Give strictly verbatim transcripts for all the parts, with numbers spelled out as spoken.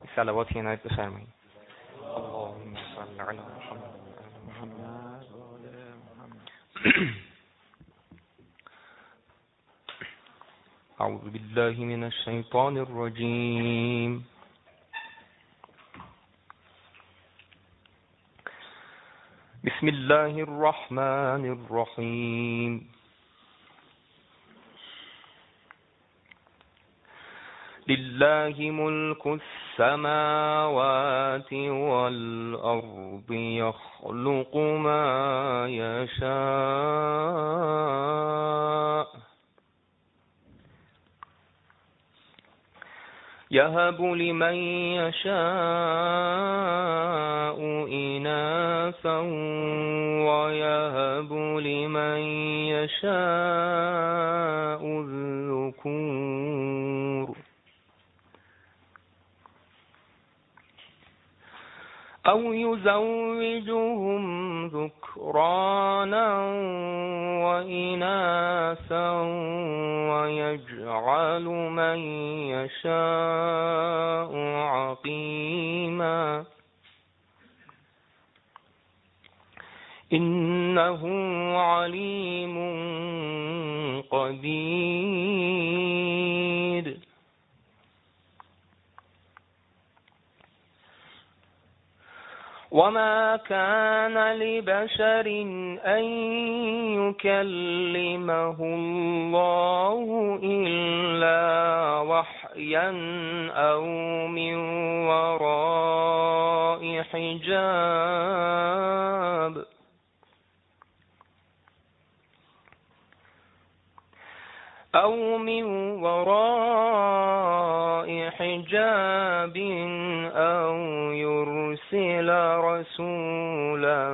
صلوات عنایت بفرمایید. اللهم صل علی محمد محمد و آل محمد. اعوذ بالله من الشیطان الرجیم. بسم الله الرحمن الرحیم. لله ملك السماوات والأرض يخلق ما يشاء يهب لمن يشاء إناثا ويهب لمن يشاء الذكور أو يزوجهم ذكرانا وإناثا ويجعل من يشاء عقيما إنه عليم قدير. وما كان لبشر أن يكلمه الله إلا وحيا أو من وراء حجاب أو من وراء حجاب أو يرسل رسولا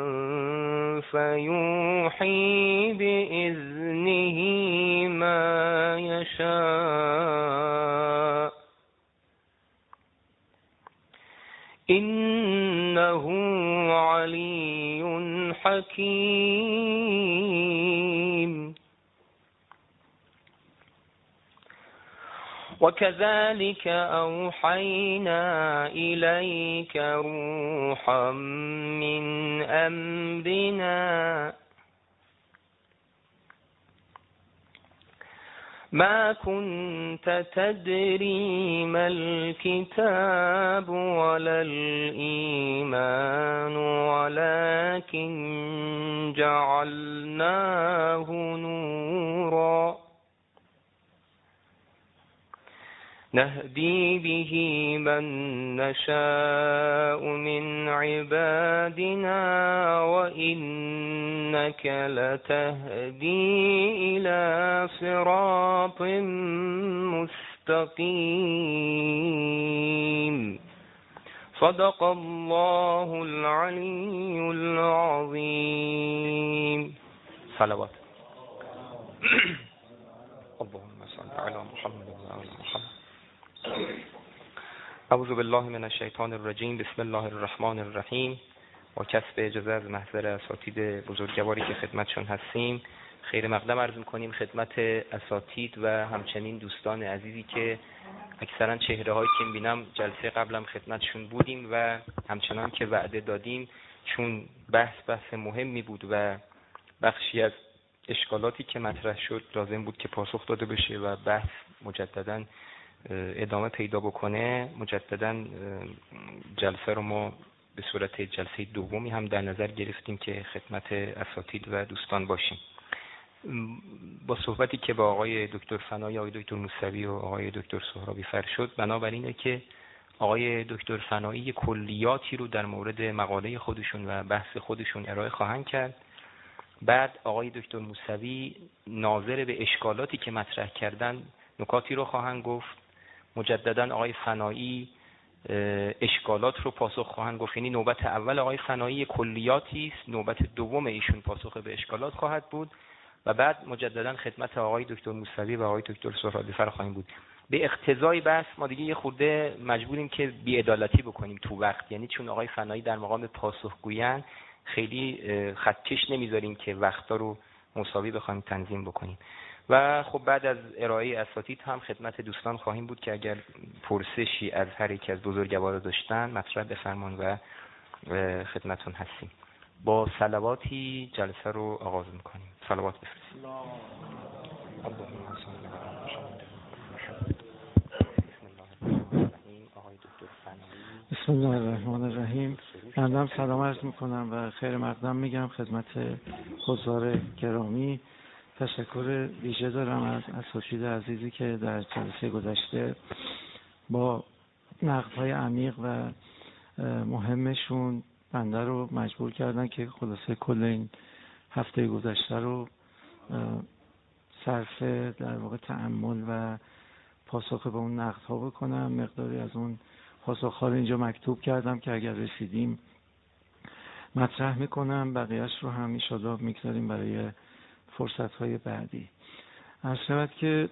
فيوحي بإذنه ما يشاء إنه علي حكيم. وكذلك أوحينا إليك روحا من أمرنا ما كنت تدري ما الكتاب ولا الإيمان ولكن جعلناه نورا نهدي به من نشاء من عبادنا وإنك لتهدي إلى صراط مستقيم. صدق الله العلي العظيم. صلوات. اللهم صل على محمد وعلى محمد. اعوذ بالله من الشیطان الرجیم. بسم الله الرحمن الرحیم. با کسب اجازه از محضر اساتید بزرگواری که خدمتشون هستیم خیر مقدم عرض می‌کنیم خدمت اساتید و همچنین دوستان عزیزی که اکثرا چهره‌هایی که می‌بینم جلسه قبلم خدمتشون بودیم و همچنان که وعده دادیم چون بحث بحث مهمی بود و بخشی از اشکالاتی که مطرح شد لازم بود که پاسخ داده بشه و بحث مجدداً ادامه پیدا بکنه. مجدداً جلسه رو ما به صورت جلسه دومی هم در نظر گرفتیم که خدمت اساتید و دوستان باشیم. با صحبتی که با آقای دکتر فنایی، آقای دکتر موسوی و آقای دکتر سهرابی سر شد، بنابراینه که آقای دکتر فنایی کلیاتی رو در مورد مقاله خودشون و بحث خودشون ارائه خواهند کرد. بعد آقای دکتر موسوی ناظر به اشکالاتی که مطرح کردن نکاتی رو خواهند گفت. مجددا آقای فنایی اشکالات رو پاسخ خواهند گفت، یعنی نوبت اول آقای فنایی کلیاتی است، نوبت دوم ایشون پاسخ به اشکالات خواهد بود و بعد مجددا خدمت آقای دکتر موسوی و آقای دکتر سهرابی فر خواهیم بود. به اقتضای بحث ما دیگه یه خورده مجبوریم که بی‌عدالتی بکنیم تو وقت، یعنی چون آقای فنایی در مقام پاسخگویان خیلی خطکش نمیذاریم که وقتا رو مساوی بخوایم تنظیم بکنیم و خب بعد از ارائه اساتید هم خدمت دوستان خواهیم بود که اگر پرسشی از هر یک از بزرگوارا داشتن مطرح بفرمان و خدمتون هستیم. با صلواتی جلسه رو آغاز میکنیم. صلوات بفرستید. بسم الله الرحمن الرحیم. بنده سلام عرض میکنم و خیر مقدم میگم خدمت حضار گرامی. تشکر ویژه دارم از اساتید عزیزی که در جلسه گذشته با نقدهای عمیق و مهمشون بنده رو مجبور کردن که خلاصه کل این هفته گذشته رو صرف در واقع تأمل و پاسخ به اون نقدها بکنم. مقداری از اون پاسخها رو اینجا مکتوب کردم که اگر رسیدیم مطرح میکنم، بقیهش رو هم انشاءالله میگذاریم برای فرصتهای بعدی. عرض شود که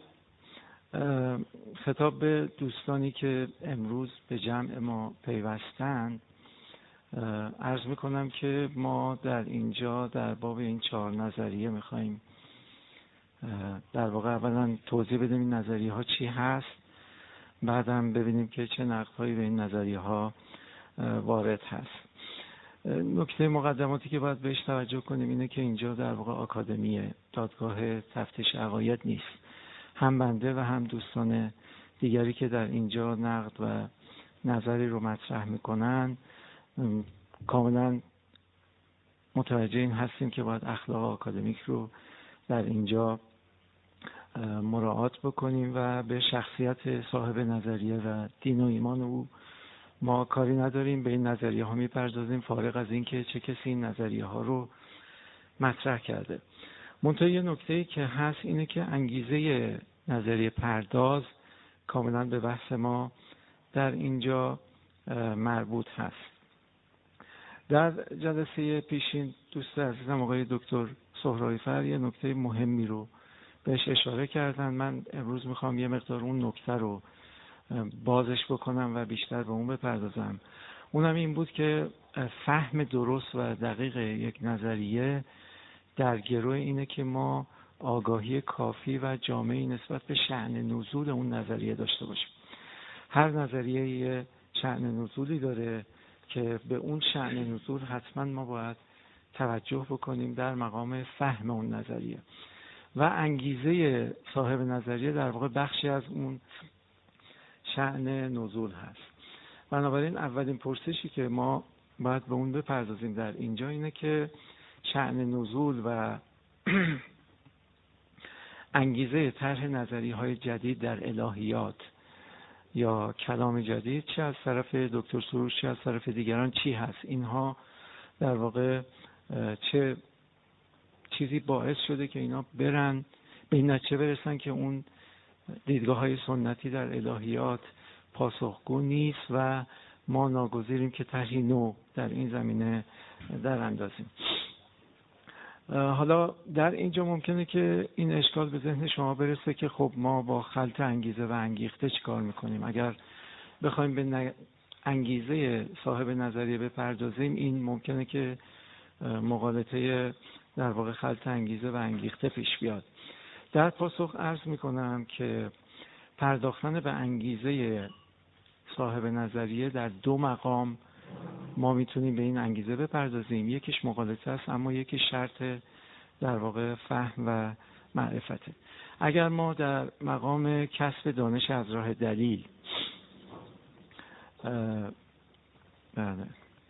خطاب به دوستانی که امروز به جمع ما پیوستند عرض میکنم که ما در اینجا در باب این چهار نظریه میخواییم در واقع اولا توضیح بدیم این نظریه ها چی هست، بعدم ببینیم که چه نقدهایی به این نظریه ها وارد هست. نکته مقدماتی که باید بهش توجه کنیم اینه که اینجا در واقع آکادمیه، دادگاه تفتیش عقاید نیست. هم بنده و هم دوستان دیگری که در اینجا نقد و نظری رو مطرح میکنن کاملا متوجه این هستیم که باید اخلاق آکادمیک رو در اینجا مراعات بکنیم و به شخصیت صاحب نظریه و دین و ایمان او ما کاری نداریم. به این نظریه ها میپردازیم فارغ از این که چه کسی این نظریه ها رو مطرح کرده. منتها یه نکته‌ای که هست اینه که انگیزه نظریه پرداز کاملا به بحث ما در اینجا مربوط هست. در جلسه پیشین دوست عزیزم آقای دکتر سهرایفر یه نکته مهمی رو بهش اشاره کردن. من امروز میخوام یه مقدار اون نکته رو بازش بکنم و بیشتر به اون بپردازم. اونم این بود که فهم درست و دقیق یک نظریه در گروه اینه که ما آگاهی کافی و جامعی نسبت به شأن نزول اون نظریه داشته باشیم. هر نظریه یه شأن نزولی داره که به اون شأن نزول حتما ما باید توجه بکنیم در مقام فهم اون نظریه و انگیزه صاحب نظریه در واقع بخشی از اون شأن نزول هست. بنابراین اولین پرسشی که ما باید به اون بپردازیم در اینجا اینه که شأن نزول و انگیزه طرح نظریه‌های جدید در الهیات یا کلام جدید چه از طرف دکتر سروش چه از طرف دیگران چی هست؟ اینها در واقع چه چیزی باعث شده که اینا برن به این نتیجه برسن که اون دیدگاه‌های سنتی در الهیات پاسخگو نیست و ما ناگزیریم که طرحی نو در این زمینه در اندازیم. حالا در اینجا ممکنه که این اشکال به ذهن شما برسه که خب ما با خلط انگیزه و انگیخته چی کار میکنیم؟ اگر بخوایم به انگیزه صاحب نظریه بپردازیم این ممکنه که مغالطه در واقع خلط انگیزه و انگیخته پیش بیاد. در پاسخ عرض میکنم که پرداختن به انگیزه صاحب نظریه در دو مقام ما میتونیم به این انگیزه بپردازیم. یکیش مغالطه است اما یکی شرط در واقع فهم و معرفته. اگر ما در مقام کسب دانش از راه دلیل بله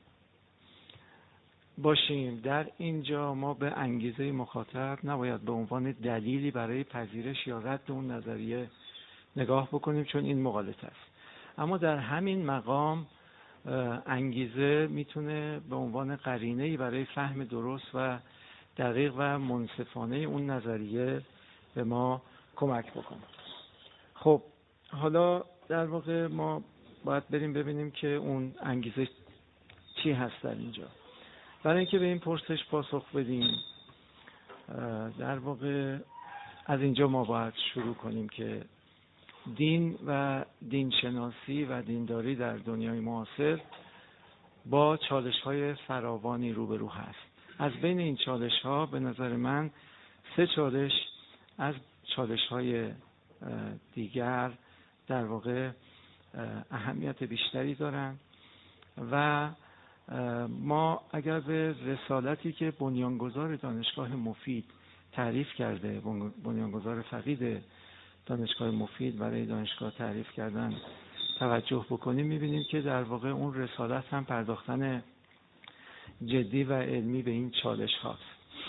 باشیم، در اینجا ما به انگیزه مخاطب نباید به عنوان دلیلی برای پذیرش یا رد اون نظریه نگاه بکنیم چون این مغالطه است. اما در همین مقام انگیزه میتونه به عنوان قرینه‌ای برای فهم درست و دقیق و منصفانه اون نظریه به ما کمک بکنه. خب حالا در واقع ما باید بریم ببینیم که اون انگیزه چی هست در اینجا. برای اینکه به این پرسش پاسخ بدیم در واقع از اینجا ما باید شروع کنیم که دین و دینشناسی و دینداری در دنیای معاصر با چالش‌های فراوانی روبرو هست. از بین این چالش‌ها به نظر من سه چالش از چالش های دیگر در واقع اهمیت بیشتری دارن و ما اگر به رسالتی که بنیانگذار دانشگاه مفید تعریف کرده، بنیانگذار فقید دانشگاه مفید برای دانشگاه تعریف کردن توجه بکنیم، میبینیم که در واقع اون رسالت هم پرداختن جدی و علمی به این چالش هاست.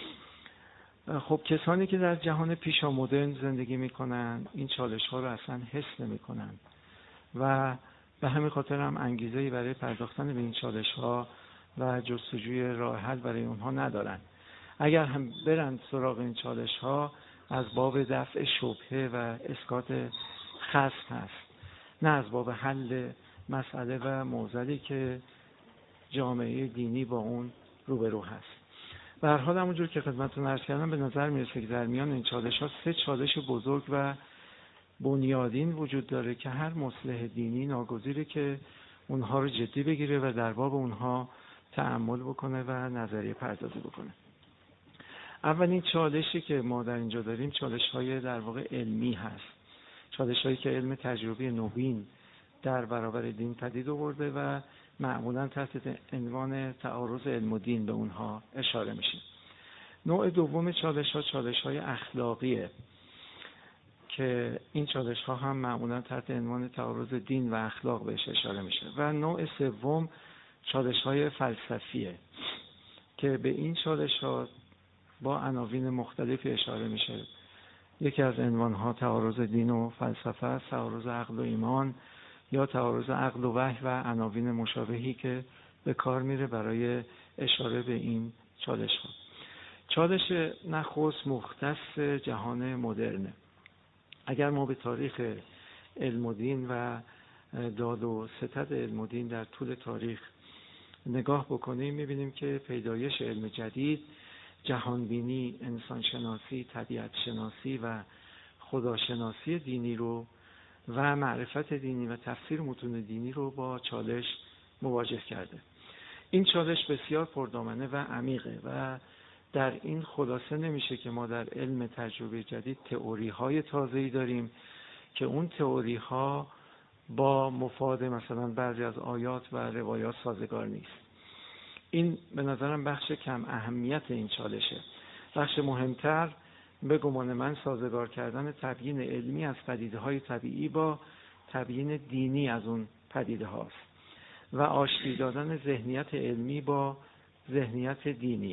خب کسانی که در جهان پیشا مدرن زندگی میکنن این چالش ها رو اصلا حس نمیکنن و به همین خاطر هم انگیزه‌ای برای پرداختن به این چالش ها و جستجوی راه حل برای اونها ندارن. اگر هم برند سراغ این چالش ها از باب دفع شبهه و اسقاط خصم هست، نه از باب حل مسئله و معضلی که جامعه دینی با اون روبرو هست. به هر حال همونجور که خدمتتون عرض کردم به نظر میرسه که در میان این چالش ها سه چالش بزرگ و بنیادین وجود داره که هر مصلح دینی ناگزیره که اونها رو جدی بگیره و در باب اونها تأمل بکنه و نظریه پردازی بکنه. اولین چالشی که ما در اینجا داریم چالش های در واقع علمی هست، چالش هایی که علم تجربی نوین در برابر دین پدید آورده و معمولا تحت عنوان تعارض علم و دین به اونها اشاره میشه. نوع دوم چالش ها چالش های اخلاقیه که این چالش ها هم معمولا تحت عنوان تعارض دین و اخلاق بهش اشاره میشه. و نوع سوم چالش های فلسفیه که به این چالش ها با عناوین مختلفی اشاره میشه. یکی از عنوان ها تعارض دین و فلسفه است، تعارض عقل و ایمان یا تعارض عقل و وحی و عناوین مشابهی که به کار میره برای اشاره به این چالش ها. چالش نخست مختص جهان مدرنه. اگر ما به تاریخ علم و دین و داد و ستد علم و دین در طول تاریخ نگاه بکنیم میبینیم که پیدایش علم جدید، جهانبینی، انسانشناسی، طبیعت شناسی و خداشناسی دینی رو و معرفت دینی و تفسیر متون دینی رو با چالش مواجه کرده. این چالش بسیار پردامنه و عمیقه و در این خلاصه نمیشه که ما در علم تجربه جدید تئوری های تازه‌ای داریم که اون تئوری ها با مفاد مثلا بعضی از آیات و روایات سازگار نیست. این به نظرم بخش کم اهمیت این چالشه. بخش مهمتر به گمان من سازگار کردن تبیین علمی از پدیده های طبیعی با تبیین دینی از اون پدیده هاست و آشتی دادن ذهنیت علمی با ذهنیت دینیه.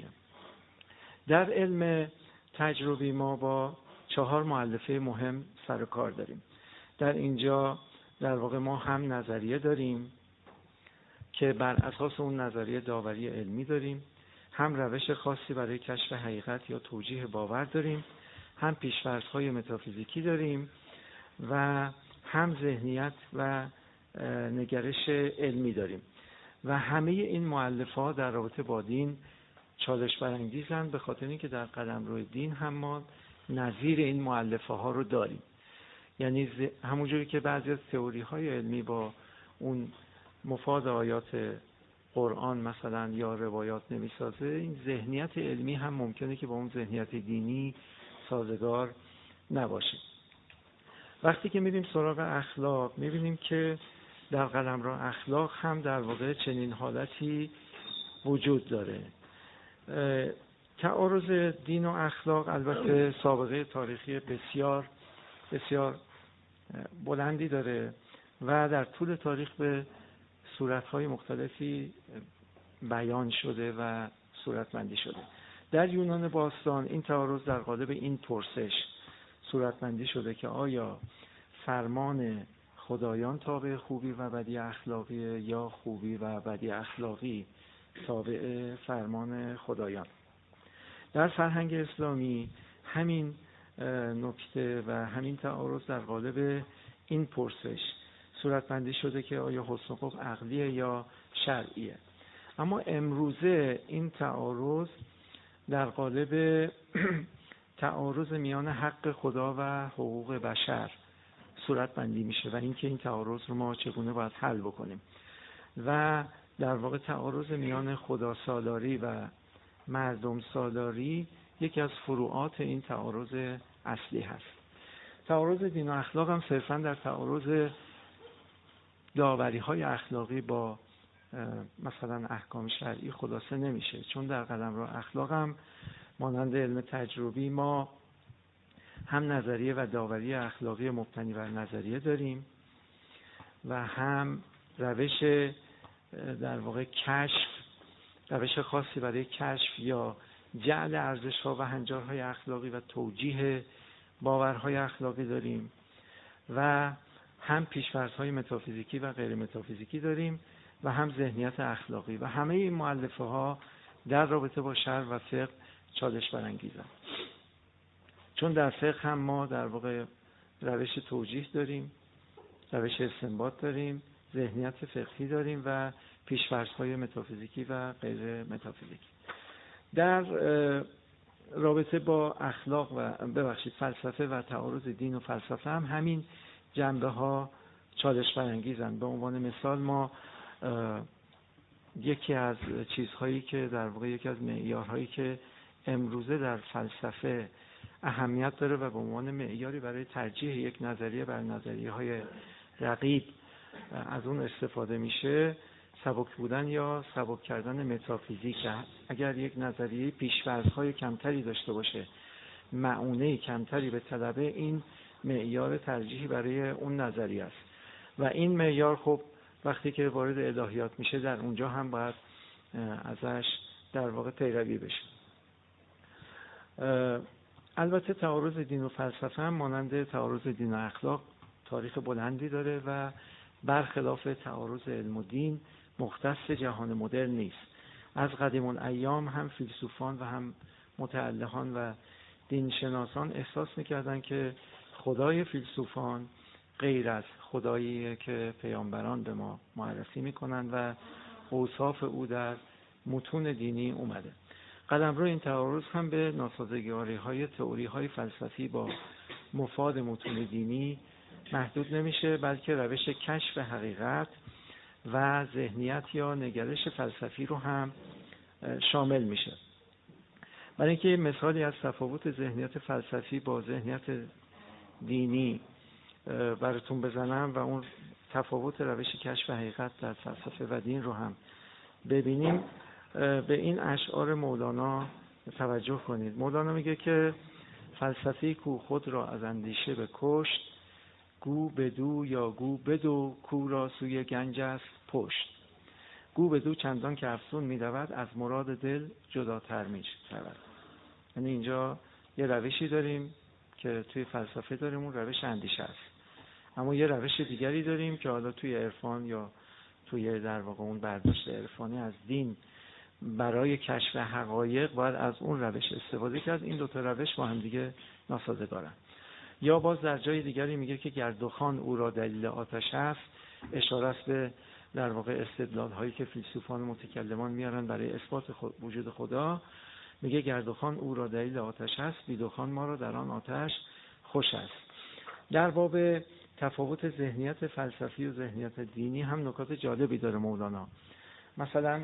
در علم تجربی ما با چهار مؤلفه مهم سر و کار داریم. در اینجا در واقع ما هم نظریه داریم که بر اساس اون نظریه داوری علمی داریم، هم روش خاصی برای کشف حقیقت یا توجیه باور داریم، هم پیش‌فرض‌های متافیزیکی داریم و هم ذهنیت و نگرش علمی داریم و همه این مؤلفه‌ها در رابطه با دین چالش برانگیزند، به خاطر اینکه در قلمرو دین هم ما نظیر این مؤلفه‌ها رو داریم. یعنی همونجوری که بعضی از تئوری‌های علمی با اون مفاد آیات قرآن مثلا یا روایات نمیسازه، این ذهنیت علمی هم ممکنه که با اون ذهنیت دینی سازگار نباشه. وقتی که میریم سراغ اخلاق میبینیم که در قلمرو اخلاق هم در واقع چنین حالتی وجود داره. تعارض دین و اخلاق البته سابقه تاریخی بسیار بسیار بلندی داره و در طول تاریخ به صورت‌های مختلفی بیان شده و صورتبندی شده. در یونان باستان این تعارض در قالب این پرسش صورتبندی شده که آیا فرمان خدایان تابع خوبی و بدی اخلاقی یا خوبی و بدی اخلاقی تابع فرمان خدایان. در فرهنگ اسلامی همین نکته و همین تعارض در قالب این پرسش صورتبندی شده که آیا حسن خلق عقلیه یا شرعیه. اما امروزه این تعارض در قالب تعارض میان حق خدا و حقوق بشر صورتبندی میشه و اینکه این تعارض رو ما چگونه باید حل بکنیم و در واقع تعارض میان خدا سالاری و مردم سالاری یکی از فروعات این تعارض اصلی هست. تعارض دین و اخلاق هم صرفا در تعارض داوری های اخلاقی با مثلا احکام شرعی خلاصه نمیشه، چون در قلمرو اخلاق هم مانند علم تجربی ما هم نظریه و داوری اخلاقی مبتنی بر نظریه داریم و هم روش در واقع کشف، روش خاصی برای کشف یا جعل ارزش‌ها و هنجارهای اخلاقی و توجیه باورهای اخلاقی داریم و هم پیش‌فرض‌های متافیزیکی و غیر متافیزیکی داریم و هم ذهنیت اخلاقی و همه این مؤلفه‌ها در رابطه با شرع و فقه چالش برانگیزند. چون در فقه هم ما در واقع روش توجیه داریم، روش استنباط داریم، ذهنیت فقهی داریم و پیش‌فرض‌های متافیزیکی و غیر متافیزیکی. در رابطه با اخلاق و ببخشید فلسفه و تعارض دین و فلسفه هم همین جنبه ها چالش برانگیزند. به عنوان مثال ما یکی از چیزهایی که در واقع یکی از معیارهایی که امروزه در فلسفه اهمیت داره و به عنوان معیاری برای ترجیح یک نظریه بر نظریه های رقیب از اون استفاده میشه، سبک بودن یا سبک کردن متافیزیک. اگر یک نظریه پیش‌فرض‌های کمتری داشته باشه، معونه کمتری به طلبه، این معیار ترجیحی برای اون نظریه است و این معیار خب وقتی که وارد الهیات میشه در اونجا هم باید ازش در واقع پیروی بشه. البته تعارض دین و فلسفه هم مانند تعارض دین و اخلاق تاریخ بلندی داره و برخلاف تعارض علم و دین مختص جهان مدرن نیست. از قدیم الایام هم فیلسوفان و هم متعلهان و دینشناسان احساس میکردن که خدای فیلسوفان غیر از خدایی که پیامبران به ما معرفی میکنن و اوصاف او در متون دینی اومده. قلمرو این تعارض هم به ناسازگاری‌های تئوری‌های فلسفی با مفاد متون دینی محدود نمیشه، بلکه روش کشف حقیقت و ذهنیت یا نگرش فلسفی رو هم شامل میشه. برای اینکه مثالی از تفاوت ذهنیت فلسفی با ذهنیت دینی براتون بزنم و اون تفاوت روش کشف حقیقت در فلسفه و دین رو هم ببینیم، به این اشعار مولانا توجه کنید. مولانا میگه که فلسفی کو خود را از اندیشه بکشت، گو بدو یا گو بدو کو را سوی گنج است پشت. گو بدو چندان که افسون میدود، از مراد دل جداتر میشود. یعنی اینجا یه روشی داریم که توی فلسفه داریم، اون روش اندیشه است. اما یه روش دیگری داریم که حالا توی عرفان یا توی در واقع اون برداشت عرفانی از دین برای کشف حقایق باید از اون روش استفاده کرد. این دو تا روش با هم دیگه ناسازگارن. یا باز در جای دیگری میگه که گر دخان او را دلیل آتش است، اشاره است به در واقع استدلال هایی که فیلسوفان متکلمان میارن برای اثبات خود وجود خدا. میگه گر دخان او را دلیل آتش است، بی دخان ما را در آن آتش خوش است. در باب تفاوت ذهنیت فلسفی و ذهنیت دینی هم نکات جالبی داره مولانا. مثلا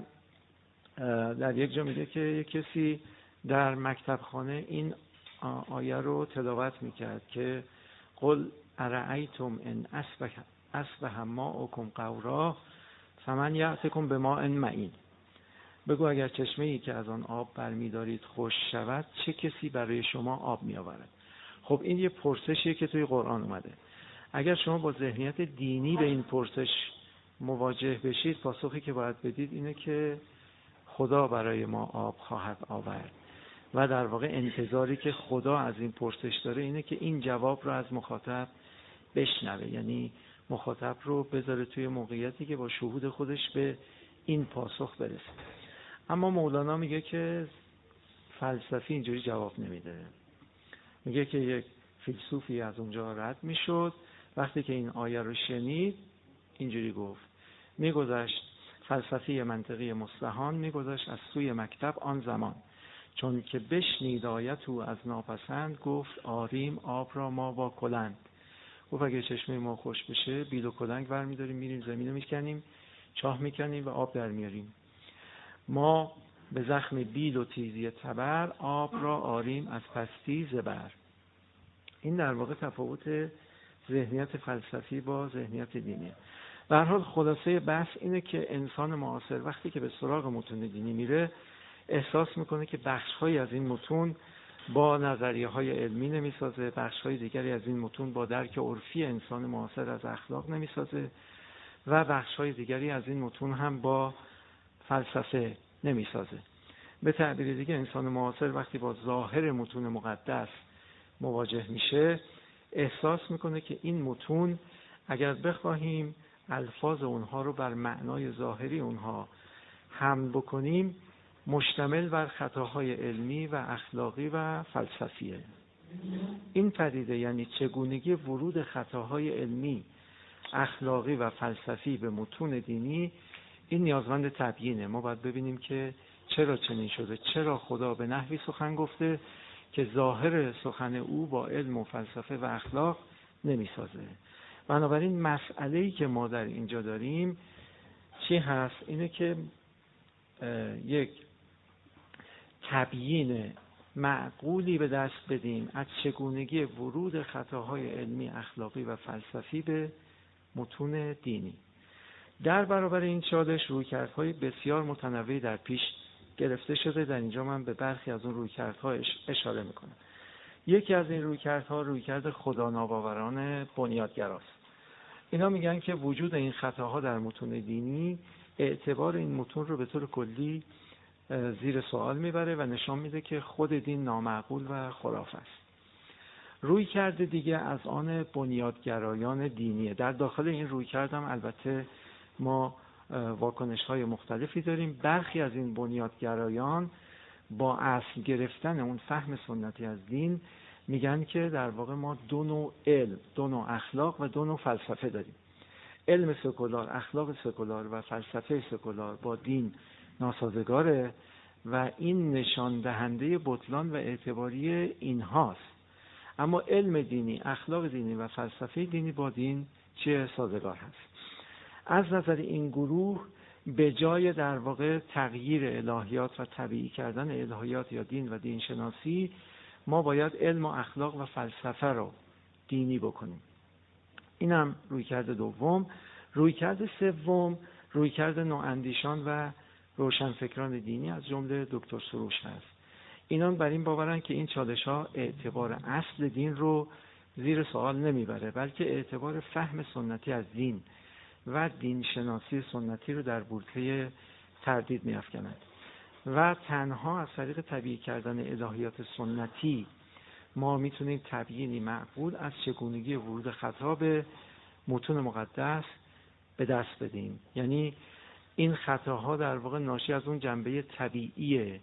در یک جا میگه که یک کسی در مکتبخانه این آیه رو تلاوت میکرد که قل ارأیتم ان اصبح اصبح ماؤکم غورا فمن یأتیکم بماء معین. بگو اگر چشمه‌ای که از آن آب برمی‌دارید خوش شود، چه کسی برای شما آب می‌آورد؟ خب این یه پرسشیه که توی قرآن اومده. اگر شما با ذهنیت دینی به این پرسش مواجه بشید، پاسخی که باید بدید اینه که خدا برای ما آب خواهد آورد و در واقع انتظاری که خدا از این پرسش داره اینه که این جواب رو از مخاطب بشنوه، یعنی مخاطب رو بذاره توی موقعیتی که با شهود خودش به این پاسخ برسه. اما مولانا میگه که فلسفی اینجوری جواب نمیده. میگه که یک فیلسوفی از اونجا رد میشد، وقتی که این آیه رو شنید اینجوری گفت، میگذشت فلسفی منطقی مصلحان، میگذشت از سوی مکتب آن زمان، چون که بشنید آیت او از ناپسند، گفت آریم آب را ما با کلند. گفت اگه چشمه ما خوش بشه بیل و کلنگ برمیداریم میریم زمین رو میکنیم، چاه میکنیم و آب در میاریم. ما به زخم بیل و تیزی تبر، آب را آریم از پستی زبر. این در واقع تفاوت ذهنیت فلسفی با ذهنیت دینی. به هر حال خلاصه بحث اینه که انسان معاصر وقتی که به سراغ متون دینی میره احساس میکنه که بخش‌هایی از این متون با نظریه‌های علمی نمیسازه، بخش‌های دیگری از این متون با درک عرفی انسان معاصر از اخلاق نمیسازه و بخش‌های دیگری از این متون هم با فلسفه نمیسازه. به تعبیر دیگه انسان معاصر وقتی با ظاهر متون مقدس مواجه میشه احساس میکنه که این متون اگر بخواهیم الفاظ اونها رو بر معنای ظاهری اونها حمل بکنیم مشتمل بر خطاهای علمی و اخلاقی و فلسفیه. این پدیده یعنی چگونگی ورود خطاهای علمی، اخلاقی و فلسفی به متون دینی، این نیازمند تبیینه. ما باید ببینیم که چرا چنین شده، چرا خدا به نحوی سخن گفته که ظاهر سخن او با علم و فلسفه و اخلاق نمیسازه. بنابراین مسئله‌ای که ما در اینجا داریم چی هست؟ اینه که یک تبیین معقولی به دست بدیم از چگونگی ورود خطاهای علمی، اخلاقی و فلسفی به متون دینی. در برابر این چالش رویکردهای بسیار متنوعی در پیش گرفته شده. در اینجا من به برخی از اون رویکردها اشاره میکنم. یکی از این رویکردها رویکرد خدا ناباوران بنیادگراست. اینا میگن که وجود این خطاها در متون دینی اعتبار این متون رو به طور کلی زیر سوال میبره و نشان میده که خود دین نامعقول و خرافه است. رویکرد دیگه از آن بنیادگرایان دینیه. در داخل این رویکرد هم البته ما واکنش‌های مختلفی داریم. برخی از این بنیادگرایان با اصل گرفتن اون فهم سنتی از دین میگن که در واقع ما دو نوع علم، دو نوع اخلاق و دو نوع فلسفه داریم. علم سکولار، اخلاق سکولار و فلسفه سکولار با دین ناسازگاره و این نشان دهنده بطلان و اعتباری اینهاست. اما علم دینی، اخلاق دینی و فلسفه دینی با دین چه سازگار هست. از نظر این گروه به جای در واقع تغییر الهیات و طبیعی کردن الهیات یا دین و دین شناسی ما باید علم و اخلاق و فلسفه رو دینی بکنیم. اینم رویکرد دوم. رویکرد سوم رویکرد نواندیشان و روشنفکران دینی از جمله دکتر سروش هست. اینان بر این باورن که این چالش ها اعتبار اصل دین رو زیر سوال نمیبره، بلکه اعتبار فهم سنتی از دین و دین شناسی سنتی رو در بورته تردید می‌افکند و تنها از طریق طبیعی کردن الهیات سنتی ما میتونیم تبیینی معقول از چگونگی ورود خطا به متون مقدس به دست بدیم. یعنی این خطاها در واقع ناشی از اون جنبه طبیعی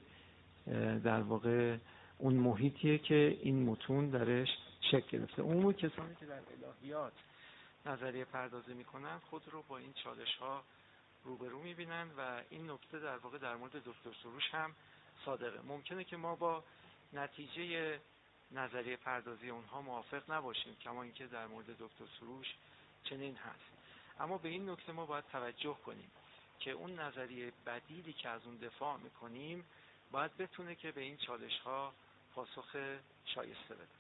در واقع اون محیطیه که این متون درش شکل گرفته. عموم کسانی که در الهیات نظریه پردازی میکنن خود رو با این چالش ها روبرو میبینن و این نکته در واقع در مورد دکتر سروش هم صادقه. ممکنه که ما با نتیجه نظریه پردازی اونها موافق نباشیم، کما اینکه در مورد دکتر سروش چنین هست. اما به این نکته ما باید توجه کنیم که اون نظریه بدیلی که از اون دفاع میکنیم باید بتونه که به این چالش ها پاسخ شایسته بده.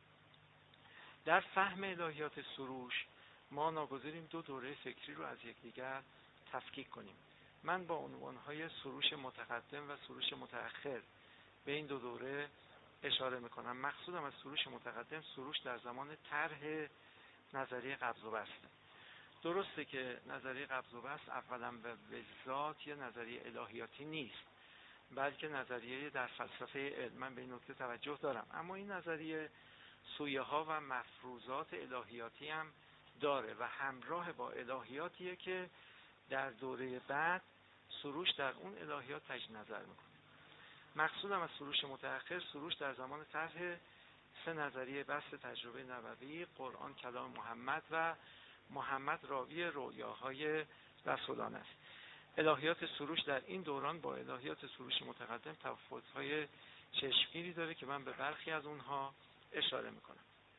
در فهم الهیات سروش ما ناگزیریم دو دوره فکری رو از یکدیگر تفکیک کنیم. من با عنوانهای سروش متقدم و سروش متأخر به این دو دوره اشاره میکنم. مقصودم از سروش متقدم سروش در زمان طرح نظریه قبض و بسط. درسته که نظریه قبض و بسط اولا و بذات یه نظریه الهیاتی نیست، بلکه نظریه در فلسفه علم. من به این نکته توجه دارم. اما این نظریه سویه ها و مفروضات الهیاتی هم داره و همراه با الهیاتیه که در دوره بعد سروش در اون الهیات تجدید نظر میکنه. مقصودم از سروش متأخر سروش در زمان طرح سه نظریه بحث تجربه نبوی، قرآن کلام محمد و محمد راوی رؤیاهای رسولان است. الهیات سروش در این دوران با الهیات سروش متقدم تفاوت‌های چشمگیری داره که من به برخی از اونها اشاره میکنم.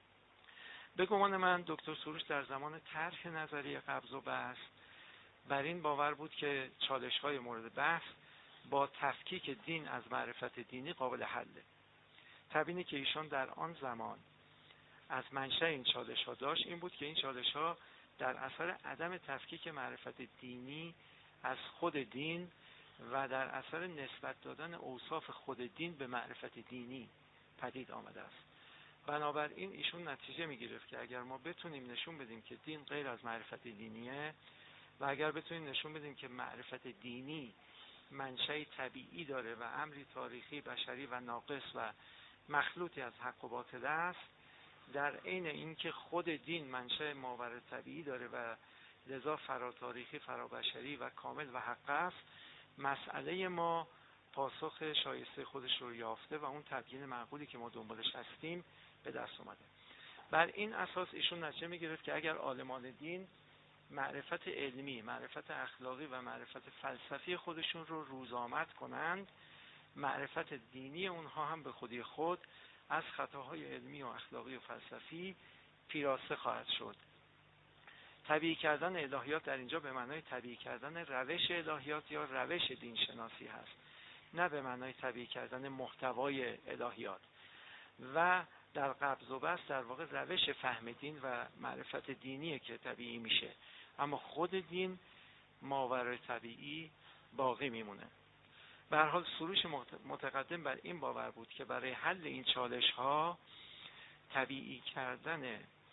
به گمان من دکتر سروش در زمان طرح نظریه قبض و بسط بر این باور بود که چالش‌های مورد بحث با تفکیک دین از معرفت دینی قابل حله. تبیینی که ایشان در آن زمان از منشأ این چالش ها داشت این بود که این چالش ها در اثر عدم تفکیک معرفت دینی از خود دین و در اثر نسبت دادن اوصاف خود دین به معرفت دینی پدید آمده است. بنابراین ایشون نتیجه میگرفت که اگر ما بتونیم نشون بدیم که دین غیر از معرفت دینیه و اگر بتونیم نشون بدیم که معرفت دینی منشأ طبیعی داره و امری تاریخی بشری و ناقص و مخلوطی از حق و باطل است، در عین اینکه خود دین منشأ ماورا طبیعی داره و لذا فراتاریخی، فرابشری و کامل و حق است، مسئله ما پاسخ شایسته خودش رو یافته و اون تبیین معقولی که ما دنبالش هستیم به دست اومده. بر این اساس ایشون نتیجه میگرفت که اگر عالمان دین معرفت علمی، معرفت اخلاقی و معرفت فلسفی خودشون رو روزآمد کنند، معرفت دینی اونها هم به خودی خود از خطاهای علمی و اخلاقی و فلسفی پیراسته خواهد شد. طبیعی کردن الهیات در اینجا به معنای طبیعی کردن روش الهیات یا روش دین شناسی هست، نه به معنای طبیعی کردن محتوای الهیات. و در قبض و بسط در واقع روش فهم دین و معرفت دینیه که طبیعی میشه، اما خود دین ماورای طبیعی باقی میمونه. به هر حال سروش متقدم بر این باور بود که برای حل این چالش ها طبیعی کردن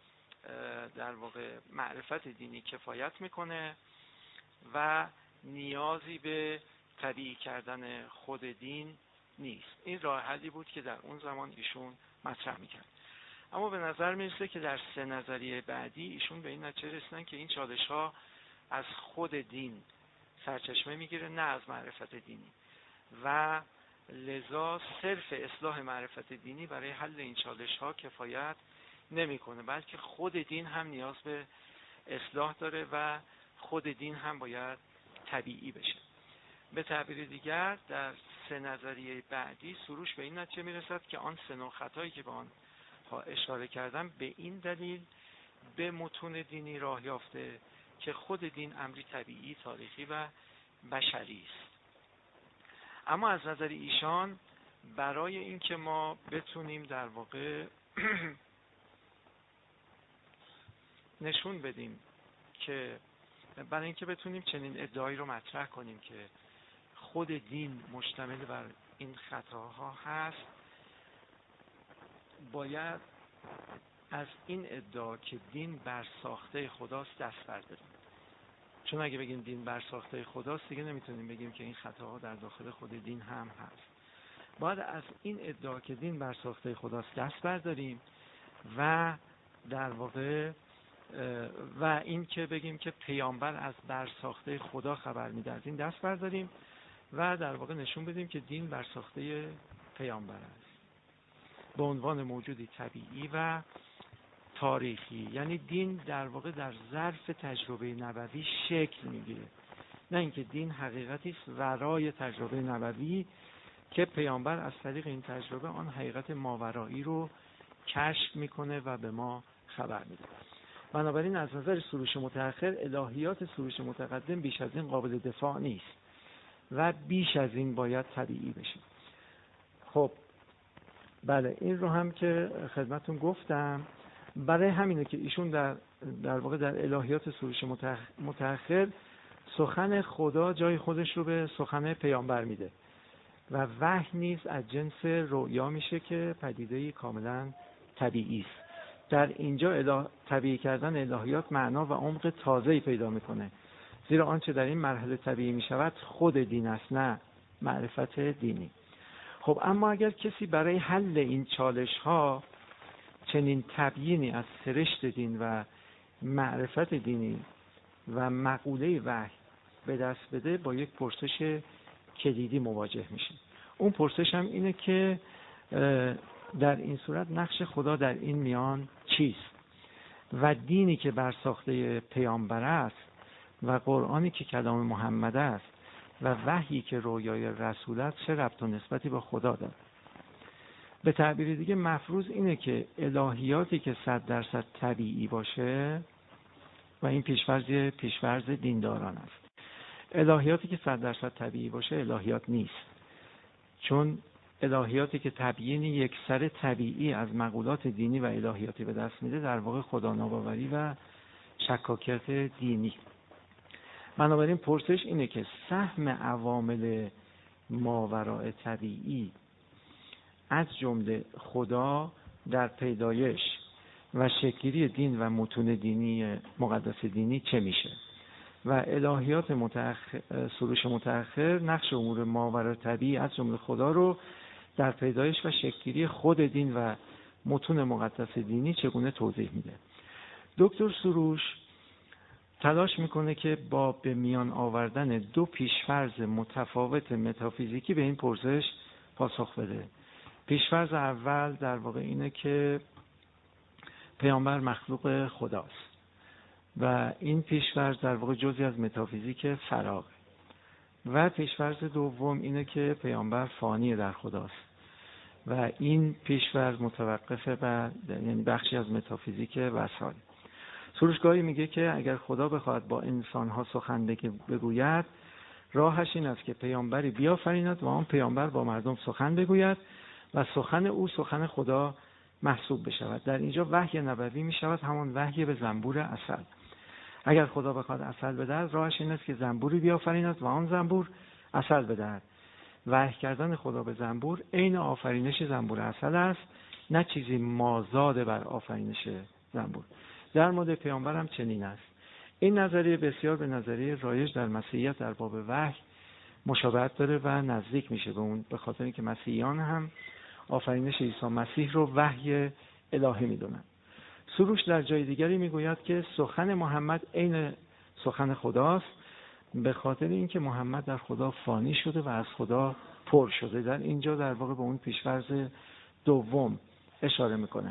در واقع معرفت دینی کفایت میکنه و نیازی به طبیعی کردن خود دین نیست. این راه حلی بود که در اون زمان ایشون مطرح میکرد. اما به نظر میرسه که در سه نظریه بعدی ایشون به این نتیجه رسیدن که این چالش ها از خود دین سرچشمه میگیره، نه از معرفت دینی، و لذا صرف اصلاح معرفت دینی برای حل این چالش ها کفایت نمیکنه، بلکه خود دین هم نیاز به اصلاح داره و خود دین هم باید طبیعی بشه. به تعبیر دیگر در سه نظریه بعدی سروش به این نتیجه میرسد که آن سه نوع خطایی که به آن ها اشاره کردم به این دلیل به متون دینی راه یافته که خود دین امری طبیعی، تاریخی و بشری است. اما از نظر ایشان برای اینکه ما بتونیم در واقع نشون بدیم که برای اینکه بتونیم چنین ادعایی رو مطرح کنیم که خود دین مشتمل بر این خطاها هست، باید از این ادعا که دین بر ساخته خداست دست برداریم. چون اگه بگیم دین بر ساخته خداست دیگه نمیتونیم بگیم که این خطاها در داخل خود دین هم هست. باید از این ادعا که دین بر ساخته خداست دست برداریم و در واقع و این که بگیم که پیامبر از برساخته خدا خبر میده از این دست برداریم و در واقع نشون بدیم که دین برساخته پیامبر است به عنوان موجودی طبیعی و تاریخی. یعنی دین در واقع در ظرف تجربه نبوی شکل میگیره، نه اینکه دین حقیقتی است ورای تجربه نبوی که پیامبر از طریق این تجربه آن حقیقت ماورایی رو کشف میکنه و به ما خبر میده. بنابراین از نظر سروش متأخر الهیات سروش متقدم بیش از این قابل دفاع نیست و بیش از این باید طبیعی بشه. خب بله، این رو هم که خدمتون گفتم. برای همینه که ایشون در در واقع در الهیات سروش متأخر سخن خدا جای خودش رو به سخن پیامبر میده و وحی نیز از جنس رؤیا میشه که پدیده‌ای کاملا طبیعی است. در اینجا اله... طبیعی کردن الهیات معنا و عمق تازه‌ای پیدا میکنه، زیرا آنچه در این مرحله طبیعی میشود خود دین است، نه معرفت دینی. خب اما اگر کسی برای حل این چالش ها چنین تبیینی از سرشت دین و معرفت دینی و مقوله وحی به دست بده، با یک پرسش کلیدی مواجه میشه. اون پرسش هم اینه که در این صورت نقش خدا در این میان چیست و دینی که بر ساخته پیامبر است و قرآنی که کلام محمد است و وحیی که رویای رسول است چه ربط و نسبتی با خدا دارد. به تعبیر دیگه مفروض اینه که الهیاتی که صد درصد طبیعی باشه و این پیش‌فرض پیش‌فرض دینداران است، الهیاتی که صد درصد طبیعی باشه الهیات نیست، چون الهیاتی که تبیین یک سر طبیعی از مقولات دینی و الهیاتی به دست میده در واقع خدا ناباوری و شکاکیت دینی. بنابراین پرسش اینه که سهم عوامل ماوراء طبیعی از جمله خدا در پیدایش و شکل‌گیری دین و متون دینی مقدس دینی چه میشه و الهیات متأخر، سروش متأخر نقش امور ماوراء طبیعی از جمله خدا رو در پیدایش و شکل‌گیری خود دین و متون مقدس دینی چگونه توضیح میده. دکتر سروش تلاش میکنه که با به میان آوردن دو پیشفرض متفاوت متافیزیکی به این پرسش پاسخ بده. پیشفرض اول در واقع اینه که پیامبر مخلوق خداست و این پیشفرض در واقع جزئی از متافیزیک فراغ و پیشفرض دوم اینه که پیامبر فانی در خداست و این پیشفرض متوقفه بر یعنی بخشی از متافیزیک وسائل. سروشگاهی میگه که اگر خدا بخواهد با انسانها سخن بگوید راهش این است که پیامبری بیافریند و آن پیامبر با مردم سخن بگوید و سخن او سخن خدا محسوب بشود. در اینجا وحی نبوی میشود همان وحی به زنبور عسل. اگر خدا بخواد عسل بدهد راهش این است که زنبوری بیافریند و آن زنبور عسل بدهد. وحی کردن خدا به زنبور عین آفرینش زنبور عسل است، نه چیزی مازاد بر آفرینش زنبور. در مورد پیامبر هم چنین است. این نظریه بسیار به نظریه رایج در مسیحیت در باب وحی مشابهت داره و نزدیک میشه به اون، به خاطر اینکه مسیحیان هم آفرینش عیسی مسیح رو وحی الهی میدونن. سروش در جای دیگری میگوید که سخن محمد عین سخن خداست، به خاطر اینکه محمد در خدا فانی شده و از خدا پر شده. در اینجا در واقع به اون پیشفرض دوم اشاره میکنه.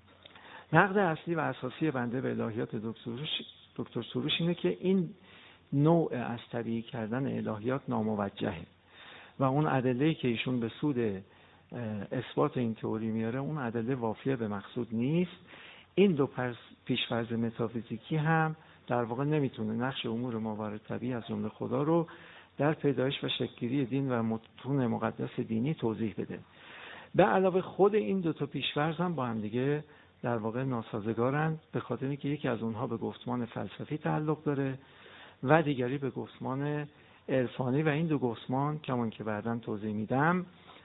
نقد اصلی و اساسی بنده به الهیات دکتر سروش دکتر سروش اینه که این نوع از طبیعی کردن الهیات ناموجهه و اون ادله‌ای که ایشون به سود اثبات این تئوری میاره اون ادله وافیه به مقصود نیست. این دو پیشفرض متافیزیکی هم در واقع نمیتونه نقش امور ماوراء طبیعی از جمله خدا رو در پیدایش و شکل‌گیری دین و متون مقدس دینی توضیح بده. به علاوه خود این دو تا پیشفرض هم با هم دیگه در واقع ناسازگارند، به خاطر اینکه یکی از اونها به گفتمان فلسفی تعلق داره و دیگری به گفتمان عرفانی و این دو گفتمان کمان که بعداً توضیح میدم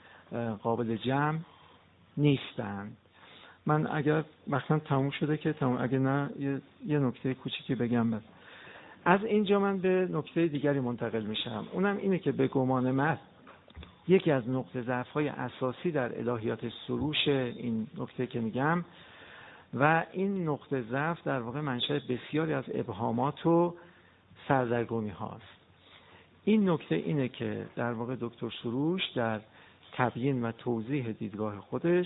قابل جمع نیستند. من اگر مثلا تموم شده که تموم، اگر نه یه, یه نکته کوچیکی بگم بس. از اینجا من به نکته دیگری منتقل میشم، اونم اینه که به گمان من یکی از نقطه ضعف‌های اساسی در الهیات سروش این نکته که میگم و این نقطه ضعف در واقع منشأ بسیاری از ابهامات و سردرگمی هاست. این نکته اینه که در واقع دکتر سروش در تبیین و توضیح دیدگاه خودش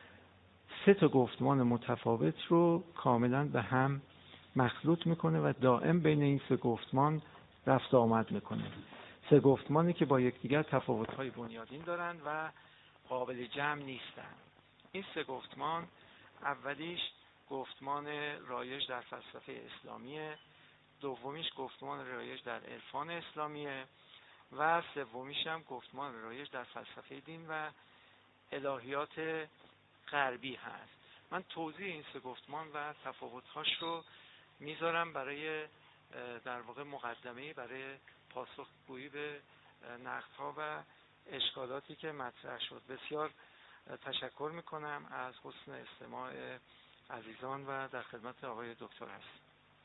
سه تا گفتمان متفاوت رو کاملا به هم مخلوط میکنه و دائم بین این سه گفتمان رفت آمد میکنه. سه گفتمانی که با یکدیگر تفاوت‌های بنیادین دارن و قابل جمع نیستن. این سه گفتمان اولیش گفتمان رایج در فلسفه اسلامیه، دومیش گفتمان رایج در عرفان اسلامیه و سومیش هم گفتمان رایج در فلسفه دین و الهیات غربی هست. من توضیح این سه گفتمان و تفاوت‌هاش رو میذارم برای در واقع مقدمه‌ای برای پاسخگویی به نقدها و اشکالاتی که مطرح شد. بسیار تشکر میکنم از حسن استماع عزیزان و در خدمت آقای دکتر هستم.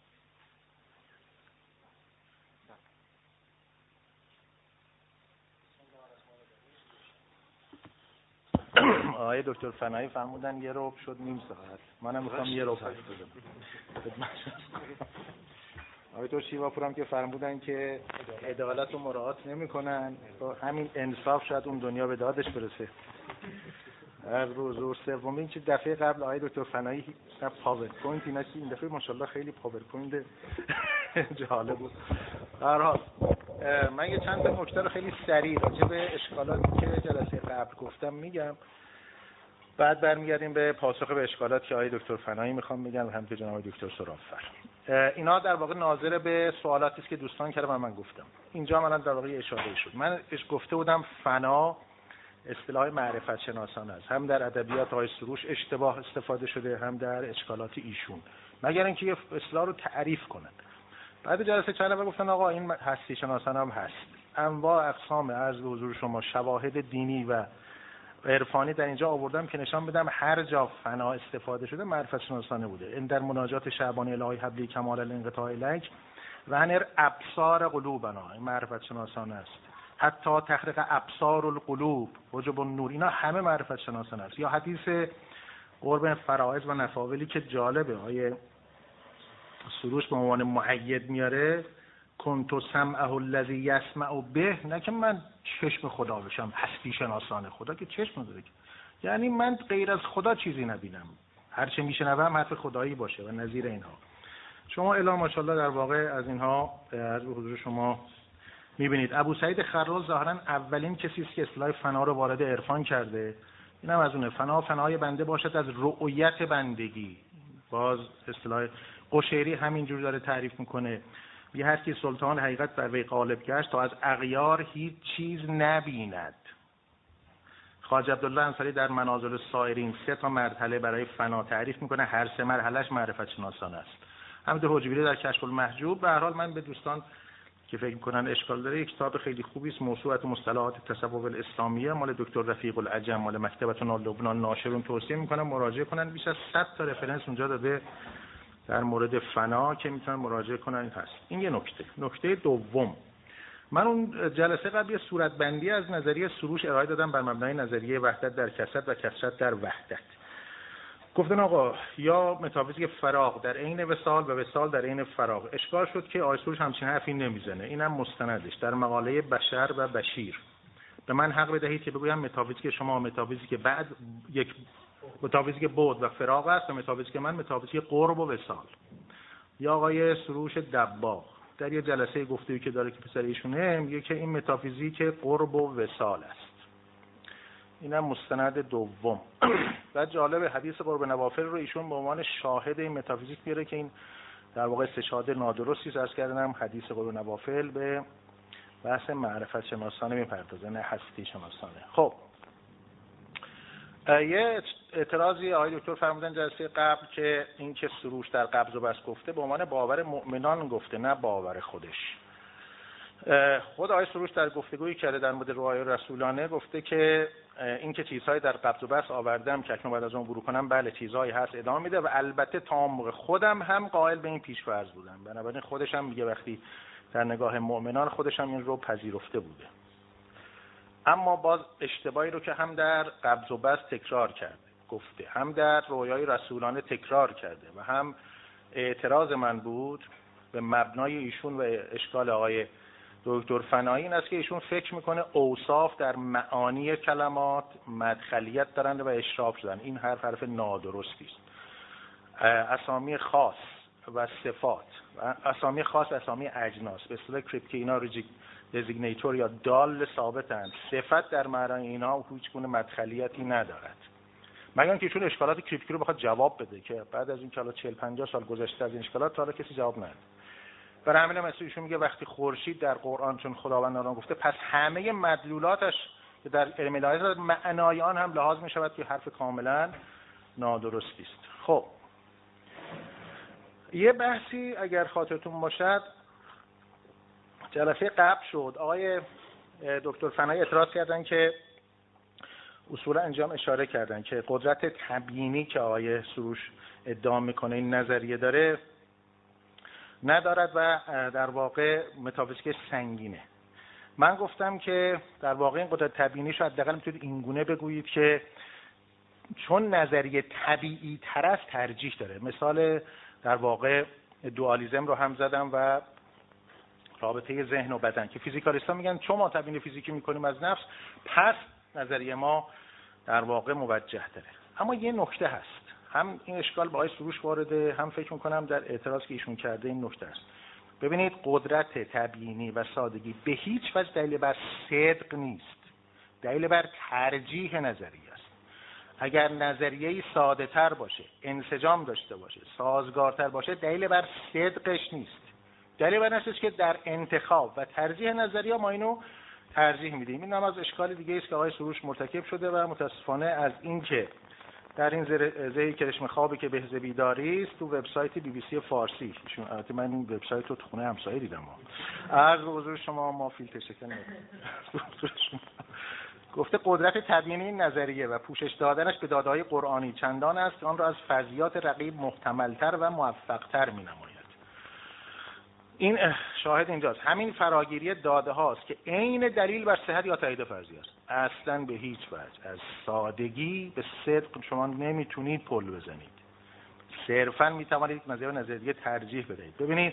آقای دکتر فنایی فرمودن یه ربع شد نیم ساعت، منم میخوام یه ربع حرف بزنم. آقای دکتر شیواپور هم که فرمودن که عدالت رو مراعات نمی‌کنن، با همین انصاف شاید اون دنیا به دادش برسه. از روز سوم این که دفعه قبل آقای دکتر فنایی پاورپوینت اینا که این دفعه ماشاءالله خیلی پاورپوینت جالب بود. در حال من یه چند تا نکته رو خیلی سریع راجع به اشکالاتی که جلسه قبل گفتم میگم، بعد برمیگردیم به پاسخ به اشکالات که آقای دکتر فنایی میخوام بگم و همینطور جناب دکتر سرافر. اینا در واقع ناظر به سوالاتی است که دوستان کردن و من گفتم. اینجا من در واقع اشاره شد. من اش گفته بودم فنا اصطلاح معرفت شناسان است. هم در ادبیات آقای سروش اشتباه استفاده شده، هم در اشکالات ایشون، مگر اینکه یه اصطلاح رو تعریف کنن. بعد جلسه چند نفر گفتن آقا این هستی شناسان هم هست. انواع اقسام عرض به حضور شما شواهد دینی و عرفانی در اینجا آوردم که نشان بدم هر جا فنا استفاده شده معرفت شناسانه بوده. این در مناجات شعبانی الهی حبلی کمال الانقطاع لک و هنر ابصار قلوبنا، این معرفت شناسانه است. حتی تخریق ابصار القلوب وجب النور، اینا همه معرفت شناسانه است. یا حدیث قرب فرائض و نفاولی که جالبه، آیه سروش به عنوان مؤید میاره کنت سمعه الذی یسمع به، نه که من چشم خدا بشم، هستی شناسان خدا که چشم نداره، یعنی من غیر از خدا چیزی نبینم، هر چه میشنوم حرف خدایی باشه و نظیر اینها. شما الی ماشاءالله در واقع از اینها از حضور شما میبینید. ابو سعید خراز ظاهرا اولین کسی است که اصطلاح فنا رو وارد عرفان کرده. اینم از اونه، فنا فنای بنده باشد از رؤیت بندگی. باز اصطلاح قشیری همینجور داره تعریف میکنه، یه هر کی سلطان حقیقت بر وی غالب گشت تا از اغیار هیچ چیز نبیند. خواجه عبدالله انصاری در منازل السائرین سه تا مرحله برای فنا تعریف میکنه، هر سه مرحلهش معرفت شناسانه است. همینطور حجویری در کشف المحجوب. به هر حال من به دوستان که فکر میکنن اشکال داره، یک کتاب خیلی خوبی است، موسوعه مصطلحات التصوف الاسلامیه، مال دکتر رفیق العجم، مال مکتبه لبنان ناشرون، توصیه میکنم مراجعه کنن. بیش از صد تا رفرنس اونجا داده در مورد فنا که میتونن مراجعه کنن. این هست. این یه نکته. نکته دوم، من اون جلسه قبل یه صورتبندی از نظریه سروش ارائه دادم بر مبنای نظریه وحدت در کثرت و کثرت در وحدت. گفتن آقا یا متافیزیک فراغ در عین وصال و وصال در عین فراغ. اشکال شد که آقای سروش همچین حرفی نمیزنه. اینم مستندش در مقاله بشر و بشیر. به من حق بدهید که بگویم متافیزیک شما متافیزیک بعد یک متافیزیک بعد و فراغ است و متافیزیک من متافیزیک قرب و وصال. یا آقای سروش دباغ در یه جلسه گفتگویی که داره که پسر ایشونه میگه که این متافیزیک قرب و وصال است. اینم مستند دوم. بعد جالب حدیث قرب نوافل رو ایشون به عنوان شاهد این متافیزیک میاره که این در واقع استشهاد نادرستی است. عرض کردم حدیث قرب نوافل به بحث معرفت شناسانه میپردازه نه هستی شناسانه. خب یه اعتراضی آقای دکتر فرمودن جلسه قبل که این که سروش در قبض و بسط گفته به عنوان باور مؤمنان گفته، نه باور خودش. خود آقای سروش در گفتگویی کرده در مورد روای رسولانه گفته که این که چیزهایی در قبض و بسط آوردم که اکنون بعد از اون ورود کنم، بله چیزهایی هست ادامه میده و البته تا موقع خودم هم قائل به این پیش‌فرض بودم. بنابراین خودش هم میگه وقتی در نگاه مؤمنان خودش هم این رو پذیرفته بوده. اما باز اشتباهی رو که هم در قبض و بسط تکرار کرده گفته، هم در رویای رسولانه تکرار کرده و هم اعتراض من بود به مبنای ایشون و اشکال آقای دکتر فنایی این است که ایشون فکر میکنه اوصاف در معانی کلمات مدخلیت دارند و اشراف شدن. این حرف حرف نادرستی است. اسامی خاص و صفات و اسامی خاص اسامی اجناس به اصطلاح کریپتی اینا دزیگنیتور یا دال ثابتند. صفت در معنای اینا هیچ گونه مدخلیتی ندارد، مگر اینکه ایشون اشکالات کریپتی رو بخواد جواب بده که بعد از این که حالا چهل پنجاه سال گذشته از این اشکالات تا حالا کسی جواب نداد. برای همین هم ایشون میگه وقتی خورشید در قرآن چون خداوند آن گفته، پس همه مدلولاتش که در علم الهیات معنای آن هم لحاظ میشود که حرف کاملا نادرستی است. خب یه بحثی اگر خاطرتون باشد جلسه قبل شد، آقای دکتر فنایی اعتراض کردن که اصولا انجام اشاره کردن که قدرت تبیینی که آقای سروش ادعا میکنه این نظریه داره ندارد و در واقع متافیزیک سنگینه. من گفتم که در واقع این قدرت تبیینی شاید حداقل میتونید اینگونه بگویید که چون نظریه طبیعی تر است ترجیح داره. مثال در واقع دوالیسم رو هم زدم و رابطه ذهن و بدن که فیزیکالیست‌ها میگن چون ما تبیین فیزیکی میکنیم از نفس پس نظریه ما در واقع موجه داره. اما یه نکته هست، هم این اشکال با آقای سروش وارده، هم فکر میکنم در اعتراض که ایشون کرده این نکته است. ببینید قدرت تبیینی و سادگی به هیچ وجه دلیل بر صدق نیست، دلیل بر ترجیح نظریه است. اگر نظریه‌ای ساده تر باشه، انسجام داشته باشه، سازگارتر باشه، دلیل بر صدقش نیست. دلیل بر این است که در انتخاب و ترجیح نظریه ما اینو ترجیح میدیم. این هم از اشکال دیگه است که آقای سروش مرتکب شده و متاسفانه از این که در این زیر کرشم خوابی که بهز بیداری است تو وبسایت بی بی سی فارسی، چون البته من این وبسایت رو تو خونه همسایه دیدم، عرض به حضور شما ما فیلتر شکن گفته قدرت تبیین این نظریه و پوشش دادنش به داده‌های قرآنی چندان است که آن را از فرضیات رقیب محتمل‌تر و موفق‌تر می‌نماید. این شاهد اینجاست. همین فراگیری داده هاست که عین دلیل بر صحت یا تایید فرضیه است. اصلاً به هیچ وجه از سادگی به صدق شما نمیتونید پل بزنید. صرفاً میتوانید یک نظریه نظریه دیگه ترجیح بدهید. ببینید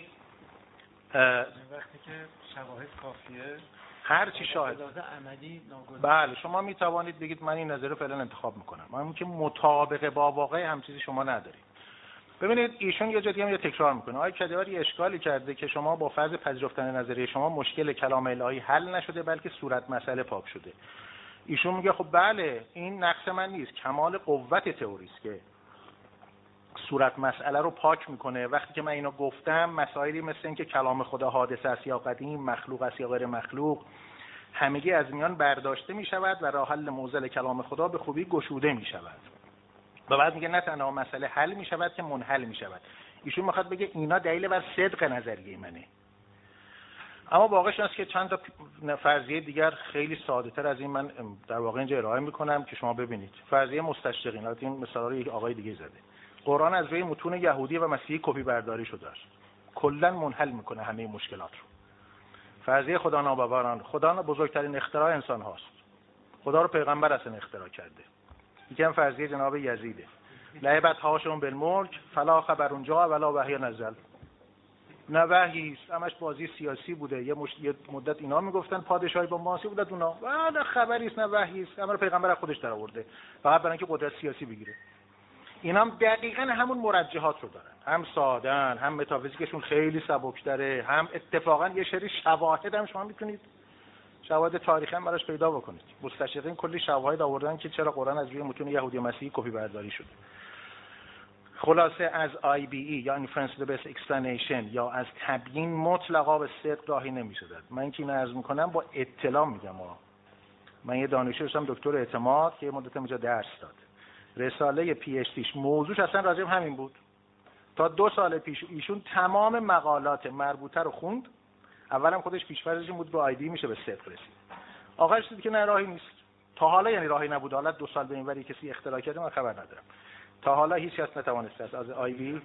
وقتی که شواهد کافیه هر چی شاهد عملی ناگزیر، بله شما می توانید بگید من این نظریه فعلا انتخاب میکنم، اما که مطابق با واقع هم چیزی شما ندارید. ببینید ایشون یه جایی هم یه تکرار میکنه. آقای کدیوری اشکالی کرده که شما با فرض پذیرفتن نظریه شما مشکل کلام الهی حل نشده بلکه صورت مسئله پاک شده. ایشون میگه خب بله این نقص من نیست، کمال قوت تئوری است که صورت مسئله رو پاک میکنه. وقتی که من اینو گفتم مسائلی مثل این که کلام خدا حادثه است یا قدیم، مخلوق است یا غیر مخلوق، همگی از میان برداشته میشود و راه حل معضل کلام خدا به خوبی گشوده میشود. و بعد میگه نه تنها مسئله حل میشود که منحل میشود. ایشون میخواد بگه اینا دلیل بر صدق نظریه منه. اما واقعش اینه که چند تا فرضیه دیگر خیلی ساده تر از این من در واقع اینجا ارائه میکنم که شما ببینید. فرضیه مستشرقین، البته این مثالا رو یک آقای دیگه زده. قرآن از روی متون یهودی و مسیحی کپی برداری شده است. کلا منحل میکنه همه مشکلات رو. فرضیه خدا ناباوران، خدا بزرگترین اختراع انسان هاست. خدا رو پیغمبر اصلا اختراع کرده. یکم فرضیه جناب یزیده. لعبت هاشون بالملک فلا خبر اونجا ولا وحی نزل. نه وحی است، همش بازی سیاسی بوده. یه, مش... یه مدت اینا میگفتن پادشاهی با ماسی بودت اونا. نه خبری است نه وحی است. امر پیغمبر از خودش در آورده. فقط برای اینکه قدرت سیاسی بگیره. اینا هم دقیقاً همون مرجحات رو دارن. هم سادن، هم متافیزیکشون خیلی سبک‌تره، هم اتفاقاً یه سری شواهد هم شما میتونید شواهد تاریخی هم براش پیدا بکنید. مستشرقین کلی شواهد آوردن که چرا قرآن از روی متون یهودی و مسیحی کپی برداری شده. خلاصه از آی بی ای یا Inference to the Best Explanation یا از تبیین مطلقا به صدق راهی نمی‌شد. من اینکه اینو عرض می‌کنم با اطلاع میگم. من یه دانشجو هستم دکتر اعتماد که یه مدت اینجا درس داد. رساله پی اچ دیش موضوعش اصلا راجع به همین بود. تا دو سال پیش ایشون تمام مقالات مربوطه رو خوند. اولم خودش پیش‌فرضش این بود با آی دی میشه به صدق رسید. آخرش دید که نه راهی نیست. تا حالا یعنی راهی نبود. حالا دو سال به این وری کسی اختراع کرده من خبر ندارم. تا حالا هیچ کس نتوانسته از آی دی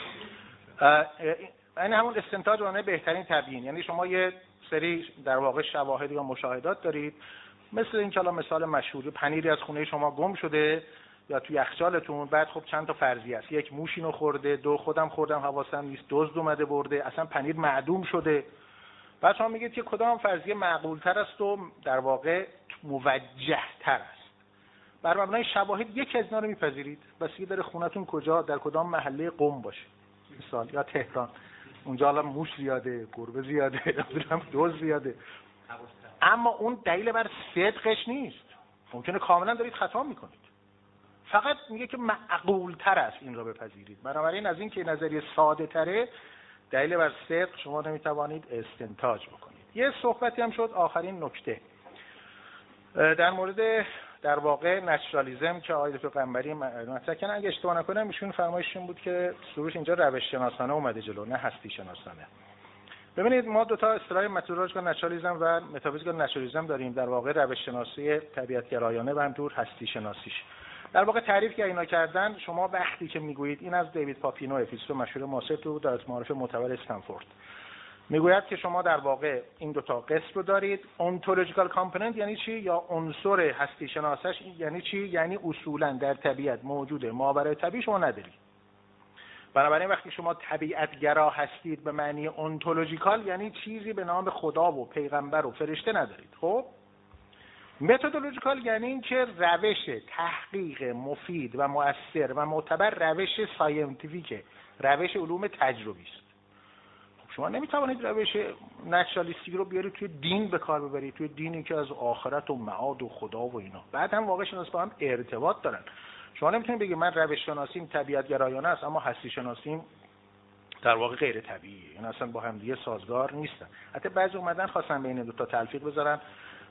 این همون استنتاج اون بهترین تبیین. یعنی شما یه سری در واقع شواهد یا مشاهدات دارید، مثل این که الان مثال مشهور پنیری از خونه شما گم شده یا توی یخچالتون، بعد خب چند تا فرضیه است. یک موش اینو خورده، دو خودم خوردم حواسم نیست، دزد اومده برده، اصلا پنیر معدوم شده. بعد شما میگید که کدام فرضیه معقول تر است و در واقع موجه تر است. بر مبنای شواهد یک از اینا رو میپذیرید. بس یه داره خونتون کجا در کدام محله قم باشه. مثال یا تهران. اونجا الان موش زیاده، گربه زیاده، نمیدونم دزد زیاده. اما اون دلیل بر صدقش نیست. ممکنه کاملا دارید خطا میکنید. فقط میگه که معقول تر است این رو بپذیرید. بنابراین از این که نظریه ساده تره دلیل بر صدق شما نمیتوانید استنتاج بکنید. یه صحبتی هم شد آخرین نکته در مورد در واقع نچرالیسم که آقای دکتر قنبری مطرح کردن. اگه اشتباه نکنم ایشون فرمایششون بود که سروش اینجا روش شناسانه اومده جلو نه هستی شناسانه. ببینید ما دو تا اصطلاح متدولوژیکال نچرالیسم و متافیزیکال نچرالیسم داریم. در واقع روش شناسی طبیعت گرایانه و همینطور هستی شناسیش. در واقع تعریف که اینا کردن، شما وقتی که میگویید این از دیوید پاپینو فیلسوف مشهور معاصر تو دانشگاه معارف معتبر استنفورد میگوید که شما در واقع این دو تا قسم رو دارید. اونتولوژیکال کامپوننت یعنی چی؟ یا عنصر هستی شناسش یعنی چی؟ یعنی اصولا در طبیعت موجوده، ماورای طبیعی شما ندارید. بنابراین وقتی شما طبیعت گرا هستید به معنی اونتولوژیکال یعنی چیزی به نام خدا و پیغمبر و فرشته ندارید. خب متدولوژیکال یعنی این که روش تحقیق مفید و مؤثر و معتبر روش ساینتیفیکه، روش علوم تجربی است. خب شما نمیتوانید روش نچرالیستی رو بیارید توی دین به کار ببرید، توی دینی که از آخرت و معاد و خدا و اینا. بعد هم واقع شناس با هم ارتباط دارن. شما نمیتونید بگید من روش شناسیم طبیعت گرایانه است اما هستی شناسیم در واقع غیر طبیعیه. این اصلا با هم دیگه سازگار نیستن. حتی بعضی اومدن خواستن بین دو تا تلفیق بذارن.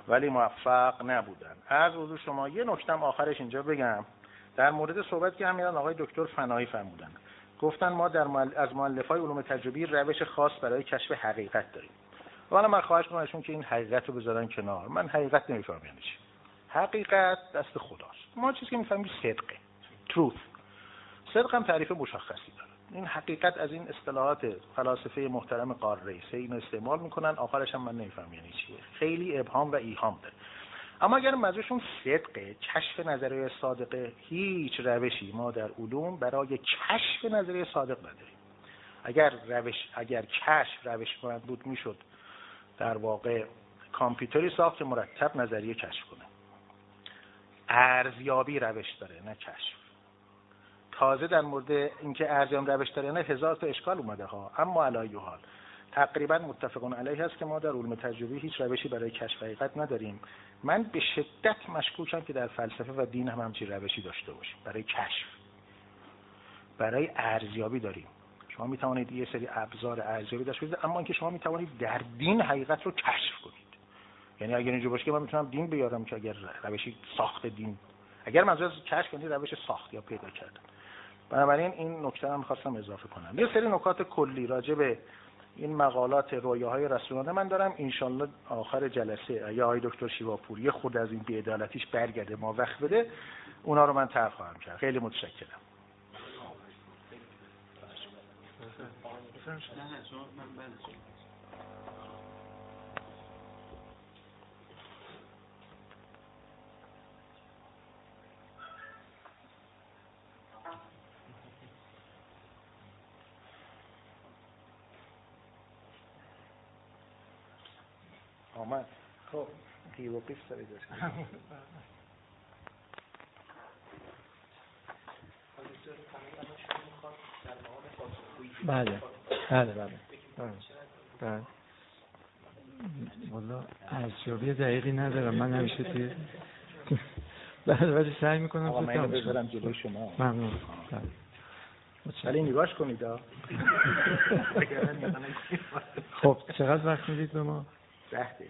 ولی موفق نبودن. عرض حضور شما یه نکتم آخرش اینجا بگم در مورد صحبت که همین آقای دکتر فنایی فرمودن. گفتن ما در مؤل... از مؤلفه‌های علوم تجربی روش خاص برای کشف حقیقت داریم. حالا من خواهش می‌کنم ازشون که این حقیقت رو بذارن کنار. من حقیقت نمی‌فهمم یعنی چی. حقیقت دست خداست. ما چیزی که می‌فهمیم صدقه. truth. صدق هم تعریف مشخصی داره. این حقیقت از این اصطلاحات فلاسفه محترم قاره سه اینو استعمال میکنن، آخرش هم من نمیفهم یعنی چیه. خیلی ابهام و ایهام داره. اما اگر منظورشون صدقه، کشف نظریه صادقه، هیچ روشی ما در علوم برای کشف نظریه صادق نداریم. اگر روش اگر کشف روش کنند بود میشد در واقع کامپیوتری ساخت که مرتب نظریه کشف کنه. ارزیابی روش داره نه کشف. تازه در مورد اینکه ارزیابی روش داره نه هزار تا اشکال اومده ها، اما علی حال تقریبا متفقون علیه است که ما در علوم تجربی هیچ روشی برای کشف حقیقت نداریم. من به شدت مشکوکم که در فلسفه و دین هم همچین روشی داشته باشیم برای کشف. برای ارزیابی داریم. شما می توانید یه سری ابزار ارزیابی داشته باشید، اما اینکه شما می توانید در دین حقیقت رو کشف کنید. یعنی اگر اینجوری باشه که من میتونم دین بیارم که اگر روشی ساخت دین، اگر منظور از کشف کنید روش ساخت یا پیدا کردن. بنابراین این نکته رو می‌خواستم اضافه کنم. یه سری نکات کلی راجع به این مقالات رویاهای رسولانه من دارم. انشالله آخر جلسه یا آقای دکتر شیواپور یه خود از این بی‌عدالتیش برگرده ما وقت بده، اونا رو من طرح خواهم کرد. خیلی متشکرم. آمد. خب هیروپیس داری داشت. بله بله بله بله والا ارزیابی دقیقی ندارم من همیشه توی بله ولی سعی میکنم آقا من بذارم جلوی شما. ممنون. ولی نگاش کنید ها. خب چقدر وقت میدید به ما؟ ده دقیقه.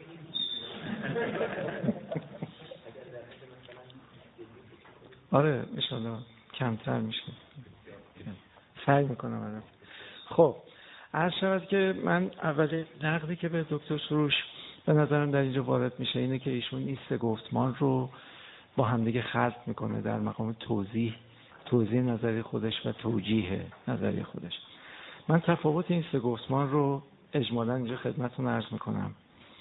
آره انشالله کمتر میشه، سعی میکنم الان. خب عرض شود که من اول نقدی که به دکتر سروش به نظرم در اینجا وارد میشه اینه که ایشون این سه گفتمان رو با همدیگه خلط میکنه در مقام توضیح توضیح نظری خودش و توجیه نظری خودش. من تفاوت این سه گفتمان رو اجمالاً اینجا خدمتتون عرض میکنم.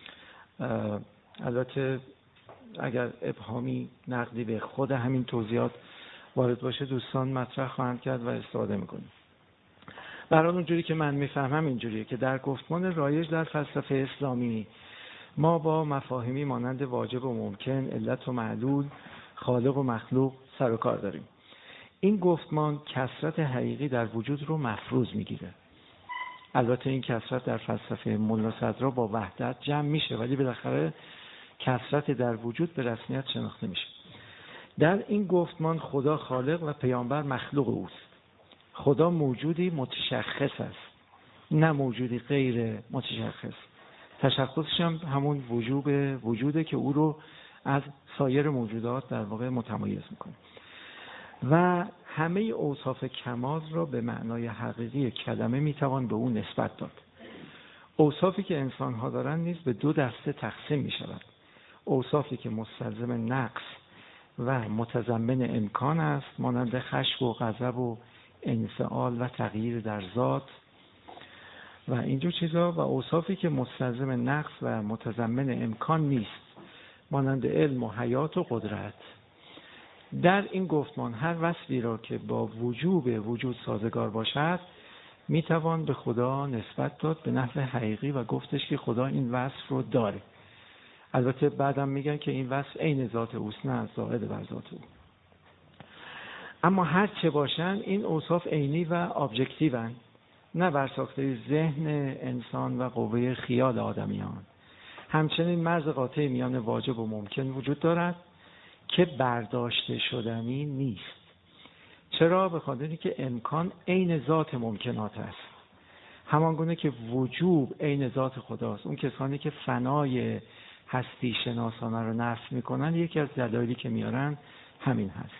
البته اگر ابهامی نقدی به خود همین توضیحات وارد باشه دوستان مطرح خواهند کرد و استفاده میکنیم. برای اونجوری که من میفهمم اینجوریه که در گفتمان رایج در فلسفه اسلامی ما با مفاهیمی مانند واجب و ممکن، علت و معلول، خالق و مخلوق سر و کار داریم. این گفتمان کثرت حقیقی در وجود رو مفروض میگیره. البته این کثرت در فلسفه ملا صدرا با وحدت جمع میشه ولی بالاخره کثرت در وجود به رسمیت شناخته میشه. در این گفتمان خدا خالق و پیامبر مخلوق اوست. خدا موجودی متشخص است نه موجودی غیر متشخص. تشخصش هم همون وجوب وجوده که او رو از سایر موجودات در واقع متمایز میکنه و همه اوصاف کمال را به معنای حقیقی کلمه میتوان به او نسبت داد. اوصافی که انسان ها دارند نیز به دو دسته تقسیم میشود. اوصافی که مستلزم نقص و متضمن امکان است مانند خشم و غضب و انفعال و تغییر در ذات و اینجور چیزا، و اوصافی که مستلزم نقص و متضمن امکان نیست مانند علم و حیات و قدرت. در این گفتمان هر وصفی را که با وجوب وجود سازگار باشد میتوان به خدا نسبت داد به نحو حقیقی و گفتش که خدا این وصف رو داره. البته بعدم میگن که این وصف عین ذات اوست نه زائد بر ذات او. اما هر چه باشن این اوصاف عینی و ابجکتیون نه برساخته ذهن انسان و قوه خیال آدمیان. همچنین مرز قاطع میان واجب و ممکن وجود دارد که برداشته شدنی نیست. چرا؟ به خاطر اینکه امکان عین ذات ممکنات است، همانگونه که وجوب عین ذات خداست. اون کسانی که فنای هستی شناسانه رو نفی میکنن، یکی از دلایلی که میارن همین هست.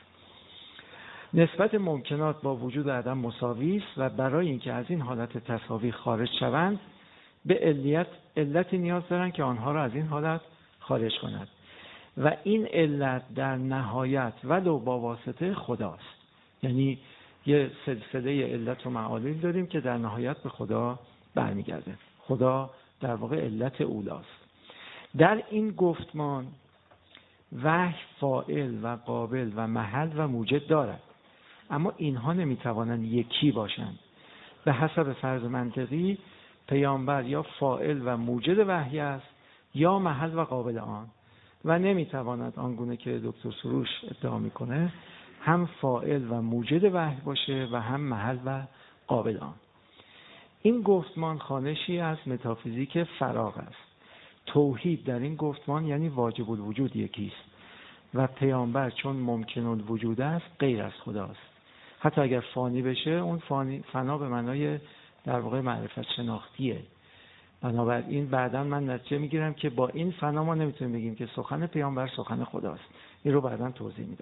نسبت ممکنات با وجود و عدم مساوی است و برای اینکه از این حالت تساوی خارج شوند به علیت علتی نیاز دارن که آنها را از این حالت خارج کند و این علت در نهایت ولو با واسطه خداست. یعنی یه سلسله علت و معالل داریم که در نهایت به خدا برمیگرده. خدا در واقع علت اولاست. در این گفتمان وحی فاعل و قابل و محل و موجد دارد، اما اینها نمیتوانند یکی باشند. به حسب فرض منطقی پیامبر یا فاعل و موجد وحی است یا محل و قابل آن و نمیتواند آنگونه که دکتر سروش ادعا میکنه هم فاعل و موجد وحی باشه و هم محل و قابل آن. این گفتمان خوانشی از متافیزیک فراغ است. توحید در این گفتمان یعنی واجب الوجود یکیست و پیامبر چون ممکن الوجود است غیر از خداست. حتی اگر فانی بشه اون فانی فنا به معنای در واقع معرفت شناختیه. بنابراین بعداً من نتیجه میگیرم که با این فنا ما نمیتونیم بگیم که سخن پیامبر سخن خداست. این رو بعداً توضیح میدم.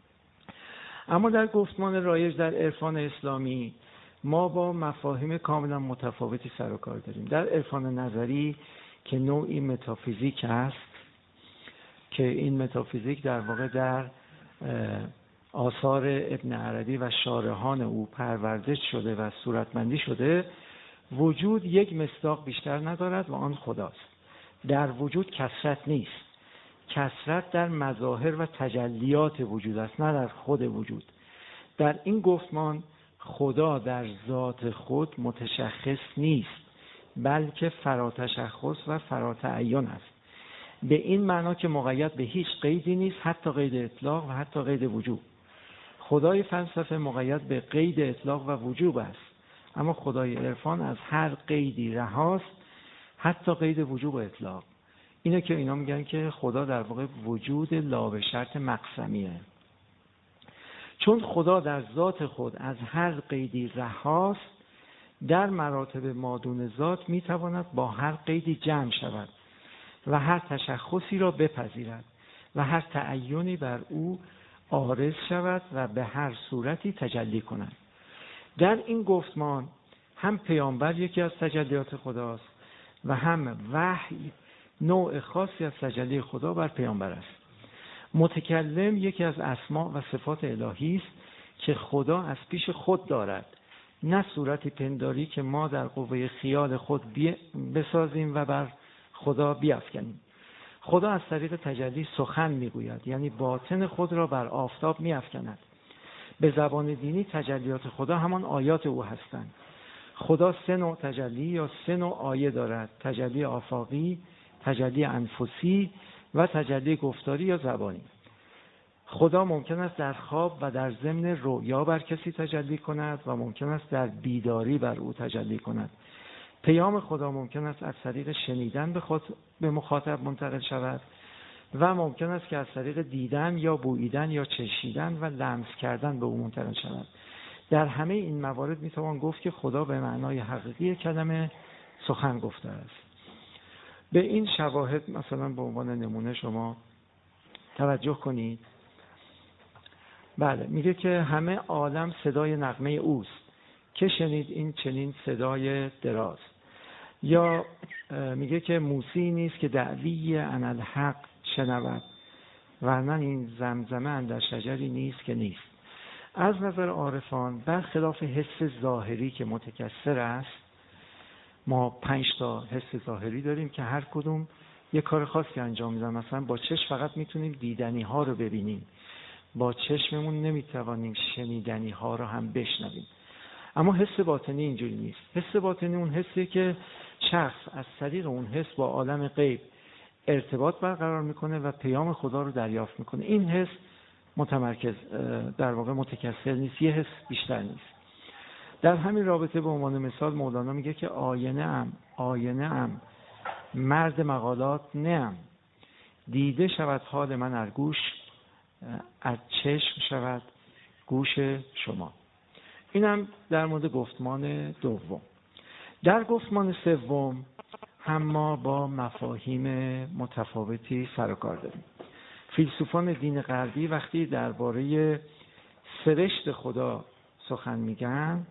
اما در گفتمان رایج در عرفان اسلامی ما با مفاهیم کاملا متفاوتی سر و کار داریم. در عرفان نظری که نوعی متافیزیک است که این متافیزیک در واقع در آثار ابن عربی و شارحان او پرورده شده و صورتمندی شده، وجود یک مصداق بیشتر ندارد و آن خداست. در وجود کثرت نیست. کثرت در مظاهر و تجلیات وجود است، نه در خود وجود. در این گفتمان خدا در ذات خود متشخص نیست، بلکه فراتشخص و فراتعین است. به این معنا که مقید به هیچ قیدی نیست، حتی قید اطلاق و حتی قید وجوب. خدای فلسفه مقید به قید اطلاق و وجوب است، اما خدای عرفان از هر قیدی رهاست، حتی قید وجوب و اطلاق. اینه که اینا میگن که خدا در واقع وجود لا به شرط مقسمیه. چون خدا در ذات خود از هر قیدی رهاست، در مراتب مادون ذات میتواند با هر قیدی جمع شود و هر تشخصی را بپذیرد و هر تعینی بر او عارض شود و به هر صورتی تجلی کند. در این گفتمان هم پیامبر یکی از تجلیات خداست و هم وحی نوع خاصی از تجلی خدا بر پیامبر است. متکلم یکی از اسما و صفات الهی است که خدا از پیش خود دارد، نه صورتی پنداری که ما در قوه خیال خود بسازیم و بر خدا بیافکنیم. خدا از طریق تجلی سخن میگوید، یعنی باطن خود را بر آفتاب میافکند. به زبان دینی تجلیات خدا همان آیات او هستند. خدا سه نوع تجلی یا سه نوع آیه دارد: تجلی آفاقی، تجلی انفسی و تجلی گفتاری یا زبانی. خدا ممکن است در خواب و در ضمن رؤیا بر کسی تجلی کند و ممکن است در بیداری بر او تجلی کند. پیام خدا ممکن است از طریق شنیدن به, خود به مخاطب منتقل شود و ممکن است که از طریق دیدن یا بوییدن یا چشیدن و لمس کردن به او منتقل شود. در همه این موارد میتوان گفت که خدا به معنای حقیقی کلمه سخن گفته است. به این شواهد مثلا به عنوان نمونه شما توجه کنید. بله، میگه که همه عالم صدای نغمه اوست که شنید این چنین صدای دراز. یا میگه که موسی نیست که دعوی انالحق شنود ورنه این زمزمه اندر شجری نیست که نیست. از نظر عارفان برخلاف حس ظاهری که متکثر است، ما پنج تا حس ظاهری داریم که هر کدوم یک کار خاصی انجام میدن. مثلا با چشم فقط میتونیم دیدنی ها رو ببینیم، با چشممون نمیتوانیم شنیدنی ها رو هم بشنویم. اما حس باطنی اینجوری نیست. حس باطنی اون حسی که شخص از طریق اون حس با عالم غیب ارتباط برقرار میکنه و پیام خدا رو دریافت میکنه. این حس متمرکز در واقع متکثر نیست، یه حس بیشتر نیست. در همین رابطه به عنوان مثال مولانا میگه که آینه ام آینه ام مرد مقالات نم، دیده شود حال من ار گوش، از چشم شود گوش شما. اینم در مورد گفتمان دوم. در گفتمان سوم اما با مفاهیم متفاوتی سر و کار داریم. فیلسوفان دین غربی وقتی درباره سرشت خدا سخن میگن،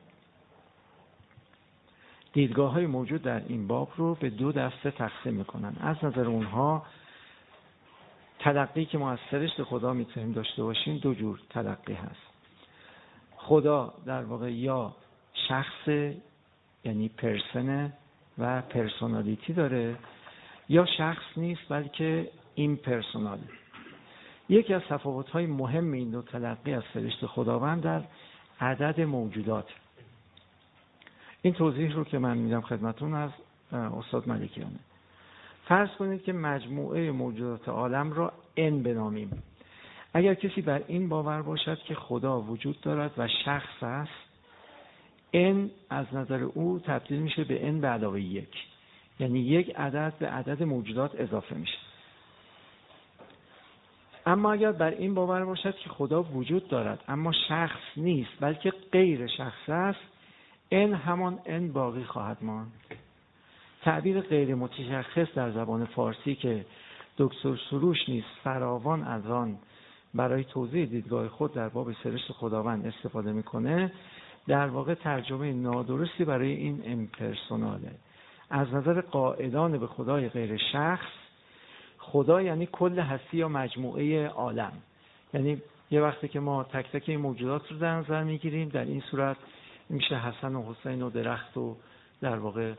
دیدگاه های موجود در این باب رو به دو دسته تقسیم میکنن. از نظر اونها تلقی که ما از سرشت خدا میتونیم داشته باشیم دو جور تلقی هست. خدا در واقع یا شخص، یعنی پرسن و پرسونالیتی داره، یا شخص نیست بلکه این پرسونال. یکی از تفاوت‌های مهم این دو تلقی از سرشت خداوند در عدد موجودات. این توضیح رو که من میدم خدمتون از استاد ملکیانه. فرض کنید که مجموعه موجودات عالم را ان بنامیم. اگر کسی بر این باور باشد که خدا وجود دارد و شخص است، ان از نظر او تبدیل میشه به ان به علاوه یک، یعنی یک عدد به عدد موجودات اضافه میشه. اما اگر بر این باور باشد که خدا وجود دارد اما شخص نیست بلکه غیر شخص است، ان همان ان باقی خواهد ماند. تعبیر غیر متشخص در زبان فارسی که دکتر سروش نیز فراوان از آن برای توضیح دیدگاه خود در باب سرشت خداوند استفاده میکنه، در واقع ترجمه نادرستی برای این امپرسوناله. از نظر قائلان به خدای غیر شخص، خدا یعنی کل هستی یا مجموعه عالم. یعنی یه وقتی که ما تک تک این موجودات رو در نظر میگیریم، در این صورت میشه حسن و حسین و درخت و در واقع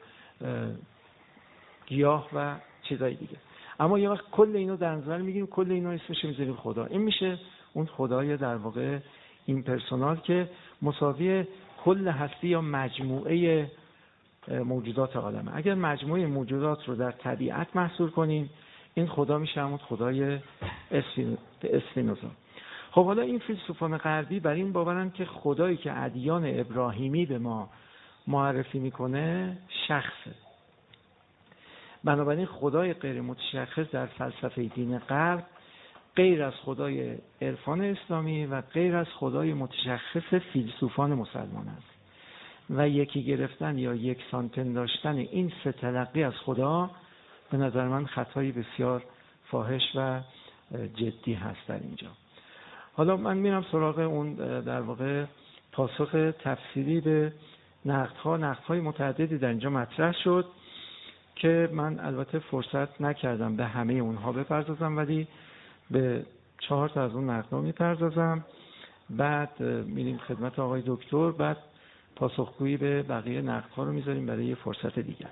گیاه و چیزای دیگه. اما یه وقت کل اینو در نظر میگیریم، کل اینا اسمش میذاریم خدا. این میشه اون خدای در واقع این پرسونال که مساوی کل هستی یا مجموعه موجودات عالمه. اگر مجموعه موجودات رو در طبیعت محصور کنیم، این خدا میشه همون خدای اسفینوزا. خب حالا این فیلسوفان غربی بر این باورن که خدایی که ادیان ابراهیمی به ما معرفی میکنه شخصه. بنابراین خدای غیر متشخص در فلسفه دین غرب غیر از خدای عرفان اسلامی و غیر از خدای متشخص فیلسوفان مسلمان است و یکی گرفتن یا یکسان پنداشتن این سه تلقی از خدا به نظر من خطایی بسیار فاحش و جدی هست در اینجا. حالا من میرم سراغ اون در واقع پاسخ تفسیری به نقدها. نقدهای متعددی در اینجا مطرح شد که من البته فرصت نکردم به همه اونها بپردازم، ولی به چهار تا از اون نقدها میپردازم، بعد میریم خدمت آقای دکتر، بعد پاسخگویی به بقیه نقدها رو میذاریم برای یه فرصت دیگر.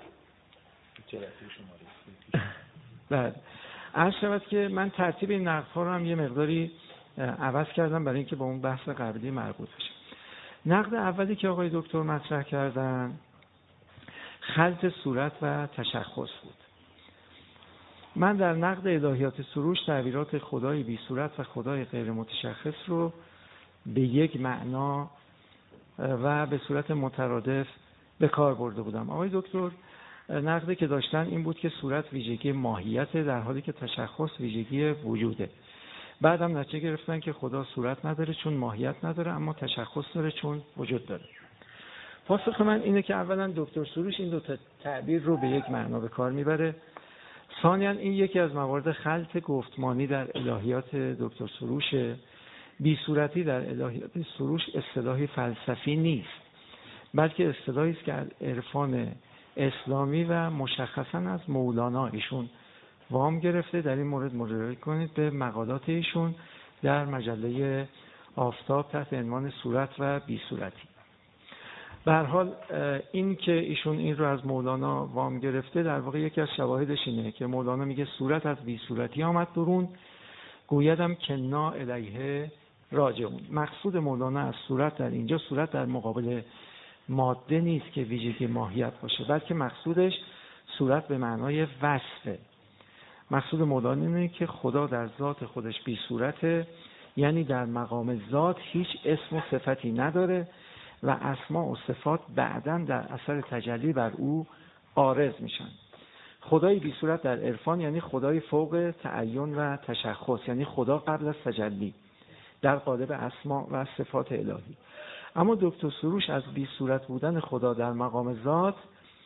بعد عرض شود که من ترتیب این نقدها رو هم یه مقداری عوض کردم برای اینکه با اون بحث قبلی مربوط بشه. نقد اولی که آقای دکتر مطرح کردن خلط صورت و تشخص بود. من در نقد الهیات سروش تعبیرات خدای بی صورت و خدای غیر متشخص رو به یک معنا و به صورت مترادف به کار برده بودم. آقای دکتر نقدی که داشتن این بود که صورت ویژگی ماهیت در حالی که تشخص ویژگی وجوده. بعدم نتیجه گرفتن که خدا صورت نداره چون ماهیت نداره، اما تشخص داره چون وجود داره. پاسخ من اینه که اولا دکتر سروش این دو تعبیر رو به یک معنا به کار میبره. ثانیاً این یکی از موارد خلط گفتمانی در الهیات دکتر سروشه. بی صورتی در الهیات سروش اصطلاحی فلسفی نیست، بلکه اصطلاحی است که از عرفان اسلامی و مشخصاً از مولانا ایشون وام گرفته. در این مورد مراجعه کنید به مقالات ایشون در مجله آفتاب تحت عنوان صورت و بی صورتی. به هر حال این که ایشون این رو از مولانا وام گرفته در واقع یکی از شواهدش اینه که مولانا میگه صورت از بی صورتی آمد برون، گویدم که نا الیه راجعون. مقصود مولانا از صورت در اینجا صورت در مقابل ماده نیست که ویژگی ماهیت باشه، بلکه مقصودش صورت به معنای وصفه. مقصود مولانا اینه که خدا در ذات خودش بی صورته، یعنی در مقام ذات هیچ اسم و صفتی نداره و اسما و صفات بعداً در اثر تجلی بر او عارض میشن. خدای بی صورت در عرفان یعنی خدای فوق تعین و تشخص، یعنی خدا قبل از تجلی در قالب اسما و صفات الهی. اما دکتر سروش از بی صورت بودن خدا در مقام ذات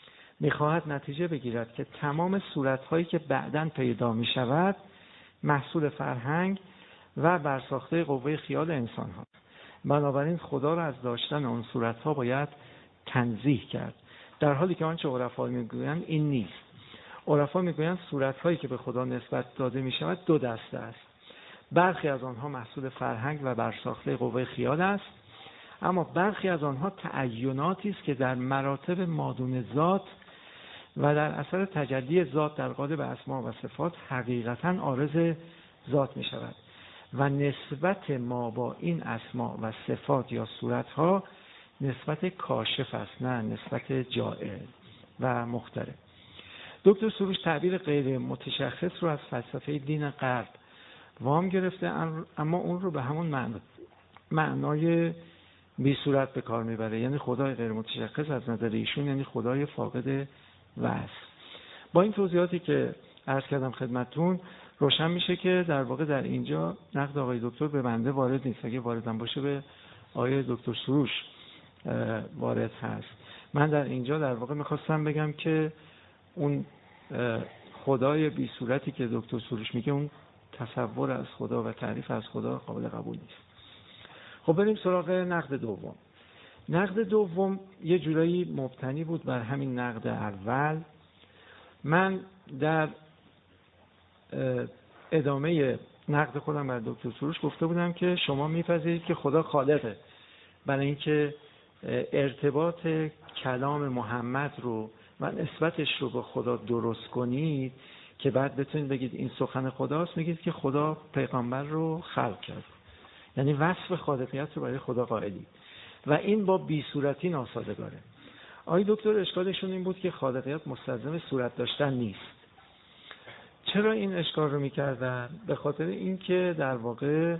میخواهد نتیجه بگیرد که تمام صورتهایی که بعداً پیدا میشود محصول فرهنگ و برساخته قوه خیال انسان هاست. بنابراین خدا را از داشتن اون صورتها باید تنزیه کرد، در حالی که آنچه عرفا میگویند این نیست. عرفا میگویند صورتهایی که به خدا نسبت داده میشود دو دسته است. برخی از آنها محصول فرهنگ و برساخته قوه خیال است، اما برخی از آنها تعیناتی است که در مراتب مادون ذات و در اثر تجلی ذات در قالب اسما و صفات حقیقتاً عارض ذات می شود و نسبت ما با این اسما و صفات یا صورتها نسبت کاشف است، نه نسبت جائل و مختلف. دکتر سروش تعبیر غیر متشخص رو از فلسفه دین غرب وام گرفته، اما اون رو به همون معنی معنای بی صورت به کار میبره، یعنی خدای غیر متشخص از نظر ایشون یعنی خدای فاقد وصف. با این توضیحاتی که عرض کردم خدمتتون روشن میشه که در واقع در اینجا نقد آقای دکتر به بنده وارد نیست، اگه واردم باشه به آقای دکتر سروش وارد هست. من در اینجا در واقع میخواستم بگم که اون خدای بی صورتی که دکتر سروش میگه اون تصور از خدا و تعریف از خدا قابل قبول نیست. خب بریم سراغ نقد دوم. نقد دوم یه جورایی مبتنی بود بر همین نقد اول. من در ادامه نقد خودم بر دکتر سروش گفته بودم که شما میپذیرید که خدا خالقه، برای اینکه ارتباط کلام محمد رو و نسبتش رو به خدا درست کنید که بعد بتونید بگید این سخن خداست، میگید که خدا پیغمبر رو خلق کرد، یعنی وصف خالقیت رو برای خدا قائلی و این با بی صورتی ناسازگاره. آقای دکتر اشکالشون این بود که خالقیت مستلزم صورت داشتن نیست. چرا این اشکال رو میکردن؟ به خاطر اینکه در واقع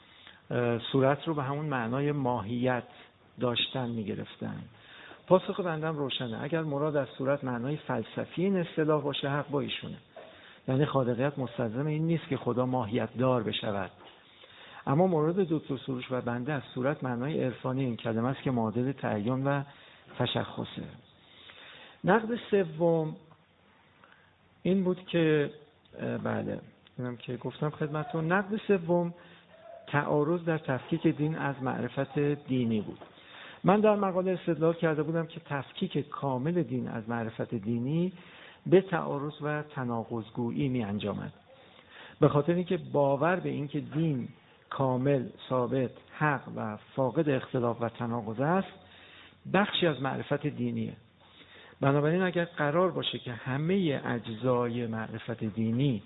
صورت رو به همون معنای ماهیت داشتن میگرفتن. پاسخ بندم روشنه، اگر مراد از صورت معنای فلسفی این اصطلاح باشه حق با ایشونه، یعنی خالقیت مستلزم این نیست که خدا ماهیت دار بشود. اما مراد دکتر سروش و بنده از صورت معنای عرفانی این کلمه است که معادل تعین و تشخصه. نقد سوم این بود که بله اینم که گفتم خدمتتون. نقد سوم تعارض در تفکیک دین از معرفت دینی بود. من در مقاله استدلال کرده بودم که تفکیک کامل دین از معرفت دینی به تعارض و تناقض‌گویی می انجامد، به خاطر اینکه باور به اینکه دین کامل، ثابت، حق و فاقد اختلاف و تناقض است بخشی از معرفت دینیه. بنابراین اگر قرار باشه که همه اجزای معرفت دینی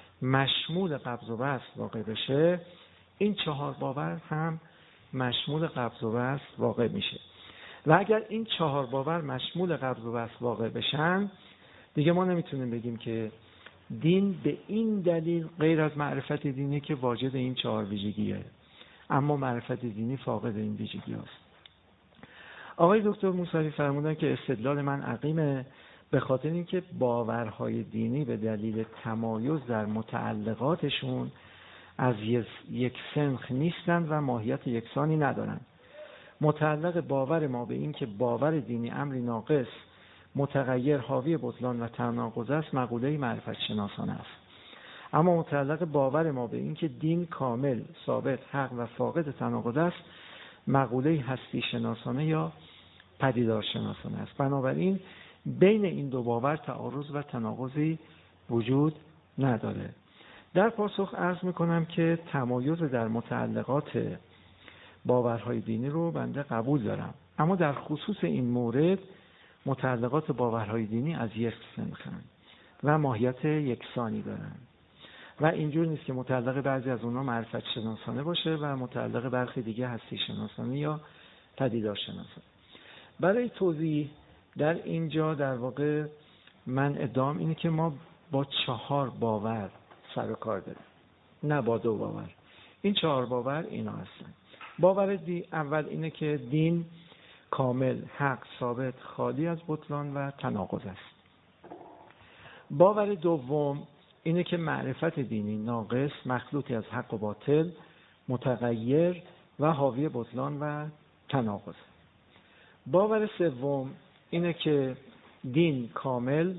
مشمول قبض و بسط واقع بشه، این چهار باور هم مشمول قبض و بسط واقع میشه و اگر این چهار باور مشمول قبض و بسط واقع بشن دیگه ما نمیتونیم بگیم که دین به این دلیل غیر از معرفت دینی که واجد این چهار ویژگیه، اما معرفت دینی فاقد این ویژگی است. آقای دکتر موسوی فرمودن که استدلال من عقیمه، به خاطر اینکه باورهای دینی به دلیل تمایز در متعلقاتشون از یک سنخ نیستند و ماهیت یکسانی ندارند. متعلق باور ما به این که باور دینی امری ناقص، متغیر، حاوی بطلان و تناقض است مقوله معرفت شناسانه است. اما متعلق باور ما به این که دین کامل، ثابت، حق و فاقد تناقض است مقوله هستی شناسانه یا پدیدار شناسانه است. بنابراین بین این دو باور تعارض و تناقضی وجود نداره. در پاسخ عرض میکنم که تمایز در متعلقات باورهای دینی رو بنده قبول دارم، اما در خصوص این مورد متعلقات باورهای دینی از یک سنخند و ماهیت یکسانی دارند و اینجور نیست که متعلق بعضی از اونها معرفت شناسانه باشه و متعلق برخی دیگه هستی شناسانه یا پدیدار شناسانه. برای توضیح در اینجا در واقع من ادعام اینه که ما با چهار باور سر و کار داریم، نه با دو باور. این چهار باور اینا هستن. باور دی اول اینه که دین کامل، حق، ثابت، خالی از بطلان و تناقض است. باور دوم اینه که معرفت دینی ناقص، مخلوطی از حق و باطل، متغیر و حاوی بطلان و تناقض. باور سوم اینه که دین کامل،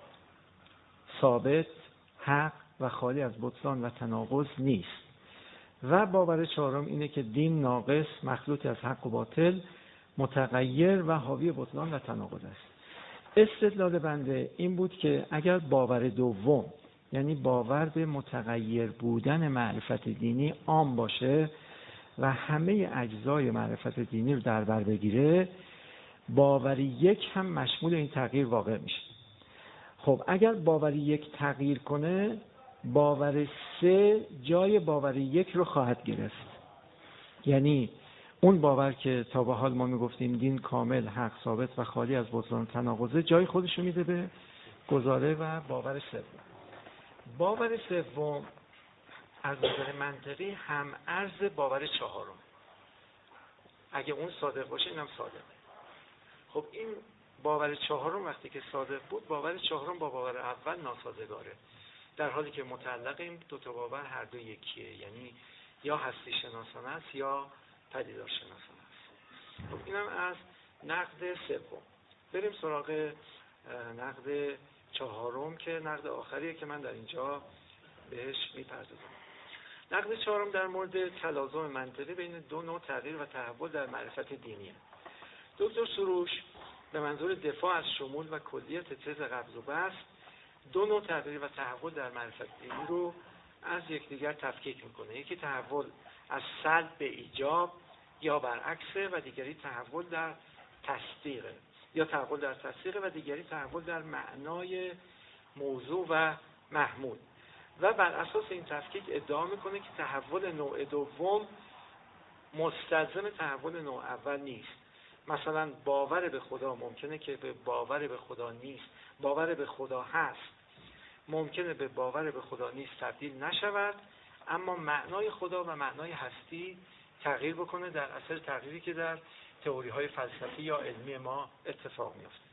ثابت، حق و خالی از بطلان و تناقض نیست. و باور چهارم اینه که دین ناقص، مخلوط از حق و باطل، متغیر و حاوی بطلان و تناقض است. استدلال بنده این بود که اگر باور دوم، یعنی باور به متغیر بودن معرفت دینی عام باشه و همه اجزای معرفت دینی رو در بر بگیره، باوری یک هم مشمول این تغییر واقع میشه. خب اگر باوری یک تغییر کنه، باور سه جای باور یک رو خواهد گرفت. یعنی اون باور که تا به حال ما میگفتیم دین کامل، حق، ثابت و خالی از بطلان و تناقضه، جای خودش رو میده به گزاره و باور سوم. باور سوم از نظر منطقی هم ارز باور چهارم. اگه اون صادق باشه اینم صادقه. خب این باور چهارم وقتی که صادق بود، باور چهارم با باور اول ناسازگاره، در حالی که متعلق این دو تا باور هر دو یکیه، یعنی یا هستی شناسانه است یا پدیدار شناسانه است. خب اینم از نقد سوم. بریم سراغ نقد چهارم که نقد آخریه که من در اینجا بهش میپردازم. نقد چهارم در مورد تلازم منطقی بین دو نوع تغییر و تحول در معرفت دینیه. دکتر سروش به منظور دفاع از شمول و کلیت تز قبض و بسط دو نوع تغییر و تحول در معرفت دینی رو از یکدیگر تفکیک میکنه. یکی تحول از سلب به ایجاب یا برعکسه و دیگری تحول در تصدیقه یا تحول در تصدیقه و دیگری تحول در معنای موضوع و محمول. و بر اساس این تفکیک ادعا میکنه که تحول نوع دوم مستلزم تحول نوع اول نیست. مثلا باور به خدا ممکنه که به باور به خدا نیست، باور به خدا هست ممکنه به باور به خدا نیست تبدیل نشود، اما معنای خدا و معنای هستی تغییر بکنه در اثر تغییری که در تئوری های فلسفی یا علمی ما اتفاق میفته.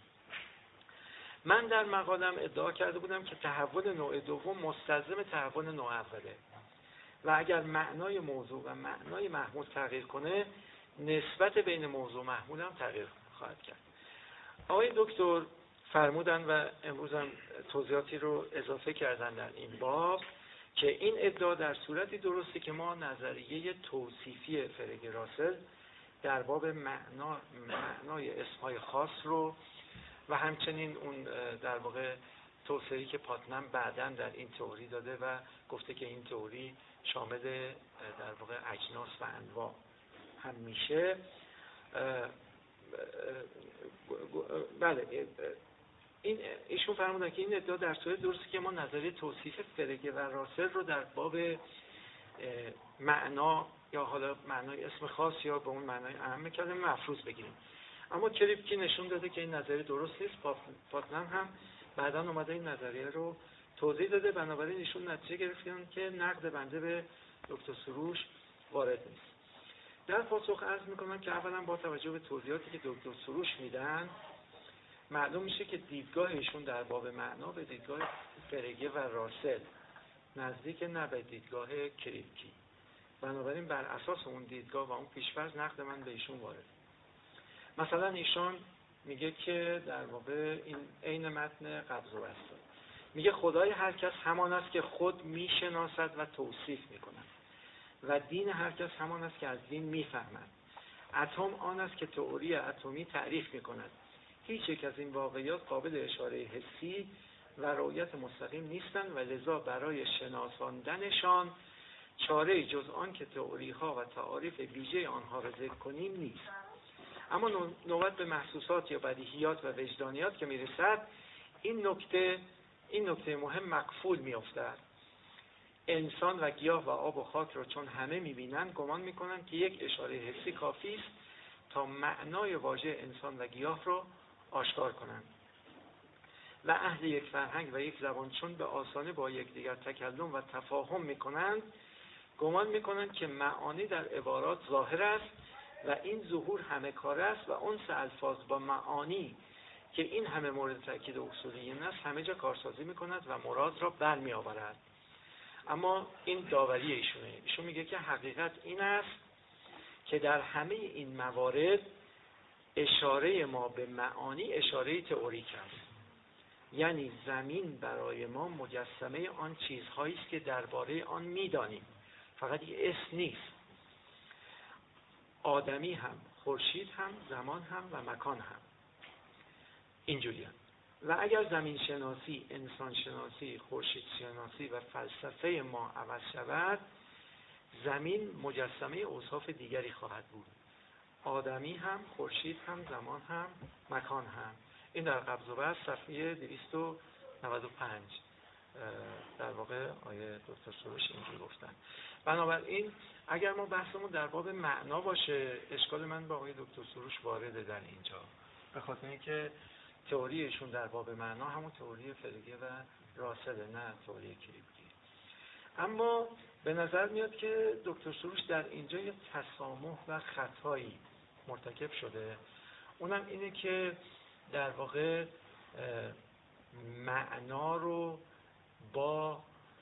من در مقالم ادعا کرده بودم که تحول نوع دوم مستلزم تحول نوع اوله و اگر معنای موضوع و معنای محمول تغییر کنه، نسبت بین موضوع و محمول هم تغییر خواهد کرد. آقای دکتر فرمودن و امروز هم توضیحاتی رو اضافه کردن در این باب که این ادعا در صورتی درسته که ما نظریه توصیفی فرگ راسل در باب معنا معنای اسمهای خاص رو و همچنین اون در واقع توصیفی که پاتنم بعداً در این تئوری داده و گفته که این تئوری شامل در واقع اجناس و انواع هم میشه. بله این ایشون فرمودن که این ادعا در صورت درسته که ما نظریه توصیف فرگ و راسل رو در باب معنا یا حالا معنای اسم خاص یا به اون معنای اهم کلمه مفروض بگیریم. اما کریپکی نشون داده که این نظریه درست نیست. پاتنم هم بعداً اومده این نظریه رو توضیح داده، بنابراین ایشون نتیجه گرفتن که نقد بنده به دکتر سروش وارد نیست. در پاسخ عرض میکنم که اولا با توجه به توضیحاتی که دکتر سروش میدن معلوم میشه که دیدگاه ایشون در باب معنا به دیدگاه فرگه و راسل نزدیک نه به دیدگاه کریپکی. بنابراین بر اساس اون دیدگاه و اون پیش‌فرض نقد من به ایشون وارد. مثلا ایشون میگه که در واقع این عین متن قبض و بسط میگه خدای هر کس همان است که خود میشناسد و توصیف میکند و دین هر کس همان است که از دین میفهمد. اتم آن است که تئوری اتمی تعریف میکند. هیچ یک از این واقعیات قابل اشاره حسی و رؤیت مستقیم نیستند و لذا برای شناساندنشان چاره جز آن که تئوری ها و تعاریف ویژه آنها را ذکر کنیم نیست. اما نوبت به محسوسات یا بدیهیات و وجدانیات که میرسد، این نکته این نکته مهم مقفول میافتد. انسان و گیاه و آب و خاک را چون همه میبینند گمان میکنند که یک اشاره حسی کافی است تا معنای واژه انسان و گیاه را آشکار کنند و اهل یک فرهنگ و یک زبان چون به آسانی با یکدیگر تکلم و تفاهم میکنند گمان میکنند که معانی در عبارات ظاهر است و این ظهور همه کاره است و اون سه الفاظ با معانی که این همه مورد تاکید اصولیین است همه جا کارسازی میکند و مراد را بر می آورد. اما این داوری ایشونه. ایشون میگه که حقیقت این است که در همه این موارد اشاره ما به معانی اشاره تئوریک است. یعنی زمین برای ما مجسمه آن چیزهایی است که درباره آن می‌دانیم، فقط یه اسم نیست. آدمی هم، خورشید هم، زمان هم و مکان هم اینجوری هم. و اگر زمین شناسی، انسان شناسی، خورشید شناسی و فلسفه ما عوض شود، زمین مجسمه اوصاف دیگری خواهد بود. آدمی هم، خورشید هم، زمان هم، مکان هم. این در قبض و بسط صفحه دویست و نود و پنج در واقع آیه دکتر سروش اینجوری گفتن. بنابراین اگر ما بحثمون در باب معنا باشه، اشکال من با آقای دکتر سروش وارده در اینجا، به خاطر اینکه تئوریشون در باب معنا همون تئوری فرگه و راسله، نه تئوری کلیپی. اما به نظر میاد که دکتر سروش در اینجا یه تسامح و خطایی مرتکب شده. اونم اینه که در واقع معنا رو با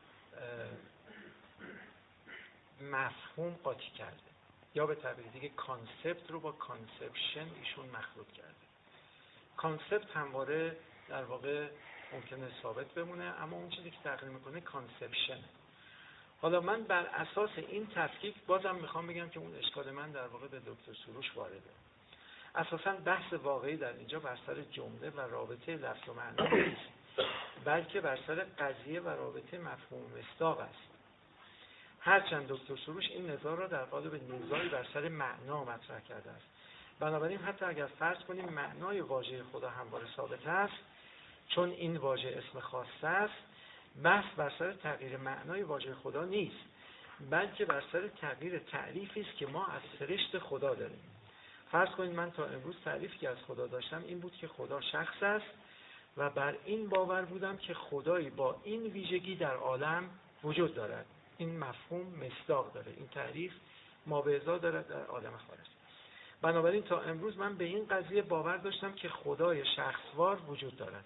مفهوم قاطی کرده، یا به تعبیر دیگه کانسپت رو با کانسپشن ایشون مخلوط کرده. کانسپت همواره در واقع ممکنه ثابت بمونه، اما اون چیزی که تغییر میکنه کانسپشنه. حالا من بر اساس این تفکیک بازم میخوام بگم که اون اشکال من در واقع به دکتر سروش وارده. اساساً بحث واقعی در اینجا بر سر جمله و رابطه لفظ و معنا نیست، بلکه بر سر قضیه و رابطه مفهوم مصداق است. هرچند دکتر سروش این نزاع را در قالب نزاعی بر سر معنا مطرح کرده است. بنابراین حتی اگر فرض کنیم معنای واژه خدا همواره ثابت است، چون این واژه اسم خاص است، بحث بر سر تغییر معنای واژه خدا نیست، بلکه بر سر تغییر تعریفی است که ما از سرشت خدا داریم. فرض کنید من تا امروز تعریفی که از خدا داشتم این بود که خدا شخص است و بر این باور بودم که خدایی با این ویژگی در عالم وجود دارد. این مفهوم مصداق داره، این تعریف مابعضا دارد در عالم خارج. بنابراین تا امروز من به این قضیه باور داشتم که خدای شخصوار وجود دارد.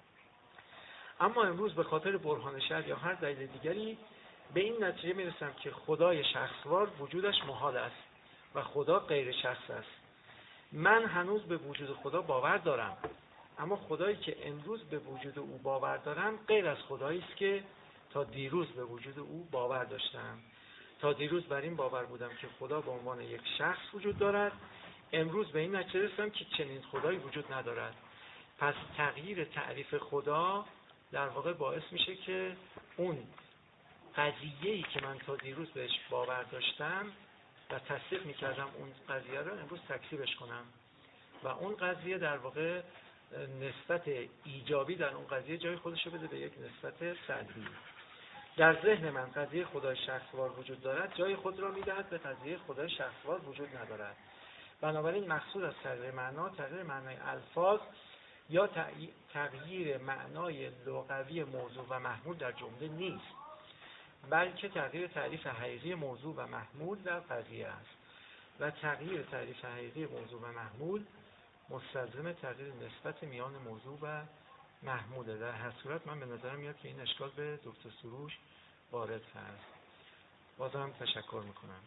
اما امروز به خاطر برهان شرع یا هر دلیل دیگری به این نتیجه میرسم که خدای شخصوار وجودش محال است و خدا غیر شخص است. من هنوز به وجود خدا باور دارم، اما خدایی که امروز به وجود او باور دارم غیر از خدایی است که تا دیروز به وجود او باور داشتم. تا دیروز بر این باور بودم که خدا به عنوان یک شخص وجود دارد، امروز به این نتیجه رسیدم که چنین خدایی وجود ندارد. پس تغییر تعریف خدا در واقع باعث میشه که اون قضیه‌ای که من تا دیروز بهش باور داشتم و تصدیق میکردم اون قضیه رو امروز تکذیبش کنم و اون قضیه در واقع نسبت ایجابی در اون قضیه جای خودش رو بده به یک نسبت سلبی. در ذهن من قضیه خدای شخصوار وجود دارد، جای خود را میدهد به قضیه خدای شخصوار وجود ندارد. بنابراین مقصود از تغییر معنا تغییر معنای الفاظ یا تغییر معنای لغوی موضوع و محمول در جمله نیست، بلکه تغییر تعریف حقیقی موضوع و محمول در قضیه است و تغییر تعریف حقیقی موضوع و محمول مستلزم تغییر نسبت میان موضوع و محموله. در هر صورت من به نظرم میاد که این اشکال به دکتر سروش وارد هست. بازم تشکر میکنم.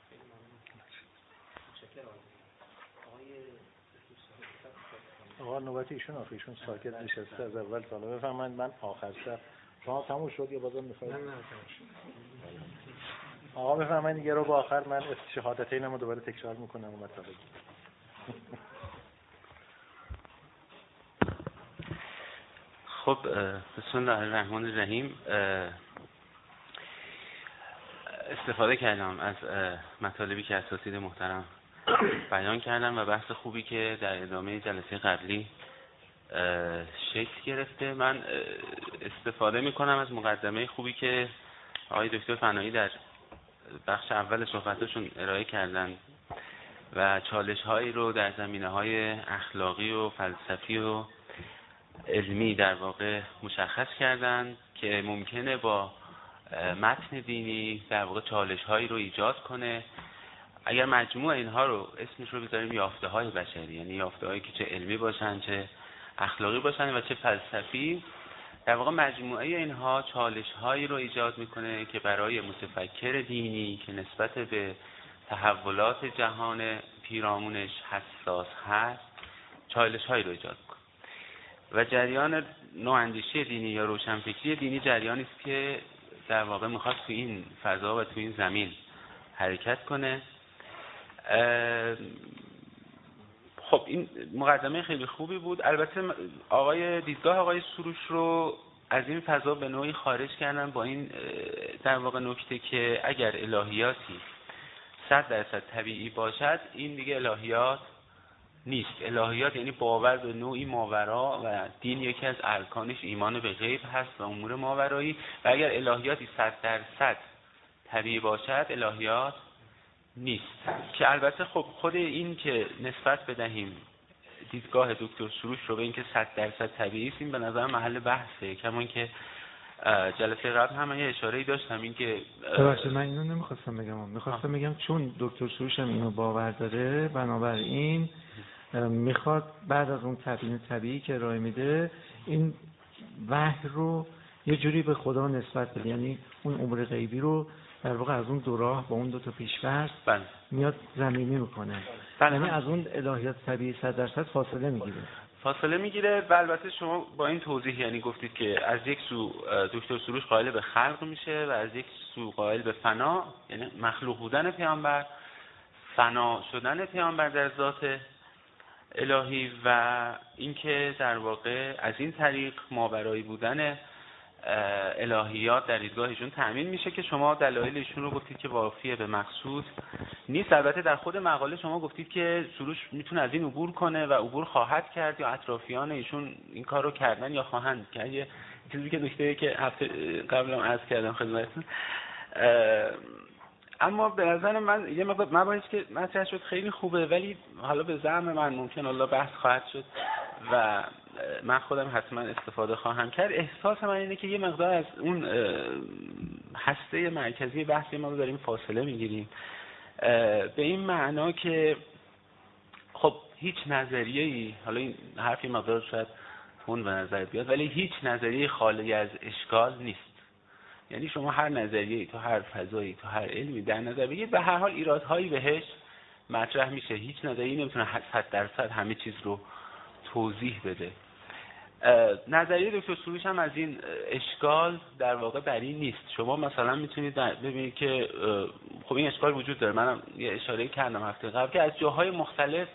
آقا نوبت ایشون آخه ایشون ساکت نشسته از اول تا حالا. بفرمایید من آخر سر شما تموم شد یا بازم میخواید؟ نه نه تموم شد. آقا بفرمایید دیگه رو با آخر من شهادتینمو دوباره تکرار میکنم و مطلب. خب بسم الله الرحمن الرحیم. استفاده کردم از مطالبی که اساتید محترم بیان کردم و بحث خوبی که در ادامه جلسه قبلی شکل گرفته. من استفاده میکنم از مقدمه خوبی که آقای دکتر فنایی در بخش اول صحبتشون ارائه کردن و چالش هایی رو در زمینه های اخلاقی و فلسفی و علمی در واقع مشخص کردن که ممکنه با متن دینی در واقع چالش هایی رو ایجاد کنه. اگر مجموع اینها رو اسمش رو بذاریم یافته های بشری، یعنی یافته هایی که چه علمی باشن، چه اخلاقی باشن و چه فلسفی، در واقع مجموعه اینها چالش هایی رو ایجاد میکنه که برای متفکر دینی که نسبت به تحولات جهان پیرامونش حساس هست چالش هایی رو ایجاد میکنه و جریان نواندیشی دینی یا روشنفکری دینی جریانی است که در واقع میخواد تو این فضا و تو این زمین حرکت کنه. خب این مقدمه خیلی خوبی بود. البته آقای دیدگاه آقای سروش رو از این فضا به نوعی خارج کردن با این در واقع نکته که اگر الهیاتی صد درصد طبیعی باشد این دیگه الهیات نیست. الهیات یعنی باور به نوعی ماورا و دین یکی از ارکانش ایمان به غیب هست و امور ماورایی و اگر الهیاتی صد درصد طبیعی باشد الهیات نیست. که البته خب خود این که نسبت بدهیم دیدگاه دکتر سروش رو به این که صد درصد طبیعی است این به نظر محل بحثه. کمان که جلسه قبل هم یه اشاره‌ای داشتم این که ببخشید من اینو نمیخواستم بگم، میخواستم بگم چون دکتر سروش هم اینو باور داره بنابراین میخواد بعد از اون تبیین طبیعی که ارائه میده این وحی رو یه جوری به خدا نسبت بده، یعنی اون امور غیبی رو در واقع از اون دو راه با اون دو تا پیش‌فرض میاد زمینی میکنه، یعنی از اون الهیات طبیعی صد درصد فاصله میگیره فاصله میگیره و البته شما با این توضیح یعنی گفتید که از یک سو دکتر سروش قائل به خلق میشه و از یک سو قائل به فنا، یعنی مخلوق بودن پیامبر، فنا شدن پیامبر در ذات الهی و اینکه در واقع از این طریق ماورایی بودن الهیات در دیدگاه ایشون تأمین میشه که شما دلایل ایشون رو گفتید که وافیه به مقصود نیست. البته در خود مقاله شما گفتید که سروش میتونه از این عبور کنه و عبور خواهد کرد یا اطرافیان ایشون این کار رو کردن یا خواهند کرد. یه چیزی که نکته که هفته قبلم عرض کردم خدمتتون. اما به نظر من یه مقدار مباحثی که مطرح شد خیلی خوبه ولی حالا به زعم من ممکن الله بحث خواهد شد و من خودم حتما استفاده خواهم کرد. احساس من اینه که یه مقدار از اون هسته مرکزی بحثی ما رو داریم فاصله میگیریم به این معنا که خب هیچ نظریه‌ای، حالا این حرفی مقدار شاید تون به نظر بیاد ولی هیچ نظریه خالی از اشکال نیست. یعنی شما هر نظریه‌ای تو هر فضایی تو هر علمی در نظر بگیرید به هر حال ایرادهایی بهش مطرح میشه. هیچ نظریه‌ای نمیتونه صد درصد همه چیز رو توضیح بده. نظریه دکتر سروش هم از این اشکال در واقع بری نیست. شما مثلا میتونید ببینید که خب این اشکال وجود داره. منم یه اشاره کردم هفته قبل که از جاهای مختلف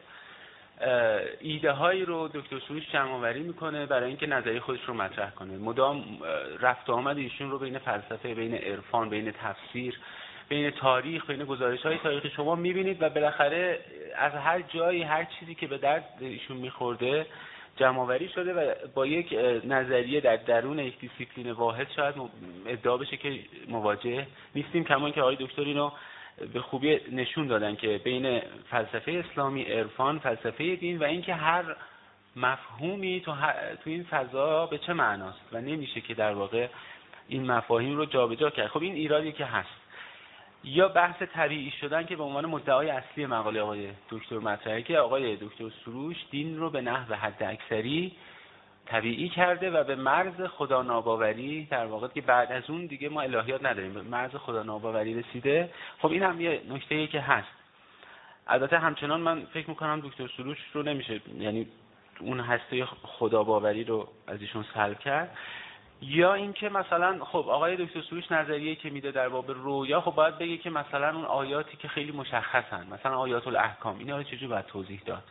ایده هایی رو دکتر سروش جمع آوری میکنه برای اینکه نظریه خودش رو مطرح کنه. مدام رفت و آمد ایشون رو بین فلسفه، بین عرفان، بین تفسیر، بین تاریخ، بین گزارش های تاریخی شما میبینید و بالاخره از هر جایی هر چیزی که به درد ایشون میخورده جمع آوری شده و با یک نظریه در درون یک دیسیپلین واحد شاید ادعا بشه که مواجه نیستیم. کمان که آقای دکتر اینو به خوبی نشون دادن که بین فلسفه اسلامی، عرفان، فلسفه دین و اینکه هر مفهومی تو, تو این فضا به چه معناست و نمیشه که در واقع این مفاهیم رو جابجا کرد. خب این ایرادی که هست. یا بحث طبیعی شدن که به عنوان مدعای اصلی مقاله آقای دکتر مطرحه که آقای دکتر سروش دین رو به نحو حد اکثری طبیعی کرده و به مرز خدا ناباوری در واقع که بعد از اون دیگه ما الهیات نداریم به مرز خدا ناباوری رسیده. خب این هم یه نکته‌ای که هست. البته همچنان من فکر میکنم دکتر سروش رو نمیشه یعنی اون هسته خدا باوری رو از ایشون سلب کرد. یا اینکه مثلا خب آقای دکتر سروش نظریه‌ای که میده در باب رویا خب باید بگه که مثلا اون آیاتی که خیلی مشخصن مثلا آیات الاحکام اینا رو چجوری باید توضیح داد.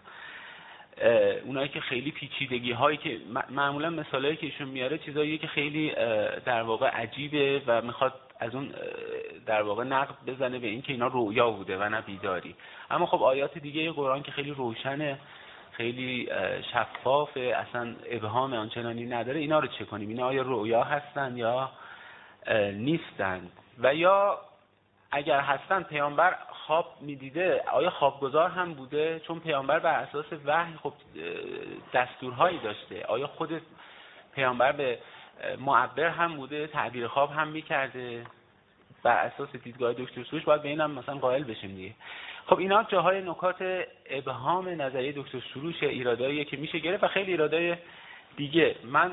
اونایی که خیلی پیچیدگی هایی که معمولا مثالایی که ایشون میاره چیزاییه که خیلی در واقع عجیبه و میخواد از اون در واقع نقد بزنه به این که اینا رویا بوده و نه بیداری. اما خب آیات دیگه قرآن که خیلی روشنه، خیلی شفافه، اصلا ابهام آنچنانی نداره. اینا رو چه کنیم؟ اینا آیا رویا هستن یا نیستن؟ و یا اگر هستن پیامبر خواب میدیده آیا خوابگزار هم بوده؟ چون پیامبر بر اساس وحی خب دستورهایی داشته. آیا خود پیامبر به معبر هم بوده؟ تعبیر خواب هم میکرده؟ بر اساس دیدگاه دکتر سروش باید به اینم مثلا قائل بشیم دیگه. خب اینا جاهای نکات ابهام نظریه دکتر سروش، ایراداییه که میشه گرفت و خیلی ایرادای دیگه. من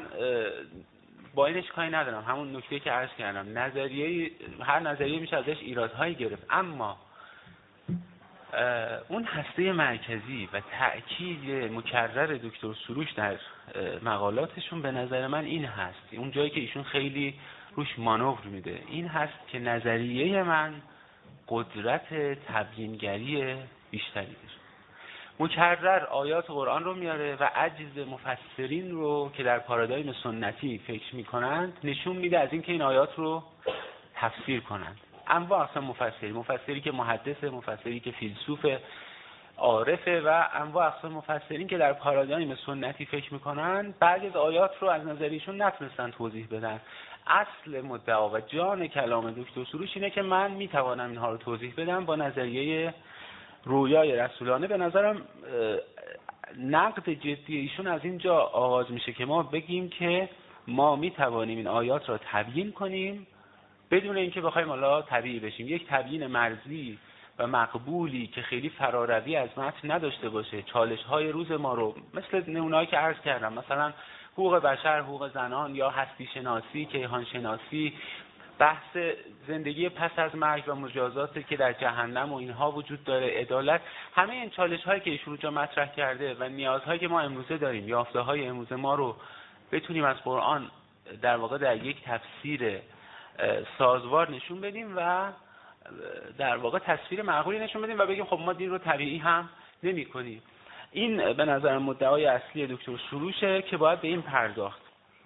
با اینش کاری ندارم، همون نکته که عرض کردم، نظریه هر نظریه میشه ازش ایرادهایی گرفت، اما اون هسته مرکزی و تأکید مکرر دکتر سروش در مقالاتشون به نظر من این هست، اون جایی که ایشون خیلی روش مانور میده این هست که نظریه من قدرت تبیینگری بیشتری داره. مکرر آیات قرآن رو میاره و عجز مفسرین رو که در پارادایم سنتی فکر میکنند نشون میده از اینکه این آیات رو تفسیر کنند. انواع اقسام مفسری، مفسری که محدثه، مفسری که فیلسوف عارفه و انواع اقسام مفسرین که در پارادایم سنتی فکر میکنن بعضی از آیات رو از نظریشون نتونستن توضیح بدن. اصل مدعا و جان کلام دکتر سروش اینه که من میتوانم اینها رو توضیح بدم با نظریه رویای رسولانه. به نظرم نقد جدی ایشون از اینجا آغاز میشه که ما بگیم که ما میتوانیم این آیات را تبیین کنیم بدون اینکه بخوایم حالا طبیعی بشیم، یک تبیین مرزی و مقبولی که خیلی فراروی از متن نداشته باشه، چالش های روز ما رو مثل نمونه‌ای که عرض کردم، مثلا حقوق بشر، حقوق زنان یا هستی شناسی، کیهان شناسی، بحث زندگی پس از مرگ و مجازاتی که در جهنم و اینها وجود داره، عدالت، همه این چالش هایی که ایشون جا مطرح کرده و نیازهایی که ما امروزه داریم، یافته های امروزه ما رو بتونیم از قرآن در واقع در یک تفسیر سازوار نشون بدیم و در واقع تصویر معقولی نشون بدیم و بگیم خب ما دین رو طبیعی هم نمی کنیم. این به نظر مدعای اصلی دکتر سروشه که باید به این پرداخت.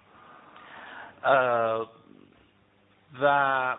و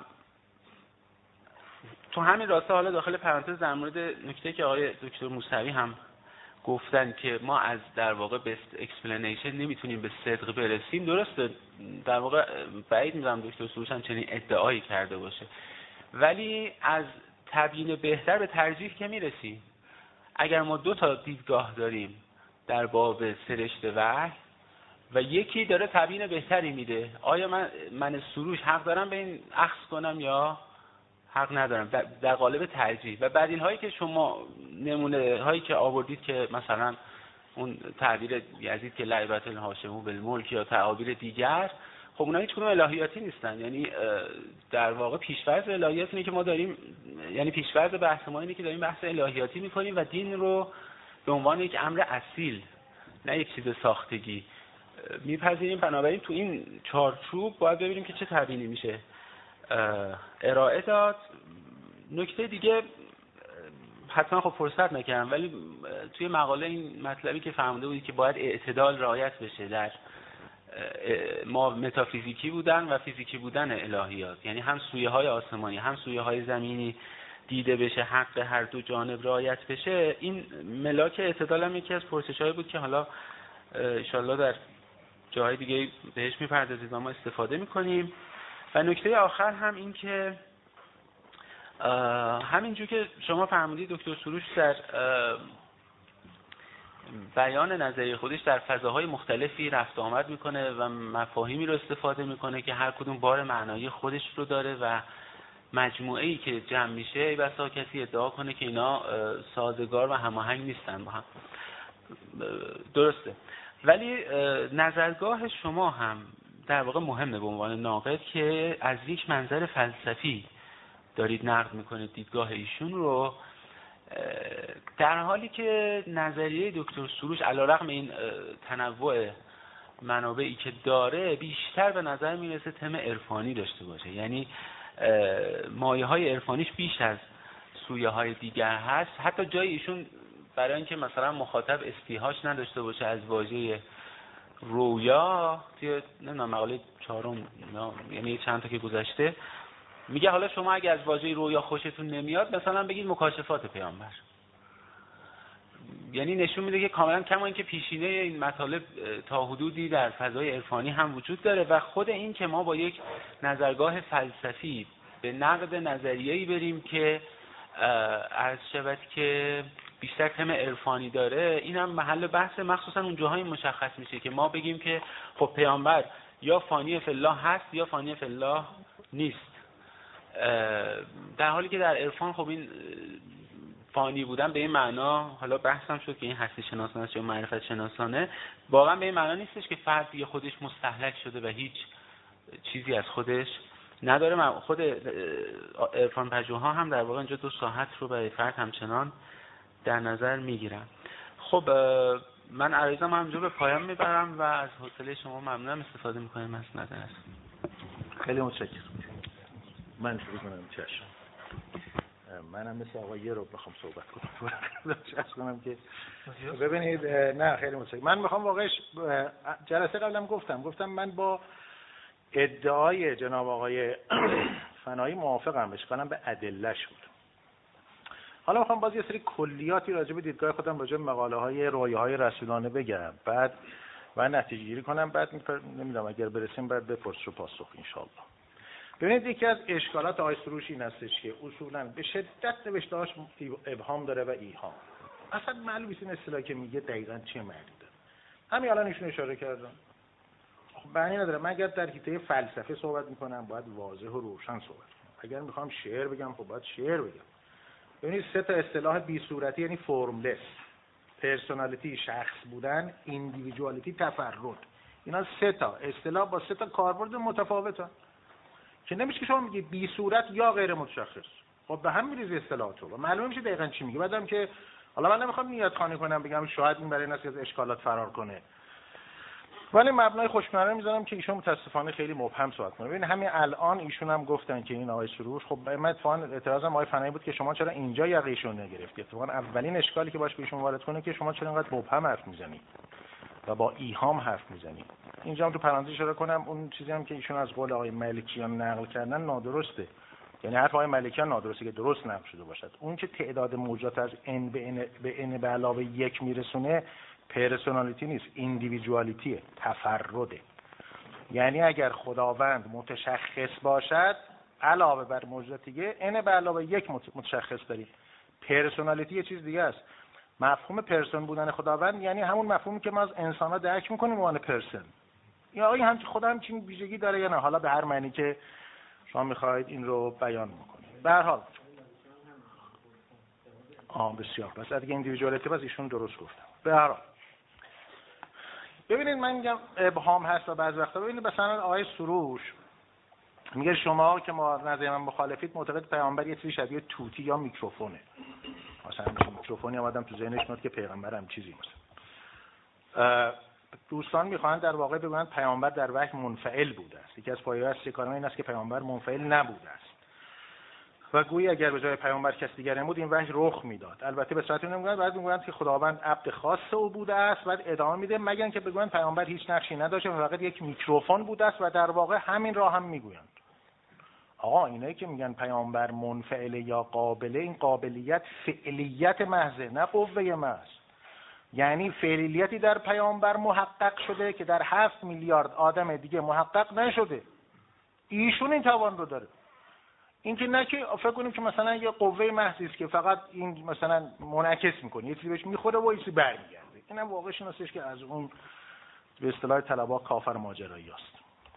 تو همین راسته حالا داخل پرانتز در مورد نکته که آقای دکتر موسوی هم گفتن که ما از در واقع best explanation نمیتونیم به صدق برسیم، درسته، در واقع بعید میدونم دکتر سروش هم چنین ادعایی کرده باشه، ولی از تبیین بهتر به ترجیح که میرسیم. اگر ما دو تا دیدگاه داریم در باب سرشت وحی و یکی داره تبیین بهتری میده، آیا من من سروش حق دارم به این اخذ کنم یا حق ندارم؟ در, در قالب ترجیح. و بدیل هایی که شما نمونه هایی که آوردید که مثلا اون تعبیر یزید که لعبت الهاشمو بالملک یا تعابیر دیگر، خب اونها هیچ کدوم الهیاتی نیستن. یعنی در واقع پیش‌فرض الهیات اینه که ما داریم، یعنی پیش‌فرض بحث ما اینه که داریم بحث الهیاتی میکنیم و دین رو به عنوان یک امر اصیل نه یک چیز ساختگی میپذیریم. بنابراین تو این چارچوب باید ببینیم که چه تبیینی میشه ارائه داد. نکته دیگه حتما خب فرصت نکردم، ولی توی مقاله این مطلبی که فهمیده بودی که باید اعتدال رعایت بشه در ما متافیزیکی بودن و فیزیکی بودن الهیات، یعنی هم سویه های آسمانی هم سویه های زمینی دیده بشه، حق هر دو جانب رعایت بشه. این ملاک اعتدال هم یکی از پرسش‌هایی بود که حالا انشالله در جاهای دیگه بهش میپردازید و ما استفاده میکنیم. و نکته آخر هم این که همینجور که شما فرمودید دکتر سروش در بیان نظریه خودش در فضاهای مختلفی رفت آمد میکنه و مفاهیمی رو استفاده میکنه که هر کدوم بار معنایی خودش رو داره و مجموعه ای که جمع میشه ای بسا کسی ادعا کنه که اینا سازگار و هماهنگ نیستن با هم. درسته، ولی نظرگاه شما هم در واقع مهمه به عنوان ناقد که از یک منظر فلسفی دارید نقد میکنید دیدگاه ایشون رو، در حالی که نظریه دکتر سروش علیرغم این تنوع منابعی که داره بیشتر به نظر میرسه تم عرفانی داشته باشه، یعنی مایه های عرفانیش بیش از سویه های دیگر هست. حتی جای ایشون برای اینکه مثلا مخاطب استیهاش نداشته باشه از واژه رویا، توی نمیدونم مقاله چهارم یعنی چند تا که گذشته میگه حالا شما اگه از واژه رویا خوشتون نمیاد مثلا بگید مکاشفات پیامبر. یعنی نشون میده که کاملا کما اینکه پیشینه این مطالب تا حدودی در فضای عرفانی هم وجود داره و خود این که ما با یک نظرگاه فلسفی به نقد نظریه‌ای بریم که عرض شود که بیشتر تم عرفانی داره، این هم محل بحث مخصوصا اون جاهای مشخص میشه که ما بگیم که خب پیامبر یا فانی فی الله هست یا فانی فی الله نیست، در حالی که در عرفان خب این فانی بودن به این معنا، حالا بحثم شد که این هستی شناسانه یا معرفت شناسانه، واقعا به این معنا نیستش که فرد دیگه خودش مستهلک شده و هیچ چیزی از خودش نداره. خود عرفان پژوها هم در واقع اینجا دو ساعت رو برای فرد همچنان در نظر میگیرن. خب من عریضم همینجا به پایان میبرم و از حوصله شما ممنونم، استفاده میکنیم از نظرت. خیلی متشکرم. من شروع کنم. چشم. منم مثل آقا یه رو بخوام صحبت کنم چشم کنم که ببینید. نه خیلی متشکرم. من میخوام واقعش جلسه قبلم گفتم گفتم من با ادعای جناب آقای فنایی موافقم، اشکالم به ادله‌اش بود. حالا میخوام باز یه سری کلیاتی راجع به دیدگاه خودم راجع به مقاله های رویاهای رسولانه بگم، بعد و نتیجه گیری کنم، بعد نمیدونم اگر برسیم بعد بپرس و پاسخ ان شاء الله. ببینید یکی از اشکالات آقای سروش این هستش که اصولاً به شدت نوشته‌هاش ابهام داره و ایهام. اصلا معلوم نیست این اصطلاحی که میگه دقیقاً چه معنی داره. همین الان ایشون اشاره کردن. خب معنی نداره. من اگر در حیطه فلسفه صحبت میکنم باید واضح و روشن صحبت کنم. اگر میخوام شعر بگم خب باید شعر بگم. ببینید سه تا اصطلاح بی صورتی یعنی فرملس، پرسونالیتی شخص بودن، ایندیویدوالیتی تفرد. اینا سه تا اصطلاح با سه تا کاربرد متفاوتن که نمیشه که شما میگید بی صورت یا غیر متشخص. خب به هم میریزه اصطلاحاتو و معلومه میشه دقیقاً چی میگه. بعدم که حالا من نمیخوام نیت خانه کنم بگم شاید این برای ناس از اشکالات فرار کنه، ولی مبنای خوشبینانه میذارم که ایشون متاسفانه خیلی مبهم صحبت کنه. ببین همین الان ایشون هم گفتن که این آقای سروش، خب من اتفاقا اعتراضم آقای فنایی بود که شما چرا اینجا یقیشون نگرفتید. اتفاقا اولین اشکالی که باش به ایشون وارد کنه که شما چرا اینقدر مبهم حرف میزنید و با ایهام حرف میزنید. اینجا هم تو پرانتز اشاره کنم اون چیزی هم که ایشون از قول آقای ملکیان نقل کردن نادرسته. یعنی حرف آقای ملکیان نادرسته که درست نقل شده باشد. اون که تعداد موجات از n به n به n به علاوه یک میرسونه پرسونالیتی نیست، ایندیویدوالیتیه، تفرده. یعنی اگر خداوند متشخص باشد علاوه بر موجودات دیگه n به علاوه یک متشخص داریم. پرسونالیتی یه چیز دیگه است. مفهوم پرسون بودن خداوند یعنی همون مفهومی که ما از انسان‌ها درک می‌کنیم به عنوان پرسون. یا آیا هم خدا همچین ویژگی داره یا نه؟ حالا به هر معنی که شما می‌خواید این رو بیان بکنید. به هر حال آه بسیار. پس دیگه ایندیویدوالیتی باز ایشون درست گفتم. به هر حال ببینید من میگم ابهام هست و بعضی وقتا ببینید مثلا آقای سروش میگه شما که ما نظر من مخالفید معتقد پیامبر یه چیزی شبیه توتی یا میکروفونه. مثلا میکروفونی آمدم تو ذهنش میاد که پیغمبر هم چیزی مثلا. دوستان میخوان در واقع بگویند پیامبر در وحی منفعل بوده است. یکی از پایه‌های اصلی کارم این است که پیامبر منفعل نبوده است. و گویی اگر به جای پیامبر کس دیگری بود این وحی رخ میداد. البته به صورتی نمیگن، بعد میگن که خداوند عبد خاص او بوده است. بعد ادامه میده مگر که بگن پیامبر هیچ نقشی نداشته و فقط یک میکروفون بوده است و در واقع همین را هم میگویند. آقا اینایی که میگن پیامبر منفعل یا قابله، این قابلیت فعلیت محض نه قوه محض. یعنی فعلیتی در پیامبر محقق شده که در هفت میلیارد آدم دیگه محقق نشده. ایشون این توان رو داره. این که نه که فکر کنیم که مثلا یه قوه محضی است که فقط این مثلا منعکس میکنه، یه چیزی بهش میخوره و یه چیزی برمیگرده. اینم واقعا شناسیش که از اون به اصطلاح طلبا کافر ماجرایی است.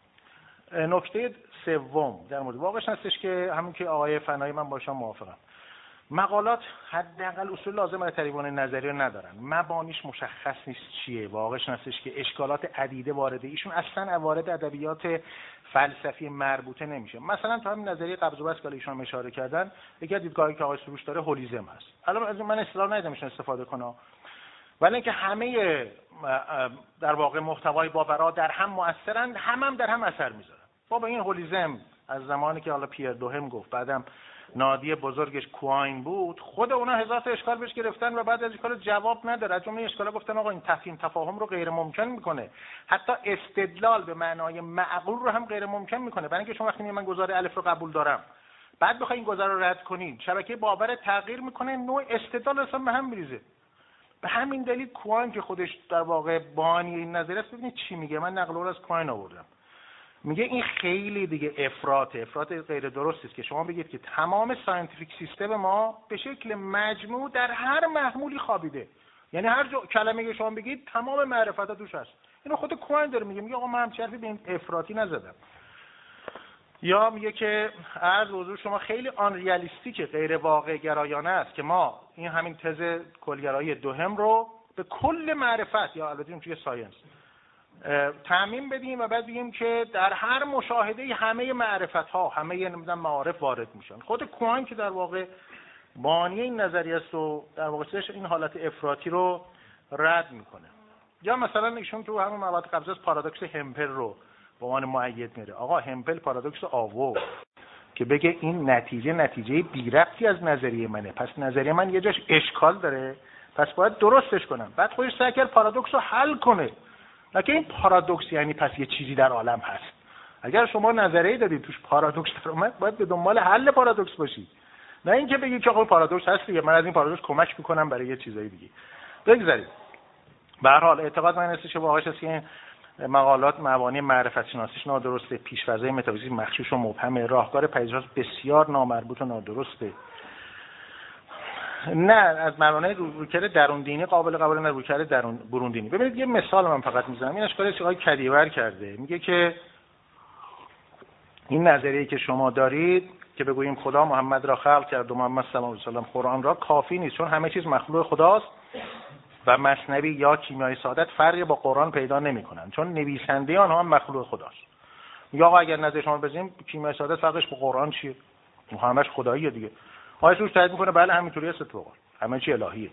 نکته سوم در مورد واقعا هستش که همون که آقای فنایی من با شما موافقم. مقالات حداقل اصول لازم برای تریبون نظری ندارن. مبانیش مشخص نیست چیه. واقعا هستش که اشکالات عدیده وارده ایشون اصلا وارد ادبیات فلسفی مربوطه نمیشه. مثلا تو همین نظریه قبض و بسط که ایشون اشاره کردن، یکی از دیدگاهی که آقای سروش داره هولیزم هست. الان از من اصطلاح ندیدم ایشون استفاده کنه، ولی اینکه همه در واقع محتوای باورها در هم مؤثرن، هم هم در هم اثر میذارن. با این هولیزم از زمانی که حالا پیر دوهم گفت، بعدم نادی بزرگش کوائن بود، خود اونا هزار تا اشکال بهش گرفتن و بعد از این کار جواب نداره. از جمله اشکالا گفتن آقا این تفهیم تفاهم رو غیر ممکن میکنه، حتی استدلال به معنای معقول رو هم غیر ممکن میکنه. برای اینکه شما وقتی من گزاره الف رو قبول دارم بعد بخوای این گزاره رو رد کنین، شبکه باور تغییر میکنه، نوع استدلال اصلا به هم میریزه. به همین دلیل کوائن که خودش در واقع بانی این نظریه است، ببینید چی میگه. من نقل قول از کوائن آوردم. میگه این خیلی دیگه افراطه، افراط غیر درستی است که شما بگید که تمام ساینتیفیک سیستم ما به شکل مجموع در هر محمولی خوابیده. یعنی هر جو کلمه که شما بگید تمام معرفت توش هست. اینو خود کوائن داره میگه. میگه آقا من همچین حرفی به این افراطی نزدم. یا میگه که عرض حضور شما خیلی آن ریالیستیکه، غیر واقع گرایانه است که ما این همین تز کلگرایی دوهم رو به کل معرفت یا البته توی ساینس تعمیم بدیم و بعد بگیم که در هر مشاهده همه معرفت ها، همه نمیدونم معارف وارد میشن. خود کوهان که در واقع بانی این نظریه است و در واقع این حالت افراطی رو رد میکنه. یا مثلا ایشون تو همون مواد قبض از پارادوکس همپل رو به عنوان مؤید میره. آقا همپل پارادوکس آورد که بگه این نتیجه نتیجه بی ربطی از نظریه منه، پس نظریه من یه جاش اشکال داره، پس باید درستش کنم. بعد خودش سعی کرد پارادوکس رو حل کنه. لکه این پارادوکس یعنی پس یه چیزی در عالم هست. اگر شما نظریه دارید توش پارادوکس در اومد، باید به دنبال حل پارادوکس باشید، نه اینکه بگید که آقا پارادوکس هست دیگه، من از این پارادوکس کمک میکنم برای یه چیزای دیگه. بگذارید. به هر حال اعتقاد من هست که واقعاش است که مقالات مبانی معرفت شناسیش نادرسته، پیش‌فضای متافیزیک مخشوش و مبهمه، راهکار پذیرش بسیار نامربوط و نادرسته. نه از مبانی رویکرد درون دینی قابل قبول، نه رویکرد درون برون دینی. ببینید یه مثال من فقط میزنم. این اشکالی که آقای کدیور کرده، میگه که این نظریه‌ای که شما دارید که بگوییم خدا محمد را خلق کرد و محمد صلی الله علیه و سلم قرآن را، کافی نیست، چون همه چیز مخلوق خداست و مثنوی یا کیمیای سعادت فرقی با قرآن پیدا نمی‌کنند، چون نویسنده آنها هم مخلوق خداست. یا آقا اگر نظر شما بزنیم کیمیای سعادت فرقش با قرآن چیه؟ همش خداییه دیگه. آیه روش تایید می‌کنه بله همینطوریه اتفاقا. همه چی الهیه.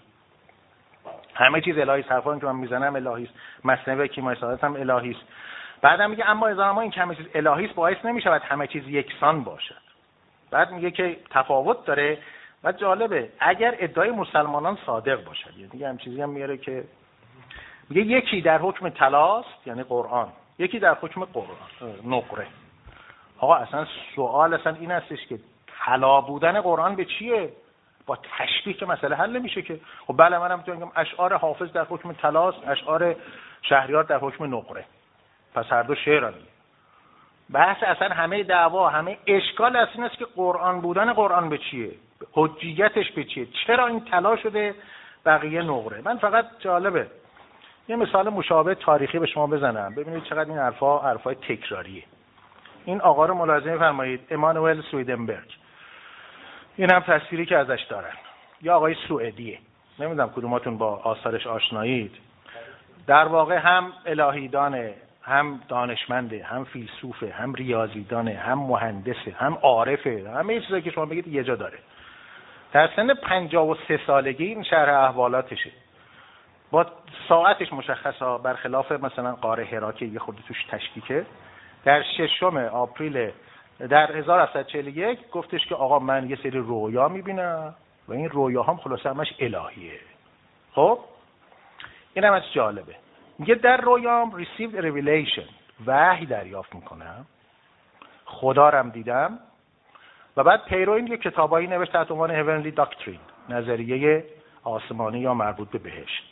همه چیز الهی است، حرفایی که من میزنم الهی است، مثنوی کیمیای سعادت هم الهی است. بعدم میگه اما اذا ما این که همه چیز الهی است باعث نمی‌شود همه چیز یکسان باشد. بعد میگه که تفاوت داره. و جالبه اگر ادعای مسلمانان صادق باشد، یعنی دیگه هم چیزی هم میاره که میگه یکی در حکم طلاست یعنی قرآن، یکی در حکم قرآن نقره. آقا اصلا سوال اصلا این هستش که طلا بودن قرآن به چیه؟ با تشبیه که مسئله حل نمیشه که. خب بله منم میتونم اشعار حافظ در حکم طلاست، اشعار شهریار در حکم نقره، پس هر دو شعرن. بحث اصلا همه دعوا، همه اشکال اصلا این است که قرآن بودن قرآن به چیه؟ حجیتش به چیه؟ چرا این طلا شده بقیه نقره؟ من فقط جالبه یه مثال مشابه تاریخی به شما بزنم ببینید چقدر این حرفا حرفای تکراریه. این آقا رو ملاحظه فرمایید، امانوئل سویدنبرگ. این هم تصویری که ازش دارن. یا آقای سوئدیه. نمیدونم کدوماتون با آثارش آشنایید. در واقع هم الهیدانه، هم دانشمنده، هم فیلسوفه، هم ریاضیدانه، هم مهندسه، هم عارفه، همه چیزایی که شما بگید یه جا داره. در سن پنجاه و سه سالگی این شرح احوالاتشه. با ساعتش مشخصه، برخلاف مثلا غار حرا که یه خورده توش تشکیکه. در ششم آپریل در هزار و هفتصد و چهل و یک گفتش که آقا من یه سری رویا میبینم و این رویاهام خلاصه همش الهیه. خب این هم از جالبه. میگه در رویام received revelation، وحی دریافت میکنم، خدا رم دیدم. و بعد پیرو این یه کتابایی نوشت تحت عنوان heavenly doctrine، نظریه آسمانی یا مربوط به بهشت.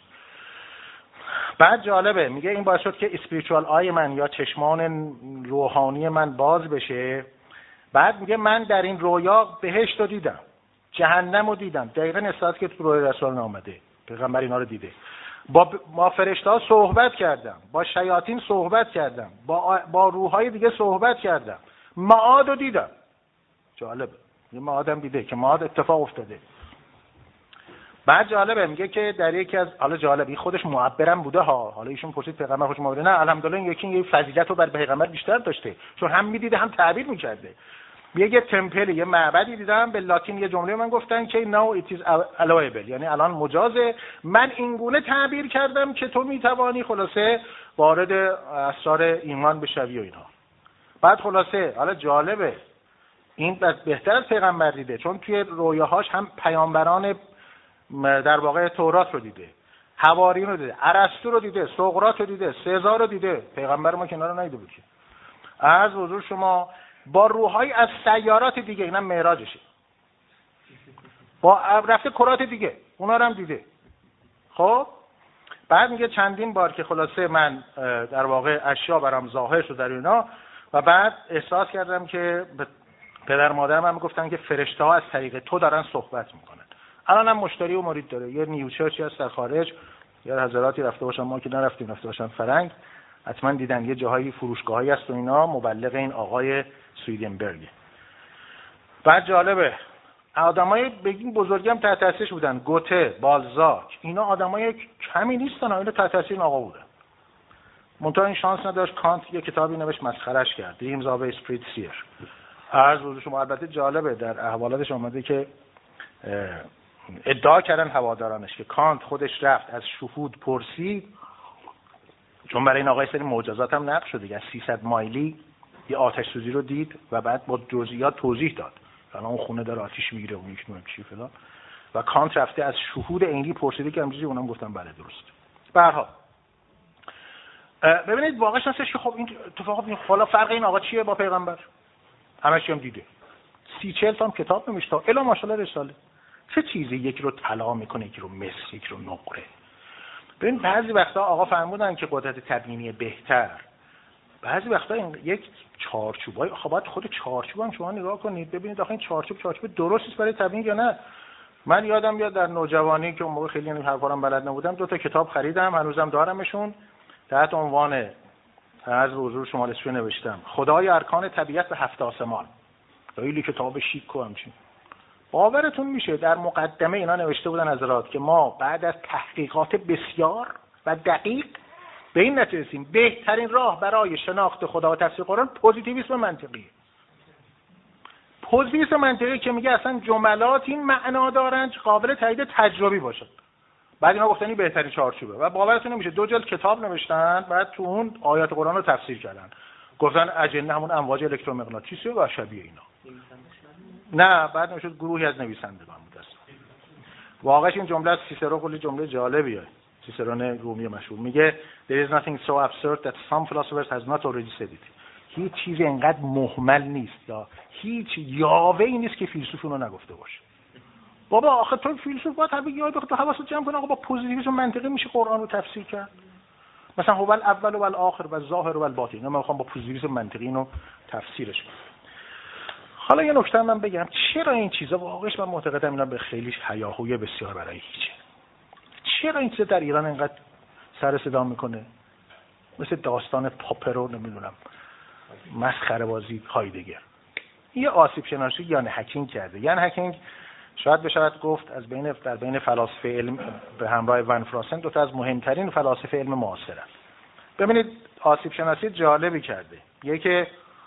بعد جالبه میگه این باعث شد که spiritual eye من یا چشمان روحانی من باز بشه. بعد میگه من در این رویا بهشت رو دیدم، جهنم رو دیدم، دقیقا نصیحت که تو روی رسول آمده، پیغمبر اینا رو دیده. با با فرشته‌ها صحبت کردم، با شیاطین صحبت کردم، با با روح‌های دیگه صحبت کردم، معاد رو دیدم. جالبه یه معادم دیده که معاد اتفاق افتاده. بعد جالبه میگه که در یکی از حالا جالبی خودش معبرم بوده ها، حالا ایشون پرسید پیغمبر خودش معبر؟ نه الحمدلله این یکی یه فضیلت رو بر پیغمبر بیشتر داشته، چون هم میدیده هم تعبیر میکرده. یه تمپل، یه معبدی دیدم، به لاتین یه جمله من گفتن که now it is allowable، یعنی الان مجازه. من این گونه تعبیر کردم که تو میتوانی خلاصه وارد اسرار ایمان بشوی و اینها. بعد خلاصه حالا جالبه این بهتر از پیغمبر دیده، چون توی رویاهاش هم پیامبران در واقع تورات رو دیده، حواریون رو دیده، ارسطو رو دیده، سقراط رو دیده، سزار رو دیده. پیغمبر ما کنار رو ندیده بود که. از حضور شما با روح‌های از سیارات دیگه، اینا معراجشه، با رفته کرات دیگه، اونا رو هم دیده. خب بعد میگه چندین بار که خلاصه من در واقع اشیا برام ظاهر شد در اینا و بعد احساس کردم که پدر مادرم هم گفتن که فرشته‌ها از طریق تو دارن صحبت میکنن. الان هم مشتری و مرید داره. یه نیوچرچی هست در خارج، یا حضراتی رفته باشن، ما که نرفتیم، رفته باشن فرنگ، حتما دیدن یه جاهایی فروشگاهایی هست و اینا مبلغ این آقای سویدنبرگ. بعد جالبه آدمای بگیم بزرگی هم تحت تاثیرش بودن، گوته، بالزاک، اینا آدمای کمی نیستن، اینا تحت تاثیر این آقا بودن. منتها این شانس نداشت. کانت یه کتابی نوشت مسخرش کرد، Dreams of a Spirit Seer. عرض حضور شما البته جالبه در احوالاتش آمده که ادعا کردن هوادارانش که کانت خودش رفت از شهود پرسید، چون برای این آقای سری معجزات هم نقش شده، از سیصد مایلی یه آتش سوزی رو دید و بعد با جزئیات توضیح داد، الان اون خونه داره آتش میگیره اون یک نوع چی فلان، و کانت رفته از شهود عینی پرسیده که همینجوری اونم گفتن بله درست. به هر حال ببینید واقعا هستش که خب این اتفاقا این حالا فرق این آقا چیه با پیغمبر؟ همه چی هم دیده، سی چهل تا کتاب نوشته، الا ماشاءالله رساله. چه چیزی یکی رو طلا میکنه، یکی رو مس، یکی رو نقره. ببین بعضی وقتا آقا فرمودن که قدرت تبیینی بهتر، بعضی وقتا این یک چارچوبای خب باید خود چارچوب هم شما نگاه کنید ببینید آخه این چارچوب چارچوب درستی برای تبیین یا نه. من یادم میاد در نوجوانی که اون موقع خیلی این حرفا رو بلد نبودم، دو تا کتاب خریدم، هنوزم دارمشون، تحت عنوان از حضور شما لسو نوشتم خدای ارکان طبیعت و هفت آسمان. خیلی کتاب شیک و همچین. باورتون میشه در مقدمه اینا نوشته بودن حضرات که ما بعد از تحقیقات بسیار و دقیق به این نتیجه رسیدیم بهترین راه برای شناخت خدا و تفسیر قرآن پوزیتیویسم منطقیه. پوزیتیویسم منطقی که میگه اصلا جملات این معنا دارن قابل تایید تجربی باشن. بعد اینا گفتن این بهترین چارچوبه و باورتون نمیشه دو جلد کتاب نوشتن، بعد تو اون آیات قرآن رو تفسیر کردن، گفتن اجنه همون امواج الکترومغناطیسی و شبیه اینا. نه بعد نمیشد گروهی از نویسندگان بود است. واقعا این جمله از سیسرو خیلی جمله جالبیه. سیسرون رومی مشهور میگه there is nothing so absurd that some philosophers has not already said it. هیچ چیزی انقدر مهمل نیست یا هیچ یاوه‌ای نیست که فیلسوف اونو نگفته باشه. بابا آخه تو فیلسوف باید طبیعی یاد بخواد، تو حواست جمع کنه. آقا با پوزیتیویسم منطقی میشه قرآن رو تفسیر کرد. مثلا هو الاول و الاخر و الظاهر و الباطن. من میخوام با پوزیتیویسم منطقی اینو تفسیرش کنم. حالا یه نکته من بگم چرا این چیزا واقعش من معتقدم اینا به خیلی هیاهوی بسیار برای هیچه. چرا این چیزا در ایران اینقدر سر صدا میکنه؟ مثل داستان پاپر رو نمیدونم مسخره بازی هایدگر. یه آسیب شناسی یانه هکینگ کرده. یانه هکینگ شاید بشود گفت از بین در بین فلاسفه علم به همراه ون فراسن دو تا از مهمترین فلاسفه علم معاصر است. ببینید آسیب شناسی جالبی کرده. یکی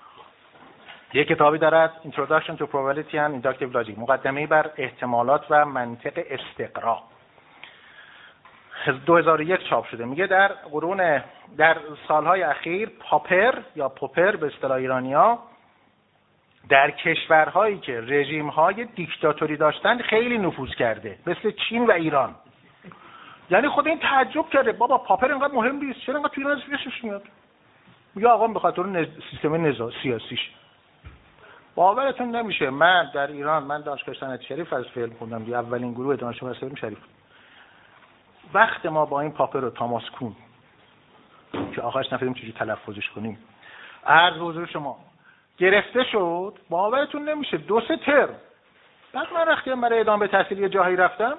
یک کتابی دارد Introduction to Probability and Inductive Logic، مقدمه‌ای بر احتمالات و منطق استقرا، دو هزار و یک چاپ شده. میگه در قرون در سالهای اخیر پاپر یا پوپر به اصطلاح ایرانی‌ها در کشورهایی که رژیم‌های دیکتاتوری داشتن خیلی نفوذ کرده، مثل چین و ایران. یعنی خود این تعجب کرده بابا پاپر اینقدر مهم نیست، چرا اینقدر تو ایران اسمش میاد؟ میگه آقا به خاطر نز... سیستم نظام سیاسیش. باورتون نمیشه من در ایران، من دانشگاه صنعتی شریف از فیلم خوندم، دی اولین گروه دانشگاه صنعتی شریف. وقت ما با این پاپر و تاماس کون که آخرش نفهمیدیم چجوری تلفظش کنیم عرض به حضور شما گرفته شد، باورتون نمیشه دو سه ترم بعد من رفتم برای ادامه تحصیل یه جایی رفتم،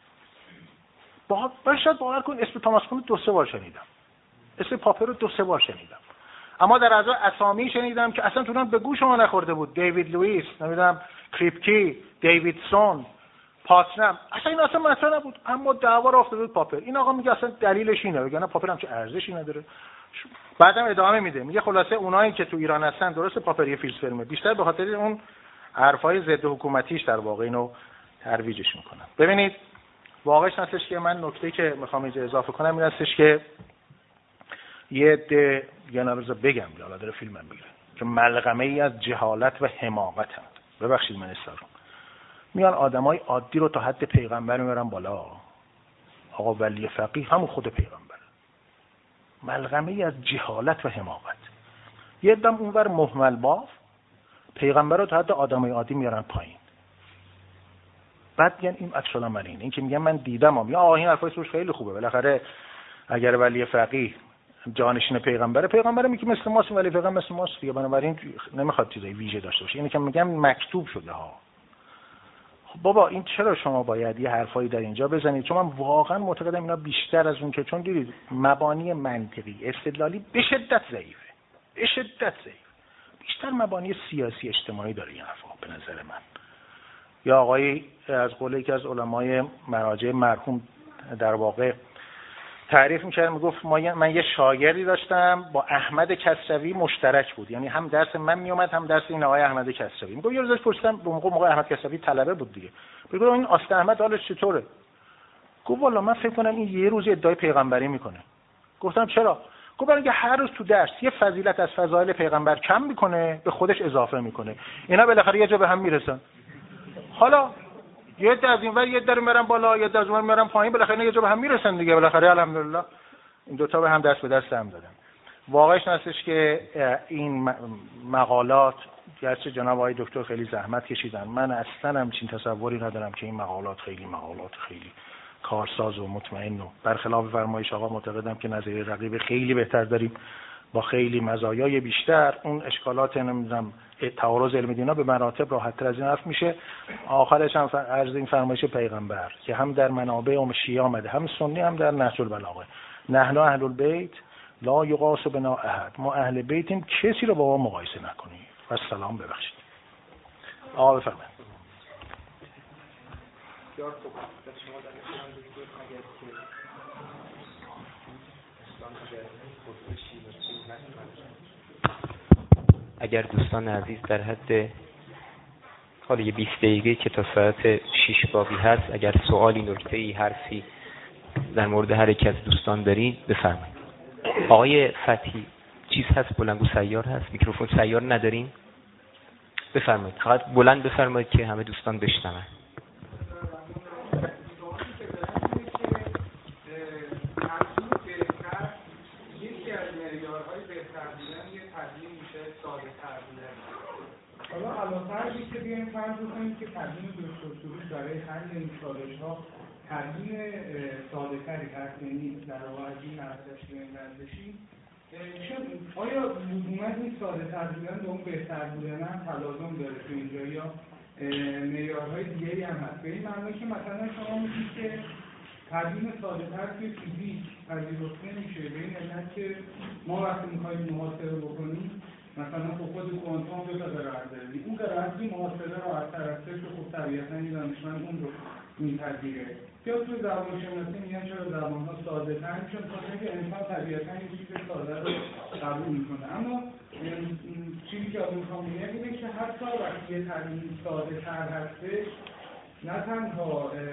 با شاید باور کن اسم تاماس کون دو سه بار شنیدم، اسم پاپر رو دو سه بار شنیدم، اما در از اسامی شنیدم که اصلا تو به گوش ما نخورده بود. دیوید لوئیس، نمیدونم کریپکی، دیویدسون، پاتنم، اصلا این اصلا مطرح نبود، اما دعوا را افتاده بود پاپر. این آقا میگه اصلا دلیلش اینه، میگه نه پاپر هم چه ارزشی نداره. بعدم ادامه میده، میگه خلاصه اونایی که تو ایران هستن درست پاپر یه فیلسوف علمه، بیشتر به خاطر اون حرفای ضد حکومتیش در واقع اینو ترویجش میکنن. ببینید واقعش هستش که من نکته که میخوام اینجا اضافه کنم این هستش که یه ده یه نروزا بگم یا داره فیلمم میگیره که ملغمه ای از جهالت و حماقت هم. ببخشید من استارم میان آدمای عادی رو تا حد پیغمبر میبرن بالا. آقا ولی فقیه همون خود پیغمبر. ملغمه ای از جهالت و حماقت. یه دم اونور مهمل باف پیغمبر رو تا حد آدمای عادی میارن پایین. بعد میگن این اکشن منین، این که میگن من دیدم هم یا آه این حرفای سوش خیلی خوبه، بالاخره اگر ولی فقیه جانشین پیغمبره، پیغمبره میگه مثل ماست، ولی پیغمبر مثل ماست دیگه، بنابراین نمیخواد چیزای ویژه داشته باشه. اینی که میگم مکتوب شده ها. خب بابا این چرا شما باید یه حرفایی در اینجا بزنید؟ چون من واقعا معتقدم اینا بیشتر از اون که چون دیدید مبانی منطقی استدلالی به شدت ضعیفه، به شدت ضعیف، بیشتر مبانی سیاسی اجتماعی داره این حرفا به نظر من. یا آقای از قول یکی از علمای مراجع مرحوم در واقع تعریف می‌کرد، میگفت ما من یه شاگردی داشتم با احمد کسروی مشترک بود، یعنی هم درس من میومد هم درس این آقای احمد کسروی. میگفت یه روز پرسیدم به موقع موقع احمد کسروی طلبه بود دیگه، میگفت این آسته احمد حالش چطوره؟ گفت والا من فکر کنم این یه روز ادعای پیغمبری میکنه. گفتم چرا؟ گفت برای اینکه هر روز تو درس یه فضیلت از فضایل پیغمبر کم میکنه به خودش اضافه میکنه، اینا بالاخره یه جا به هم میرسن. حالا یه عده از اینور یه عده میرن بالا، یه عده از اونور میرن پایین، بالاخره یه جا به هم میرسن دیگه. بالاخره الحمدلله این دوتا به هم دست به دست هم دادن. واقعش هستش که این مقالات گرچه جناب آقای دکتر خیلی زحمت کشیدن، من اصلا همچین تصوری ندارم که این مقالات خیلی مقالات خیلی کارساز و مطمئن و برخلاف فرمایش آقا معتقدم که نظریه رقیب خیلی بهتر داریم با خیلی مزایای بیشتر. اون اشکالات نمیدونم تعارض علم دینا به مراتب راحت تر از این حرف میشه. آخرش هم عرض این فرمایش پیغمبر که هم در منابع ام شیعه آمده، هم سنی، هم در نهج البلاغه، نحن اهل البیت لا یقاس بنا احد، ما اهل بیتیم کسی رو با ما مقایسه نکنید. و سلام ببخشید. آقا بفرمایید. اگر دوستان عزیز در حد حالا یه بیست دقیقه که تا ساعت شش بابی هست، اگر سوالی، نکته‌ای، حرفی در مورد هر یک از دوستان دارید بفرمایید. آقای فتحی چیز هست؟ بلندگو سیار هست؟ میکروفون سیار نداریم؟ بفرمایید، فقط بلند بفرمایید که همه دوستان بشنون. حالا علاوه که بیایم فرض کنیم که تدوین دکتر سروش برای حل این چالش‌ها تدوین ساده‌تری هست، یعنی در واقع از این ارزش به این ارزشی، چون آیا لزوما این ساده‌تر بودن به اون بهتر بودن هم تلازم داره تو اینجا یا معیارهای دیگری هم هست؟ به این معنی که مثلا شما میگید که تدوین ساده‌تر توی فیزیک پذیرفته نمیشه، به این علت که ما وقتی می‌خوایم محاسبه بکنیم مثلا خب خود کوانتوم دو تا قرائت داره، اون قرائت که محاسبه راحت‌تر است که خب طبیعتاً این دانشمند اون رو می‌پذیره. یا تو زبان شناسی میگن چرا زبان‌ها ساده‌تر میشن، خاطر که انسان طبیعتاً این چیز ساده رو قبول می‌کنه. اما چیزی که آدم می‌خوام بگم اینه که حتی وقتی یه تدوین ساده‌تر هستش نه تنها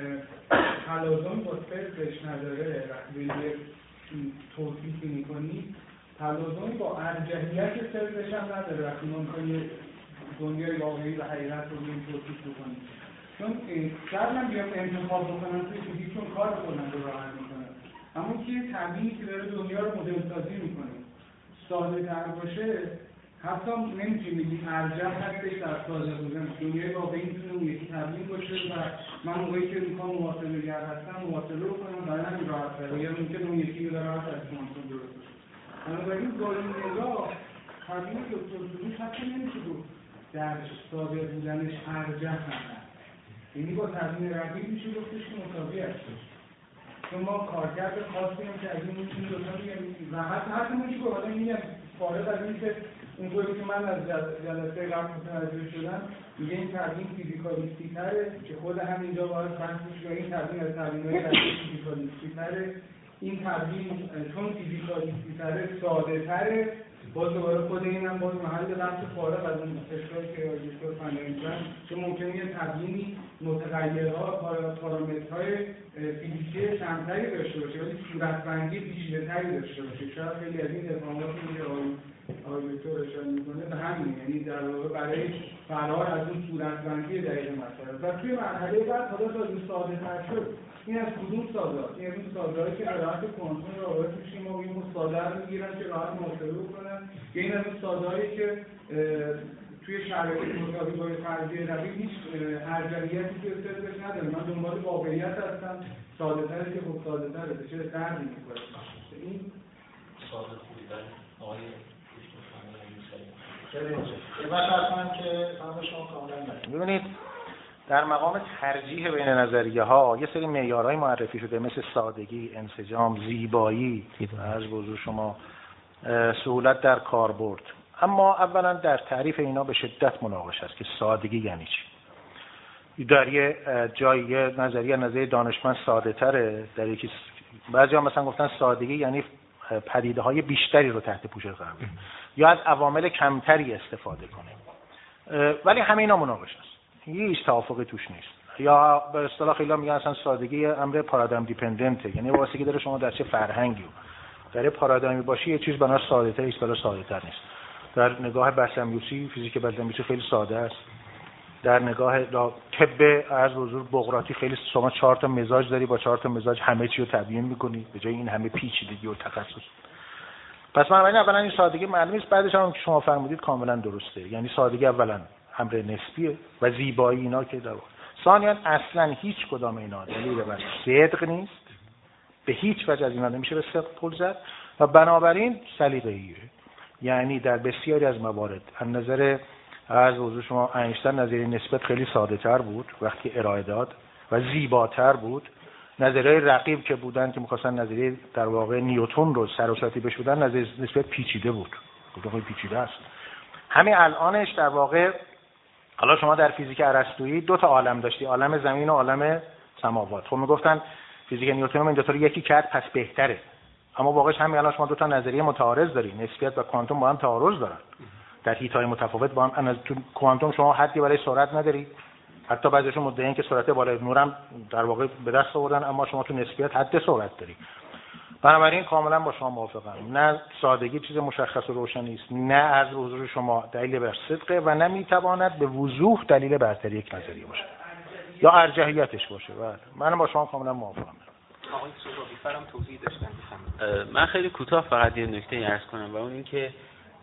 تلازم با صرفش نداره، وقتی به یه توصیفی می‌کنی تلازمی با ارجحیت صرفش هم نداره وقتی ما می‌خوایم دنیای واقعی و حقیقت رو این توصیف بکنیم. چون شاید من بیام انتخاب بکنم توی فیزیک چون کار خودم رو راحت می‌کنم، اما که یه تبیینی که داره دنیا رو مدل سازی می‌کنه ساده تر باشه، حتی نمی‌تونی بگی ارجح هستش در ساده بودن. دنیای واقعی می‌تونه اون یکی تبیین باشه و من موقعی که می‌خوام محاسبه‌گر هستم محاسبه بکنم برای همین راحت‌تره، یا ممکنه اون یکی رو راحت از کوانتوم درست باشه. بنابراین با این نگاه تدوین دکتر سروش حتی نمیشه گفت در ساده بودنش ارجح هست، یعنی با تدوین رقیب میشه گفتش که مساوی هستش، چون ما کارکرد خاصی هم که از این این دوتا میگم و حتی حتی میشه گفت حالا میگم فارغ از این که اونطوری که من از جلسه قبل متوجه شدم میگه این تدوین فیزیکالیستی تره که خود همینجا باید بحثش و این تدوین از تدوین‌های فیزیکالیستی تره، این تدوین چون فیزیکالیستی تره ساده تره، باز دوباره خود این هم باز محل بحث فارغ از اون اشکالی که دکتر فنایی می‌کنن، چون ممکنه یه تدوینی متغیرها پارامترهای فیزیکی کمتری داشته باشه ولی صورتبندی پیچیده‌تری داشته باشه. شاید خیلی از این اتهاماتی که آقای دکتر اشاره می‌کنه به همین، یعنی در واقع برای فرار از اون صورتبندی دقیق مسئله. و توی مرحله بعد حالا تا این ساده‌تر شد، این از کدوم ساده‌ها؟ این از اون ساده‌هایی که قرائت کوانتوم رو وارد می‌شیم و این ساده رو می‌گیرن که راحت محاسبه بکنن، یا این از اون ساده‌هایی که توی شرایط مساوی با فرضیه رقیب هیچ ارجحیتی که صرفش نداره، من دنبال واقعیت هستم، ساده‌تره که خب ساده‌تره چه دردی می‌کنه. این ساده بودن آقای ببینید در مقام ترجیح بین نظریه ها یه سری معیارهای معرفی شده مثل سادگی، انسجام، زیبایی، از حضور شما سهولت در کاربرد. اما اولا در تعریف اینا به شدت مناقشه است که سادگی یعنی چی. در یه جایی نظریه نظریه دانشمند ساده تره، در یکی بعضیا مثلا گفتن سادگی یعنی پدیده های بیشتری رو تحت پوشش قرار بده یا از عوامل کمتری استفاده کنه، ولی همه اینا مناقشه است، هیچ توافقی توش نیست. یا به اصطلاح خیلی میگن اصلا سادگی امر پارادایم دیپندنته، یعنی واسه داره شما در چه فرهنگی در پارادایمی باشی یه چیز بنا ساده تر است، بنا ساده تر نیست. در نگاه بسطامیوسی فیزیک بسطامیوسی خیلی ساده است. در نگاه طب از حضور بقراطی خیلی شما چهار تا مزاج داری، با چهار تا مزاج همه چی رو تبیین می‌کنی به جای این همه پیچیدگی و تخصص. پس بنابراین اولا این سادگی معلوم است، بعدش هم که شما فرمودید کاملا درسته، یعنی سادگی اولا امر نسبیه و زیبایی اینا که در ثانیاً اصلا هیچ کدام اینا دلیل بر صدق نیست، به هیچ وجه از اینا نمیشه به صدق پول زد و بنابراین سلیقه‌ایه. یعنی در بسیاری از موارد از نظر از حضور شما اینشتین نظریه نسبت خیلی ساده تر بود وقتی ارائه داد و زیباتر بود. نظریه رقیب که بودن که می‌خواستن نظریه در واقع نیوتن رو سر و ساعتی بهش بدن، نظریه نسبت پیچیده بود، خیلی پیچیده است. همین الانش در واقع حالا شما در فیزیک ارسطویی دو تا عالم داشتی، عالم زمین و عالم سماوات. خب میگفتن فیزیک نیوتن رو این دو تا رو یکی کرد پس بهتره، اما واقعش همین الان شما دو تا نظریه متعارض داری، نسبیت و کوانتوم با هم تعارض دارن در حیط‌های متفاوت با هم. تو کوانتوم شما حدی برای سرعت نداری، حتی بعضیشون مدعیان که سرعت بالای نور هم در واقع به دست آوردن، اما شما تو نسبیت حد سرعت داری. بنابراین کاملا با شما موافقم، نه سادگی چیز مشخص و روشنی است، نه از حضور شما دلیل بر صدقه و نه میتواند به وضوح دلیل برتری یک نظریه باشه یا ارجحیتش باشه. بله من با شما کاملا موافقم. آقای سوگاوی فرام توضیح داشتن. من خیلی کوتاه فقط یه نکته عرض کنم و اون این که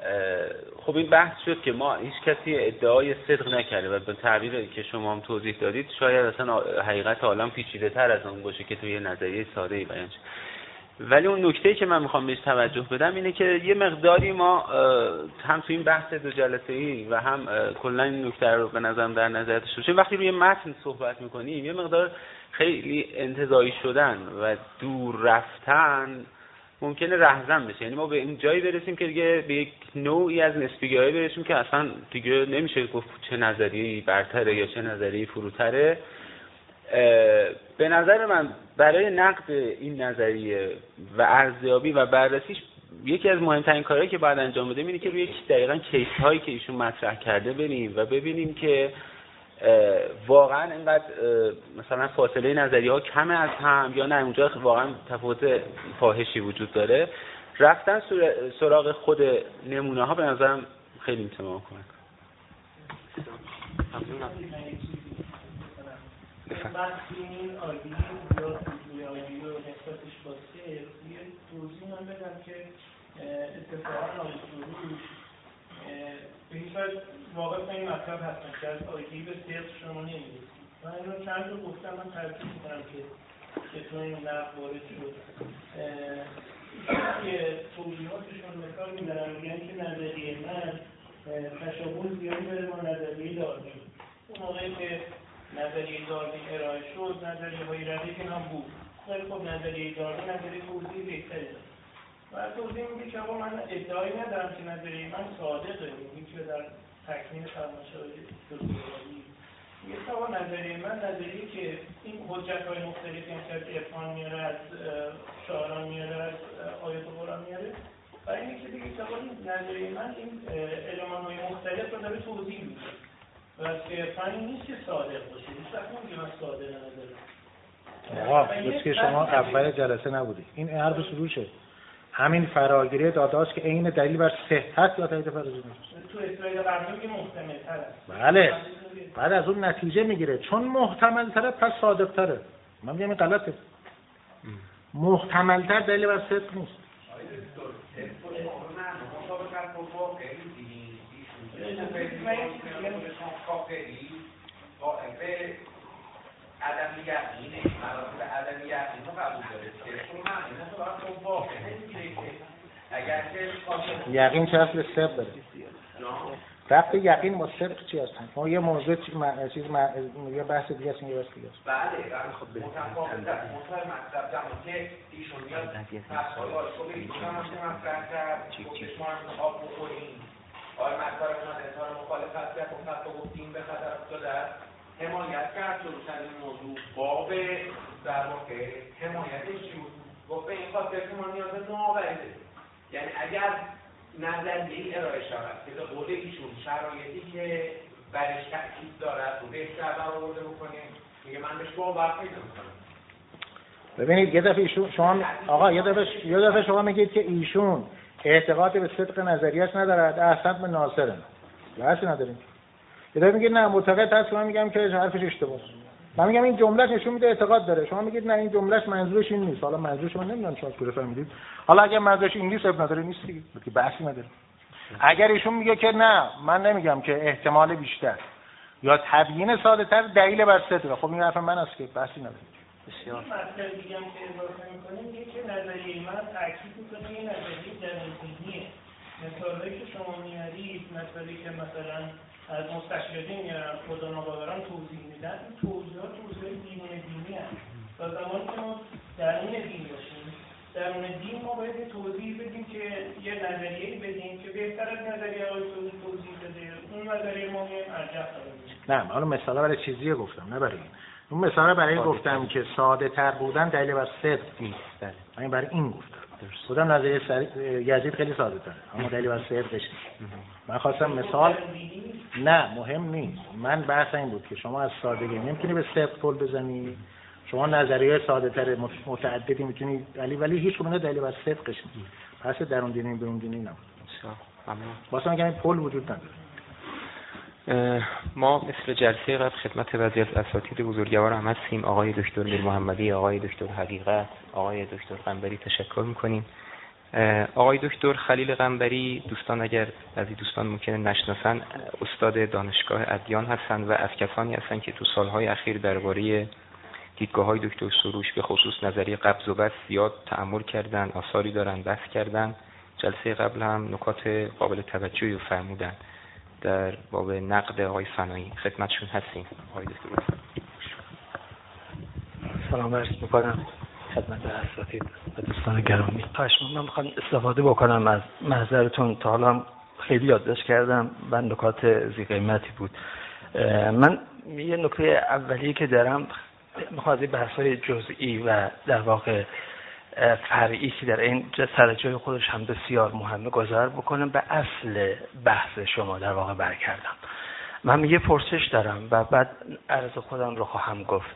خب این بحث شد که ما هیچ کسی ادعای صدق نکرده و به تعبیری که شما هم توضیح دادید شاید اصلا حقیقت عالم پیچیده تر از اون باشه که توی نظریه ساده‌ای بیان شه. ولی اون نکته‌ای که من میخوام بهش توجه بدم اینه که یه مقداری ما هم توی این بحث دو جلسه‌ای و هم کلا این نکته رو به نظرم در نظر داشته باشیم، وقتی روی متن صحبت میکنیم یه مقدار خیلی انتزاعی شدن و دور رفتن ممکنه رهزن بشه. یعنی ما به این جایی برسیم که دیگه به یک نوعی از نسبیگرایی برسیم که اصلا دیگه نمیشه گفت چه نظریه‌ای برتره یا چه نظریه‌ای فروتره. به نظر من برای نقد این نظریه و ارزیابی و بررسیش یکی از مهمترین کارهایی که باید انجام بدیم اینه که روی دقیقاً کیس هایی که ایشون مطرح کرده بریم و ببینیم که واقعا اینقدر مثلا فاصله نظریه ها کمه از هم یا نه اونجا واقعا تفاوت فاحشی وجود داره. رفتن سراغ خود نمونه ها به نظرم خیلی میتونه کنه. وقتی این آیدی یا آیدی رو نسبتش با سر یه توضیح من بدم که اتفاقا آیدی به هیچ وجه واقع به این مطلب هستم که از آیدی به سر شما نمیدید. من این رو چند رو گفتم، من ترکیب میکنم که چطور این نقد وارد شد. که توضیحاتشون مثال میدارم میگن که نظریه من تشابه زیادی داره با نظریه داروین. اون موقعی که نظریه داروین ارائه شد نظریه های رقیق هم بود، ولی خب نظریه داروین نظریه توضیح بهتری داره و توضیح میگه که آقا من ادعایی ندارم که نظریه من صادقه، این که در تکمیل فرمایشات دکترایی میگه که آقا نظریه من نظریه که این حجت های مختلفی هم که از عرفان میاره، از شاعران میاره، از آیات قرآن میاره و اینه که دیگه که آقا نظریه من این علمان های مختلف رو داره توضیح میده و از عرفانی نیست که صادق باشه. هیچ وقت نمیگه من صادق ندارم. آقا بس که شما اول جلسه نبودی، این حرف شروعشه. همین فراگیری داداست که عین دلیل بر صحت یا تایید فرضی نیست. تو اسرائیل قبلی که محتمل تر است. بله. بعد از اون نتیجه میگیره چون محتمل تره پس صادق تره. من میگم این غلطه. محتمل تر دلیل بر صدق نیست. عدم یقینه، مراتب عدم یقین رو قبول داره که اون معنی تو باید خب واقعه نمیگیره که اگر که یقین چه اصل صدق داره؟ رفت یقین با صدق چی هستن؟ ما یه موضوع چیز یه بحث دیگه است، یه بحث دیگه است. بله بله خب متفاوت در مطلب مطلب زمان که ایشون میاد مسائل آشوب ایشون هم هم مطرح کرد گفتش ما هم آب بخوریم آقای مطلب اومد اظهار مخالفت کرد و فتوا گفتیم به خطر افتاده حمایت کرد جلوتر این موضوع باب در واقع حمایتش بود گفته این خاطر شما نیاز نوآوری، یعنی اگر نظریه‌ای ارائه شود که به قول ایشون شرایطی که برش تأکید دارد و بهتر برآورده بکنیم، میگه من بهش باور پیدا می‌کنم. ببینید یه دفعه ایشون شما آقا یه دفعه یه دفعه شما میگید که ایشون اعتقاد به صدق نظریه‌اش ندارد، احسن به ناصر بحثی نداریم. یه دفعه میگید نه معتقد هست، من میگم که حرفش اشتباهه. من میگم این جملهش نشون میده اعتقاد داره، شما میگید نه این جملهش منظورش این نیست. حالا منظورش من نمیدونم شما کجا فهمیدید. حالا اگه منظورش این نیست اب نداره نیست دیگه، که بحثی نداره. اگر ایشون میگه که نه من نمیگم که احتمال بیشتر یا تبیین ساده‌تر دلیل بر صدق، خب این حرف من است که بحثی نداره. بسیار مطلب دیگه هم که اضافه می‌کنیم میگه که نظریه من تاکید می‌کنه این نظریه جنینیه. مثالی که شما میارید، مثالی که مثلا از مستشرقین یا خدا ناباوران توضیح میدن، این توضیحات توضیحات دینی دینی هست. و زمانی که ما درون دین باشیم، درون دین ما باید توضیح بدیم که یه نظریه‌ای بدیم که بهتر از نظریه های توضیح بده، اون نظریه ما میایم ارجح قرار بدیم. نه، حالا مثالا برای چیزیه گفتم، نه برای این. اون مثلا برای گفتم که ساده تر بودن دلیل بر صدق نیست. من برای این گفتم. خودم نظریه یزید خیلی ساده تره اما دلیل بر صدقش نیست. من خواستم مثال نه مهم نیست. من بحث این بود که شما از سادگی نمیتونی به صدق پل بزنی، شما نظریه ساده تر متعددی میتونی ولی ولی هیچ کدوم دلیل بر صدقش نیست. پس درون دینی بیرون دینی نبود. ممنون. واسه میگم این پل وجود نداره. ما مثل جلسه قبل خدمت بعضی از اساتید بزرگوار هم هستیم، آقای دکتر میر محمدی، آقای دکتر حقیقت، آقای دکتر قنبری تشکر میکنیم. آقای دکتر خلیل قنبری، دوستان اگر بعضی دوستان ممکنه نشناسن، استاد دانشگاه ادیان هستند و از کسانی هستند که تو سالهای اخیر درباره دیدگاه‌های دکتر سروش به خصوص نظریه قبض و بسط زیاد تأمل کردن، آثاری دارن، بحث کردن. جلسه قبل هم نکات قابل توجهی رو فرمودن در باب نقد آقای فنایی. خدمتشون هستیم آقای دکتر. سلام عرض می‌کنم خدمت اساتید و دوستان گرامی. خواهش می‌کنم من می‌خوام استفاده بکنم از محضرتون، تا حالا هم خیلی یادداشت کردم و نکات ذی قیمتی بود. من یه نکته اولیه که دارم می‌خوام از بحث‌های جزئی و در واقع فرعی که در این سر جای خودش هم بسیار مهمه گذار بکنم به اصل بحث شما در واقع برگردم. من یه پرسش دارم و بعد عرض خودم رو خواهم گفت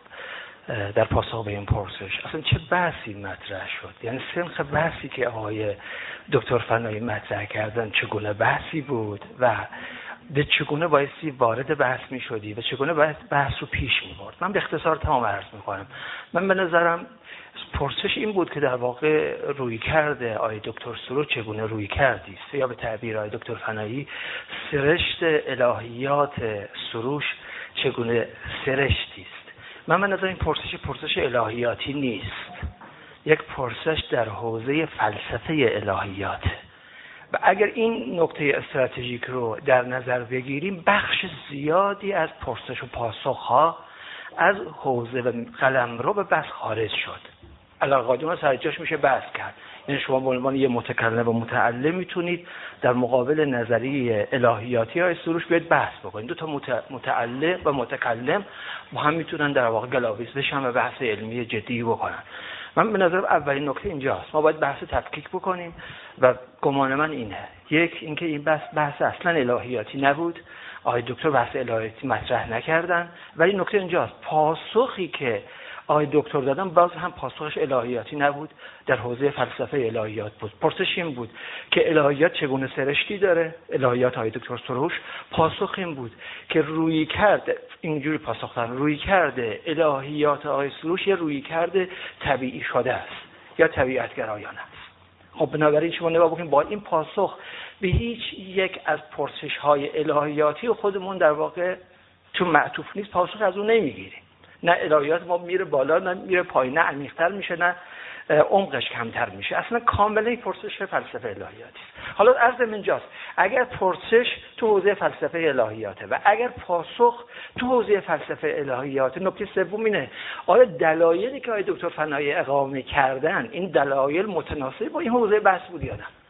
در پاسخ به این پرسش. اصلا چه بحثی مطرح شد؟ یعنی سنخ بحثی که آقای دکتر فنایی مطرح کردن چگونه بحثی بود و به چگونه بایستی وارد بحث می شدی و چگونه باید بحث رو پیش می برد. من به اختصار تمام عرض می کنم. من به نظرم پرسش این بود که در واقع روی کرده آقای دکتر سروش چگونه روی کردی است، یا به تعبیر آقای دکتر فنایی سرشت الهیات سروش چگونه سرشتی است. من به نظر این پرسش پرسش الهیاتی نیست، یک پرسش در حوزه فلسفه الهیاته و اگر این نکته استراتژیک رو در نظر بگیریم بخش زیادی از پرسش و پاسخ‌ها از حوزه و قلمرو به بحث خارج شد. علاقه‌مندان سر جاش میشه بحث کرد. یعنی شما به عنوان یه متکلم و متعلم میتونید در مقابل نظریه الهیاتی های سروش بیاید بحث بکنید. دو تا متعلم و متکلم با هم میتونن در واقع گلاویز بشن و بحث علمی جدی بکنن. من به نظر اولین نکته اینجاست، ما باید بحث تفکیک بکنیم و گمان من اینه، یک اینکه این بحث بحث اصلا الهیاتی نبود، آقای دکتر بحث الهیاتی مطرح نکردن، ولی نکته اینجاست پاسخی که آقای دکتر دادن باز هم پاسخش الهیاتی نبود، در حوزه فلسفه الهیات بود. پرسش این بود که الهیات چگونه سرشتی داره، الهیات آقای دکتر سروش. پاسخ این بود که روی کرده اینجوری پاسخ دادن، روی کرده الهیات آقای سروش یه روی کرده طبیعی شده است یا طبیعت گرایانه است. خب بنابراین شما نگاه بکنید با این پاسخ به هیچ یک از پرسش های الهیاتی خودمون در واقع تو معطوف نیست، پاسخ از اون نمیگیریم. نه الهیات ما میره بالا نه میره پایین، نه عمیق‌تر میشه نه عمقش کمتر میشه. اصلا کاملا پرسش فلسفه الهیاتی است. حالا عرضم اینجاست، اگر پرسش تو حوزه فلسفه الهیاته و اگر پاسخ تو حوزه فلسفه الهیاته، نکته سوم اینه آیا دلایلی که آقای دکتر فنایی اقامه کردن این دلایل متناسب با این حوزه بحث بود یا نه؟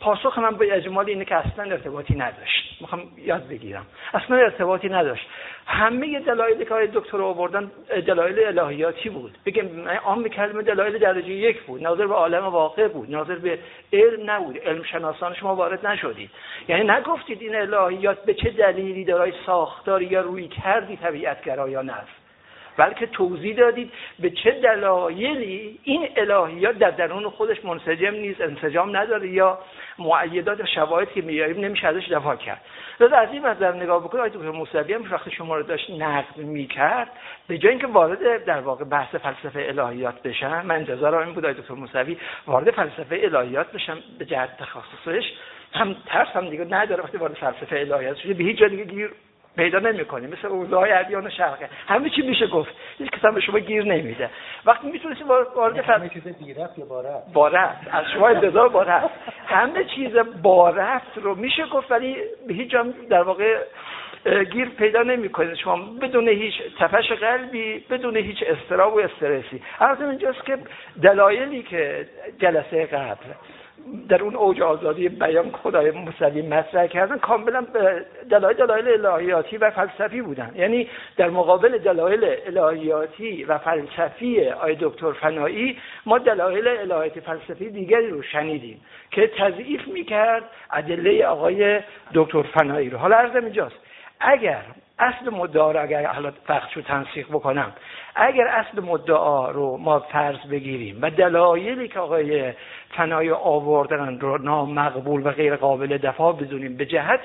پاسخ من به اجمال اینه که اصلا ارتباطی نداشت. میخوام یاد بگیرم اصلا ارتباطی نداشت. همه دلایلی که آقای دکتر آوردن دلایل الهیاتی بود. بگم عام کلمه دلایل درجه یک بود، ناظر به عالم واقع بود، ناظر به علم نبود. علم شناسان شما وارد نشدید، یعنی نگفتید این الهیات به چه دلیلی دارای ساختاری یا روی کردی طبیعت گرایانه است، بلکه توضیح دادید به چه دلایلی این الهیات در درون خودش منسجم نیست، انسجام نداره یا مؤیدات و شواهدی که میاریم نمیشه ازش دفاع کرد. لذا از این نظر نگاه بکنید آقای دکتر موسوی هم وقتی شما رو داشت نقد میکرد، به جای اینکه وارد در واقع بحث فلسفه الهیات بشن، من انتظارم این بود آقای دکتر موسوی وارد فلسفه الهیات بشن به جهت تخصصش، هم ترس هم دیگه نداره وقتی وارد فلسفه الهیات شده به هیچ جا دیگه گیر پیدا نمی‌کنیم، مثل اوضاع ادیان شرقه همه چی میشه گفت، هیچ کس هم به شما گیر نمیده. وقتی میتونید وارد همه چیز بی‌ربط یا با ربط با ربط از شما انتظار با ربط همه چیز با ربط رو میشه گفت، ولی به هیچ جا در واقع گیر پیدا نمی‌کنید شما بدون هیچ تپش قلبی، بدون هیچ اضطراب و استرسی. البته اینجاست که دلایلی که جلسه قبل در اون اوج آزادی بیان خدای موسوی مطرح کردن کاملا دلایل دلایل الهیاتی و فلسفی بودن. یعنی در مقابل دلایل الهیاتی و فلسفی آقای دکتر فنایی ما دلایل الهیاتی فلسفی دیگری رو شنیدیم که تضعیف میکرد ادله آقای دکتر فنایی رو. حالا عرضم اینجاست اگر اصل مدعا رو اگر حالا وقتشو تنسیق بکنم، اگر اصل مدعا رو ما فرض بگیریم و دلایلی که آقای فنایی آوردن رو نامقبول و غیر قابل دفاع بدونیم به جهت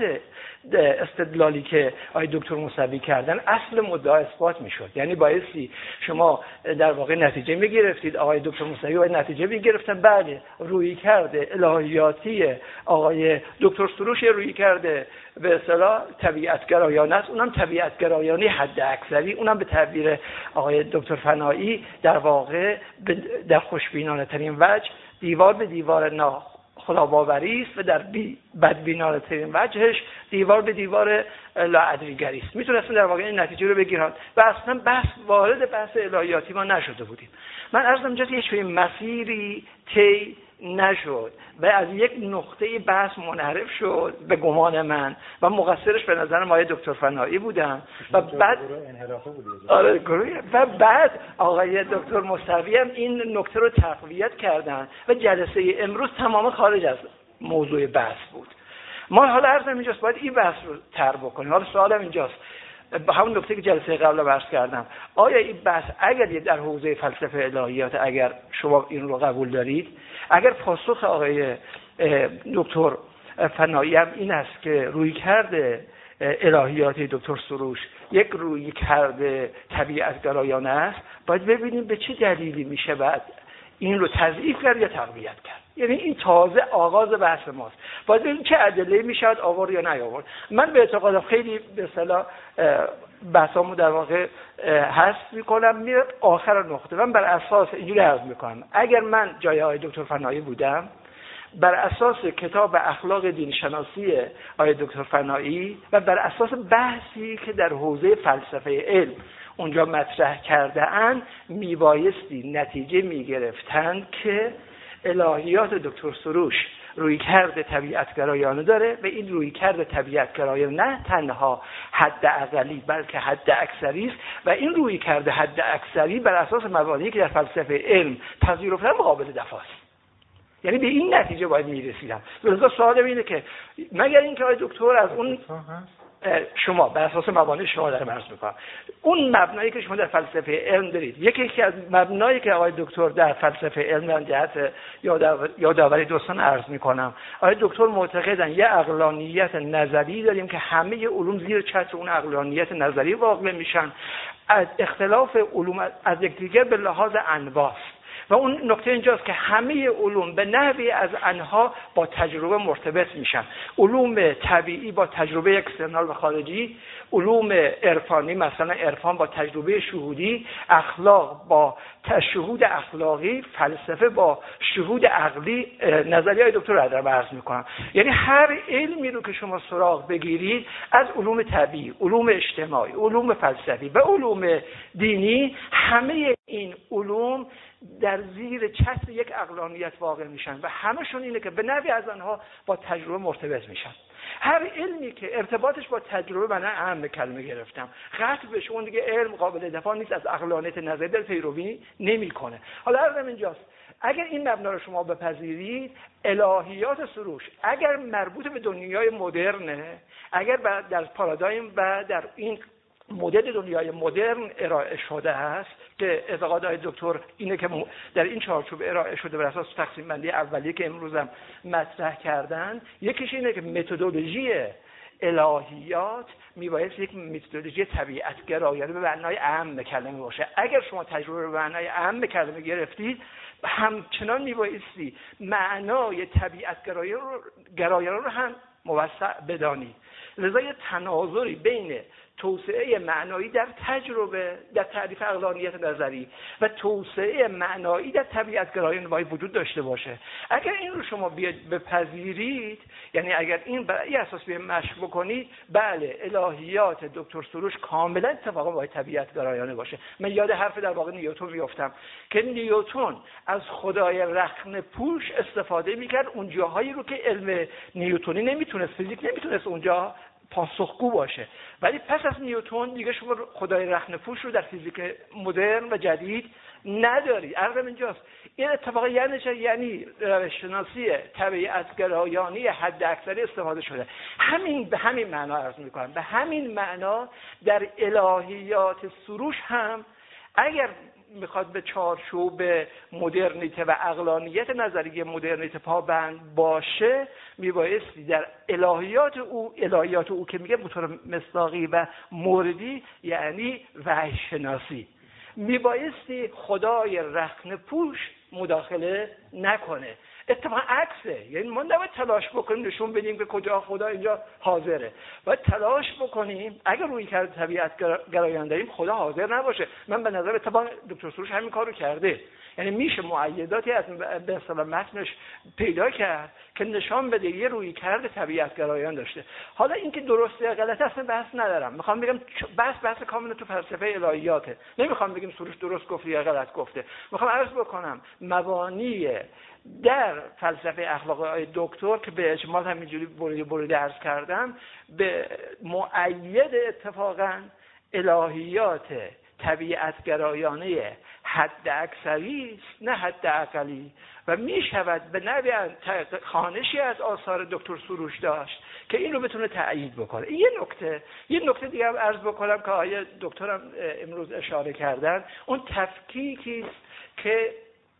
استدلالی که آقای دکتر موسوی کردن، اصل مدعا اثبات میشد. یعنی بایستی شما در واقع نتیجه میگرفتید، آقای دکتر موسوی باید نتیجه میگرفتن بله روی کرده الهیاتی آقای دکتر سروش روی کرده به اصطلاح طبیعت گرایانه است، اونم طبیعت گرایانه حد اکثری، اونم به تعبیر آقای دکتر فنایی در واقع در خوشبینانه ترین وجه دیوار به دیوار نا خداباوری است و در بی بدبینانه ترین وجهش دیوار به دیوار لاادریگری است. میتونستیم در واقع این نتیجه رو بگیرن و اصلا بحث وارد بحث الهیاتی ما نشده بودیم. من عرضم اینجاست هیچ مسیری طی نشد و از یک نقطه بحث منحرف شد به گمان من و مقصرش به نظر ما دکتر فنایی بودن و بعد آره گروه و بعد آقای دکتر موسوی هم این نکته رو تقویت کردن و جلسه امروز تماما خارج از موضوع بحث بود. ما حالا عرضم اینجاست باید این بحث رو طرح بکنیم. حالا سوالم اینجاست به همون نکته که جلسه قبل بحث کردم، آیا این بحث اگر در حوزه فلسفه الهیات اگر شما این رو قبول دارید، اگر پاسخ آقای دکتر فنایی هم این است که روی کرده الهیات دکتر سروش یک روی کرده طبیعت گرایانه است، باید ببینیم به چه دلیلی میشه بعد این رو تضعیف کرد یا تقویت کرد. یعنی این تازه آغاز بحث ماست، باید ببینیم چه ادله‌ای میشه آورد یا نیاورد. من به اعتقادم خیلی به اصطلاح بحثامو در واقع حذف میکنم میره آخر نقطه. من بر اساس اینجوری عرض میکنم اگر من جای آقای دکتر فنایی بودم، بر اساس کتاب اخلاق دین شناسی آقای دکتر فنایی و بر اساس بحثی که در حوزه فلسفه علم اونجا مطرح کرده اند، میبایستی نتیجه میگرفتند که الهیات دکتر سروش روی کرده طبیعت گرایانه داره و این روی کرده طبیعت گرایانه نه تنها حد اقلی بلکه حد اکثری است و این روی کرده حد اکثری بر اساس مبانی که در فلسفه علم پذیرفته قابل دفاع است. یعنی به این نتیجه باید میرسیدم. لذا سوالم اینه که مگر اینکه آقای دکتر از اون شما بر اساس مبانی شما در مرز میکنم اون مبنایی که شما در فلسفه علم دارید، یکی یکی از مبنایی که آقای دکتر در فلسفه علم در جهت یادآوری دوستان عرض میکنم، آقای دکتر معتقدن یه عقلانیت نظری داریم که همه علوم زیر چتر اون عقلانیت نظری واقع میشن، از اختلاف علوم از یکدیگر به لحاظ انواع و اون نکته اینجاست که همه علوم به نحوی از انها با تجربه مرتبط میشن. علوم طبیعی با تجربه اکسترنال و خارجی، علوم عرفانی مثلا عرفان با تجربه شهودی، اخلاق با شهود اخلاقی، فلسفه با شهود عقلی. نظریه دکتر رو عرض میکنم. یعنی هر علمی رو که شما سراغ بگیرید از علوم طبیعی، علوم اجتماعی، علوم فلسفی و علوم دینی، همه این علوم در زیر چتر یک عقلانیت واقع میشن و همشون اینه که به نوعی از آنها با تجربه مرتبط میشن. هر علمی که ارتباطش با تجربه من اهم کلمه گرفتم قطع بشه اون دیگه علم قابل دفاع نیست، از عقلانیت نظری در پیروی نمیکنه. حالا عرضم اینجاست اگر این مبنا رو شما بپذیرید، الهیات سروش اگر مربوط به دنیای مدرنه، اگر در پارادایم و در این مدل دنیای مدرن ارائه شده است که اعتقاد های دکتر اینه که در این چارچوب ارائه شده بر اساس تقسیم بندی اولیه که امروزم مطرح کردن، یکیش اینه که متدولوژی الهیات میبایست یک متدولوژی طبیعت‌گرایانه به معنای عام کلمه باشه. اگر شما تجربه به معنای عام کلمه گرفتید، همچنان میبایستی معنای طبیعت‌گرایانه رو هم موسع بدانید. لذا یه تناظری بین توسعه معنایی در تجربه در تعریف عقلانیت نظری و توسعه معنایی در طبیعت گرایانه باید وجود داشته باشه. اگر این رو شما بیاد بپذیرید، یعنی اگر این بر این اساس بیاد مشق بکنید، بله الهیات دکتر سروش کاملا اتفاقا باید طبیعت گرایانه باشه. من یاد حرف در واقع نیوتن میافتم که نیوتن از خدای رخنه پوش استفاده میکرد اون جاهایی رو که علم نیوتنی نمیتونست، فیزیک نمیتونست اونجا پاسخگو باشه. ولی پس از نیوتن دیگه شما خدای رخنه پوش رو در فیزیک مدرن و جدید نداری. عرضم اینجاست این اتفاق یعنی چه؟ یعنی روش‌شناسی طبیعت گرایانه حد اکثری استفاده شده. همین به همین معنا عرض میکنم، به همین معنا در الهیات سروش هم اگر میخواد به چارچوب مدرنیته و عقلانیت نظریه مدرنیته پابند باشه، میبایستی در الهیات او الهیات او که میگه به طور مصداقی و موردی یعنی وحی شناسی، میبایستی خدای رخنه پوش مداخله نکنه. اتفاقا عکسه، یعنی ما نباید تلاش بکنیم نشون بدیم که کجا خدا اینجا حاضره. باید تلاش بکنیم اگر روی کرد طبیعت گرایانه داریم خدا حاضر نباشه. من به نظر اتفاقا دکتر سروش همین کارو کرده، یعنی میشه معیداتی از به اصطلاح متنش پیدا کرد که نشان بده یه روی کرد طبیعت گرایانه داشته. حالا اینکه درسته یا غلطه اصلا بحث ندارم، میخوام بگم بحث بحث کاملا تو فلسفه الهیاته، نمیخوام بگم سروش درست گفته یا غلط گفته. میخوام عرض بکنم مبانی در فلسفه اخلاقی دکتر که به اجمال همینجوری بریده بریده عرض کردم، به مؤید اتفاقا الهیات طبیعت گرایانه حد اکثری است نه حد اقلی، و می شود به نوعی خوانشی از آثار دکتر سروش داشت که این رو بتونه تأیید بکنه. یه نکته یه نکته دیگه هم عرض بکنم که آیه دکترم امروز اشاره کردن، اون تفکیکی است که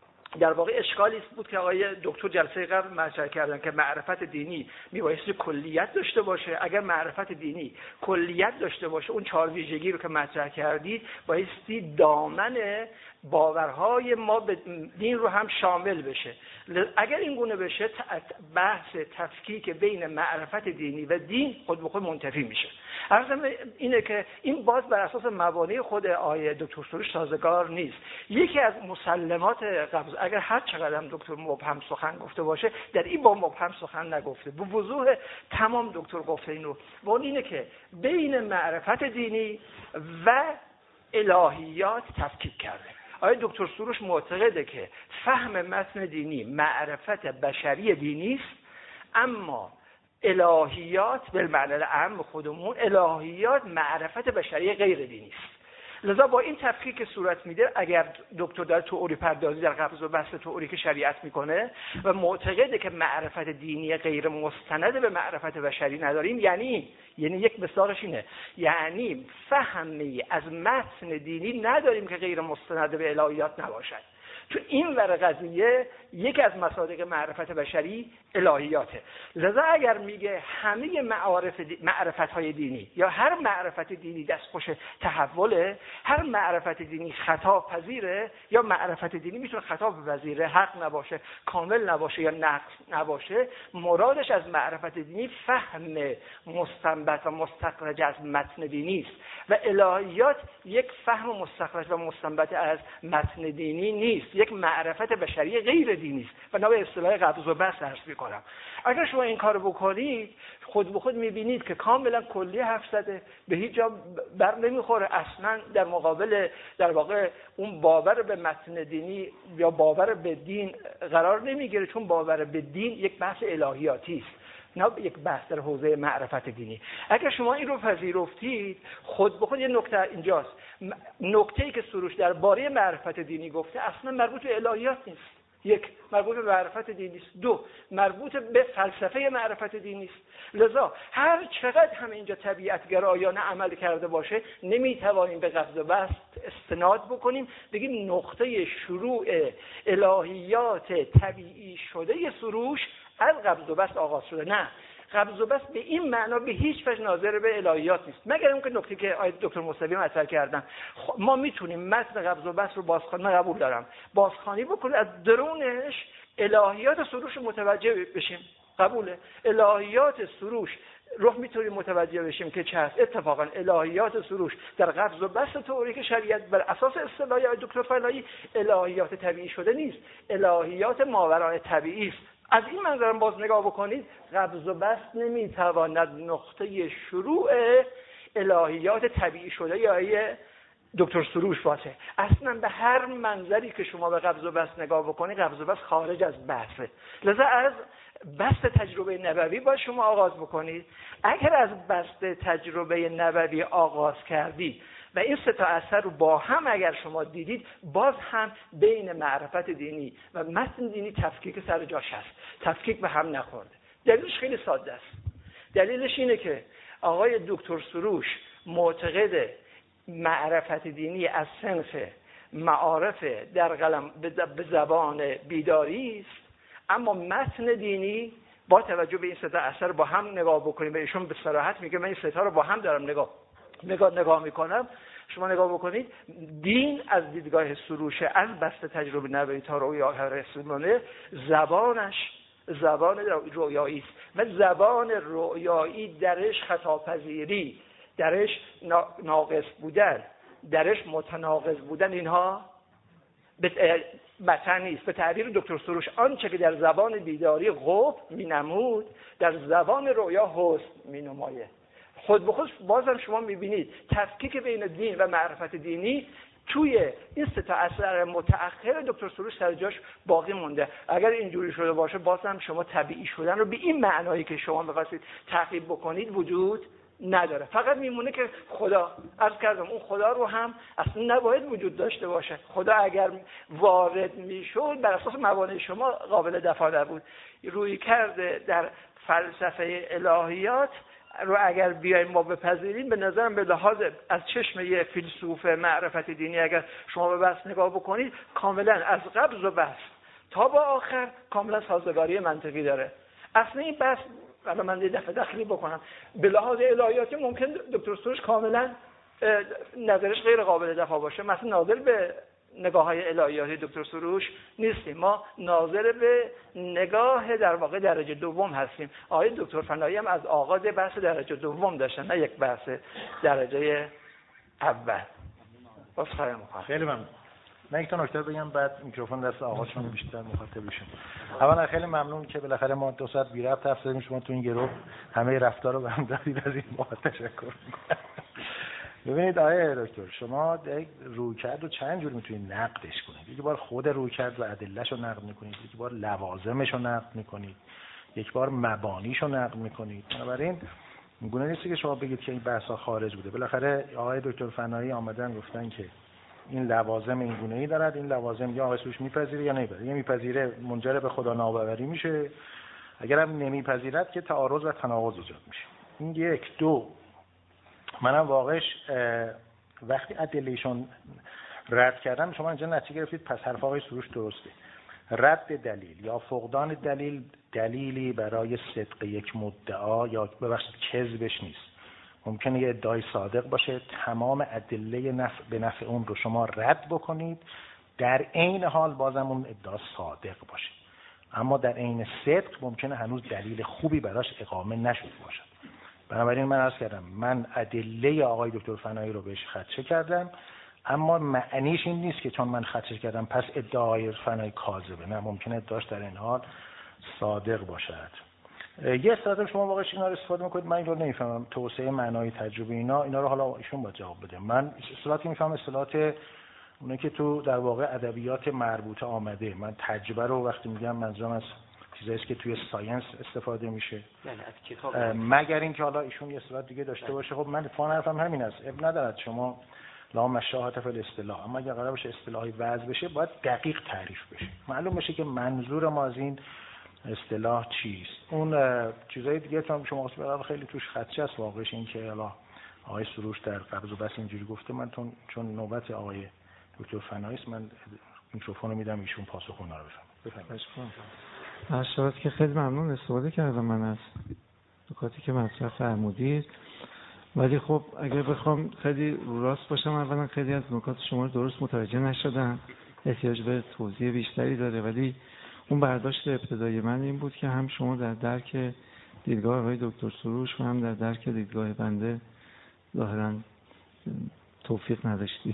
در واقع اشکالی بود که آقای دکتر جلسه قبل مطرح کردن که معرفت دینی میبایستی کلیت داشته باشه. اگر معرفت دینی کلیت داشته باشه، اون چهار ویژگی رو که مطرح کردید بایستی دامن باورهای ما به دین رو هم شامل بشه. اگر این گونه بشه بحث تفکیک بین معرفت دینی و دین خود به خود منتفی میشه. عرضم اینه که این باز بر اساس مبانی خود آیه دکتر سروش سازگار نیست. یکی از مسلمات قبض اگر هر چقدر هم دکتر مبهم سخن گفته باشه، در این با مبهم سخن نگفته، به وضوح تمام دکتر گفته این رو، و اون اینه که بین معرفت دینی و الهیات تفکیک کرده. آیا دکتر سروش معتقده که فهم متن دینی معرفت بشری دینی است، اما الهیات به معنی عام خودمون الهیات معرفت بشری غیر دینی است. لذا با این تفکیک که صورت میده، اگر دکتر در تئوری پردازی در قبض و بسط تئوری که شریعت میکنه و معتقده که معرفت دینی غیر مستند به معرفت بشری نداریم، یعنی یعنی یک مثالش اینه، یعنی فهمی از متن دینی نداریم که غیر مستند به الهیات نباشد. تو این ور قضیه یکی از مصادیق معرفت بشری الهیاته. لذا اگر میگه همه معارف دی... معرفت های دینی یا هر معرفت دینی دستخوش تحوله، هر معرفت دینی خطا پذیره، یا معرفت دینی میتونه خطا بپذیره، حق نباشه، کامل نباشه یا نقص نباشه، مرادش از معرفت دینی فهم مستنبط و مستخرج از متن دینی است و الهیات یک فهم مستخرج و مستنبط از متن دینی نیست. نیست، یک معرفت بشری غیر دینی است و نه به اصطلاح قبض و بسط عرض می‌کنم. اگر شما این کارو بکنید خود به خود می‌بینید که کاملا کلی حرف زده، به هیچ جا بر نمیخوره، اصلا در مقابل در واقع اون باور به متن دینی یا باور به دین قرار نمیگیره، چون باور به دین یک بحث الهیاتی است نه یک بحث در حوزه معرفت دینی. اگر شما این رو پذیرفتید خود به خود یه نکته اینجاست، نکته‌ای که سروش درباره معرفت دینی گفته اصلا مربوط به الهیات نیست. یک، مربوط به معرفت دینی است. دو، مربوط به فلسفه معرفت دینی است. لذا هر چقدر هم اینجا طبیعت گرایانه عمل کرده باشه نمیتوانیم به قبض و بسط استناد بکنیم بگیم نقطه شروع الهیات طبیعی شده سروش از قبض و بسط آغاز شده. نه، قبض و بسط به این معنا به هیچ وجه ناظر به الهیات نیست، مگر اینکه نکته که آقای دکتر موسوی مطرح کردن ما میتونیم متن قبض و بسط رو بازخوانی، من قبول دارم بازخوانی بکنیم، از درونش الهیات سروش متوجه بشیم، قبوله. الهیات سروش رو میتونیم متوجه بشیم که چه هست. اتفاقا الهیات سروش در قبض و بسط تئوریک شریعت بر اساس اصطلاح دکتر فنایی الهیات طبیعی شده نیست، الهیات ماورای طبیعی است. از این منظرم باز نگاه بکنید قبض و بسط نمیتواند نقطه شروع الهیات طبیعی شده یا دکتر سروش باشه. اصلا به هر منظری که شما به قبض و بسط نگاه بکنید قبض و بسط خارج از بحثه. لذا از بسط تجربه نبوی باید شما آغاز بکنید. اگر از بسط تجربه نبوی آغاز کردید و این سه تا اثر رو با هم اگر شما دیدید باز هم بین معرفت دینی و متن دینی تفکیک سر جاش هست، تفکیک به هم نخورده. دلیلش خیلی ساده است. دلیلش اینه که آقای دکتر سروش معتقد معرفت دینی از صنف معارف در قلم به زبان بیداری است، اما متن دینی با توجه به این سه تا اثر با هم نگاه بکنیم و ایشون به صراحت میگه من این سه تا رو با هم دارم نگاه نگاه نگاه میکنم. شما نگاه بکنید دین از دیدگاه سروش از بسط تجربه نبوی تا رویا رسولانه زبانش زبان رویایی است و زبان رویایی درش خطاپذیری، درش ناقص بودن، درش متناقض بودن اینها متن نیست. به تعبیر دکتر سروش آنچه که در زبان بیداری قبح مینمود در زبان رویا حسن مینمایه. خود به خود بازم شما میبینید تفکیک بین دین و معرفت دینی توی این سه تا اثر متأخر دکتر سروش سر جاش باقی مونده. اگر اینجوری شده باشه بازم شما طبیعی شدن رو به این معنایی که شما می‌خواستید تعقیب بکنید وجود نداره. فقط میمونه که خدا، عرض کردم اون خدا رو هم اصلا نباید وجود داشته باشه. خدا اگر وارد میشد بر اساس موانع شما قابل دفاع نبود. روی کرده در فلسفه الهیات رو اگر بیایم ما بپذیریم به نظرم به لحاظ از چشم یه فیلسوف معرفت دینی اگر شما به بحث نگاه بکنید کاملا از قبض و بسط تا با آخر کاملا سازگاری منطقی داره. اصلا این بحث حالا من یه دفعه دخلی بکنم به لحاظ الهیاتی ممکن دکتر سروش کاملا نظرش غیر قابل دفاع باشه. مثلا ناظر به نگاه های الهیاتی دکتر سروش نیستیم، ما ناظر به نگاه در واقع درجه دوم هستیم. آقای دکتر فنایی هم از آغاز بحث درجه دوم داشتن نه یک بحث درجه اول. باز خیلی مخواهم. خیلی ممنون. من یک تا نکته بگم بعد میکروفون دست آقا چون بیشتر مخاطب بشیم. اولا خیلی ممنون که بالاخره ما دو ساعت بی ربط حرف زدیم، شما تو این گروه همه رفتار رو به هم زدید، از این بابت تشکر می‌کنم. ببینید آقای دکتر شما یک رویکرد رو چند جور میتونید نقدش کنید. یک بار خود رویکرد و ادله‌شو نقد میکنید، یک بار لوازمشو نقد میکنید، یک بار مبانیشو نقد میکنید. بنابراین میگونه نیست که شما بگید که این بحثا خارج بوده. بالاخره آقای دکتر فنایی آمدن گفتن که این لوازم این گونه‌ای دارد، این لوازم یا آقای سروش میپذیره یا نمیپذیره. یا میپذیره منجر به خدا ناباوری میشه، اگر هم نمیپذیرد که تعارض و تناقض ایجاد میشه. این یک. دو، منم واقعش وقتی ادلهشون رد کردم شما اینجا نتیجه گرفتید پس حرف آقای سروش درسته. رد دلیل یا فقدان دلیل دلیلی برای صدق یک مدعا یا ببخشید کذبش نیست. ممکنه یه ادعای صادق باشه، تمام ادله نفع به نفع اون رو شما رد بکنید، در عین حال بازم اون ادعا صادق باشه، اما در عین صدق ممکنه هنوز دلیل خوبی براش اقامه نشده باشه. بنابراین من عرض کردم من ادله آقای دکتر فنایی رو بهش خدشه کردم، اما معنیش این نیست که چون من خدشه کردم پس ادعای فنایی کاذبه. نه، ممکنه ادعاش در این حال صادق باشد. یه اصطلاح شما واقعا اینا رو استفاده میکنید، من این رو نمیفهمم، توسعه معنای تجربه اینا اینا رو حالا ایشون باید جواب بده. من اصطلاحاتی میفهمم اصطلاحات اونه که تو در واقع ادبیات مربوطه آمده. من تجربه رو وقتی میگم منظورم از چیزایی است که توی ساینس استفاده میشه، نه نه از کتاب، مگر اینکه حالا ایشون یه اصطلاح دیگه داشته باشه. خب من فان حرفم همین است، اب ندارد شما لا مشاهات فی الاصطلاح، اما اگه قرار باشه اصطلاحی وضع بشه باید دقیق تعریف بشه، معلوم بشه که منظور ما از این اصطلاح چیست. اون چیزای دیگه چون شما اصلا خیلی توش خدشه است واقعش این که حالا آقای سروش در قبض و بس اینجوری گفته، من تون چون نوبت آقای دکتر فنایی است من میکروفونو میدم ایشون پاسخ اونا رو بفرمایید. بفرمایید. که خیلی ممنون استفاده کردم من از نکاتی که مطرح فرمودید، ولی خب اگر بخوام خیلی رو راست باشم، اولا خیلی از نکات شما رو درست متوجه نشدم، احتیاج به توضیح بیشتری داره. ولی اون برداشت ابتدایی من این بود که هم شما در درک دیدگاه آقای دکتر سروش و هم در درک دیدگاه بنده ظاهراً توفیق نداشتید.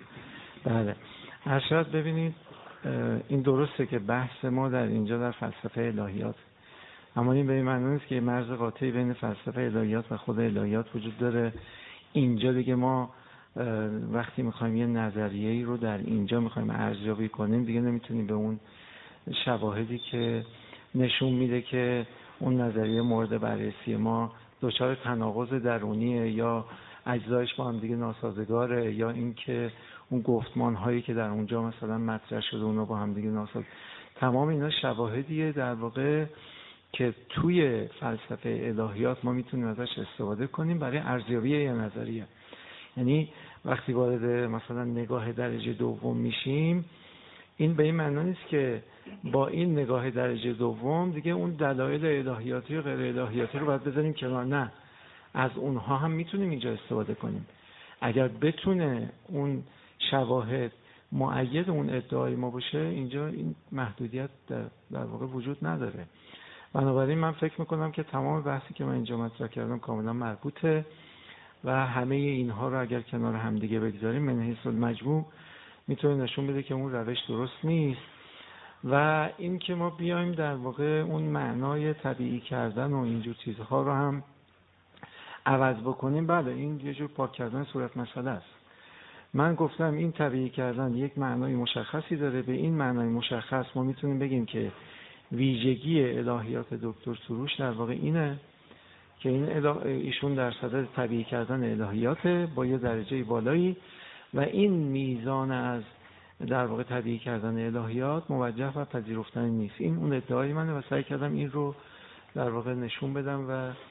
بله. هر شاید ببینید این درسته که بحث ما در اینجا در فلسفه الهیات، اما این به این معنی نیست که مرز قاطعی بین فلسفه الهیات و خود الهیات وجود داره. اینجا دیگه ما وقتی میخوایم یه نظریه‌ای رو در اینجا میخوایم ارزیابی کنیم دیگه نمیتونیم به اون شواهدی که نشون میده که اون نظریه مورد بررسی ما دچار تناقض درونیه یا اجزایش با هم دیگه ناسازگاره یا اینکه اون گفتمان هایی که در اونجا مثلا مطرح شده اونا با هم دیگه ناساز، تمام اینا شواهدیه در واقع که توی فلسفه الهیات ما میتونیم ازش استفاده کنیم برای ارزیابی یه نظریه. یعنی وقتی وارد مثلا نگاه درجه دوم میشیم، این به این معنی نیست که با این نگاه درجه دوم دیگه اون دلایل الهیاتی و غیر الهیاتی رو باید بذاریم کنار. نه، از اونها هم میتونیم اینجا استفاده کنیم. اگر بتونه اون شواهد مؤید اون ادعای ما باشه، اینجا این محدودیت در, در واقع وجود نداره. بنابراین من فکر میکنم که تمام بحثی که من اینجا مطرح کردم کاملا مربوطه و همه اینها رو اگر کنار هم دیگه بگذاریم من حیث المجموع میتونه نشون بده که اون روش درست نیست و این که ما بیایم در واقع اون معنای طبیعی کردن و اینجور چیزها رو هم عوض بکنیم. بله، این یه جور پاک کردن صورت مسئله است. من گفتم این طبیعی کردن یک معنای مشخصی داره، به این معنای مشخص ما میتونیم بگیم که ویژگی الهیات دکتر سروش در واقع اینه که این اله... ایشون در صدد طبیعی کردن الهیات با یه درجه بالایی و این میزان از در واقع طبیعی کردن الهیات موجه و پذیرفتنی نیست. این اون ادعای منه و سعی کردم این رو در واقع نشون بدم و اه...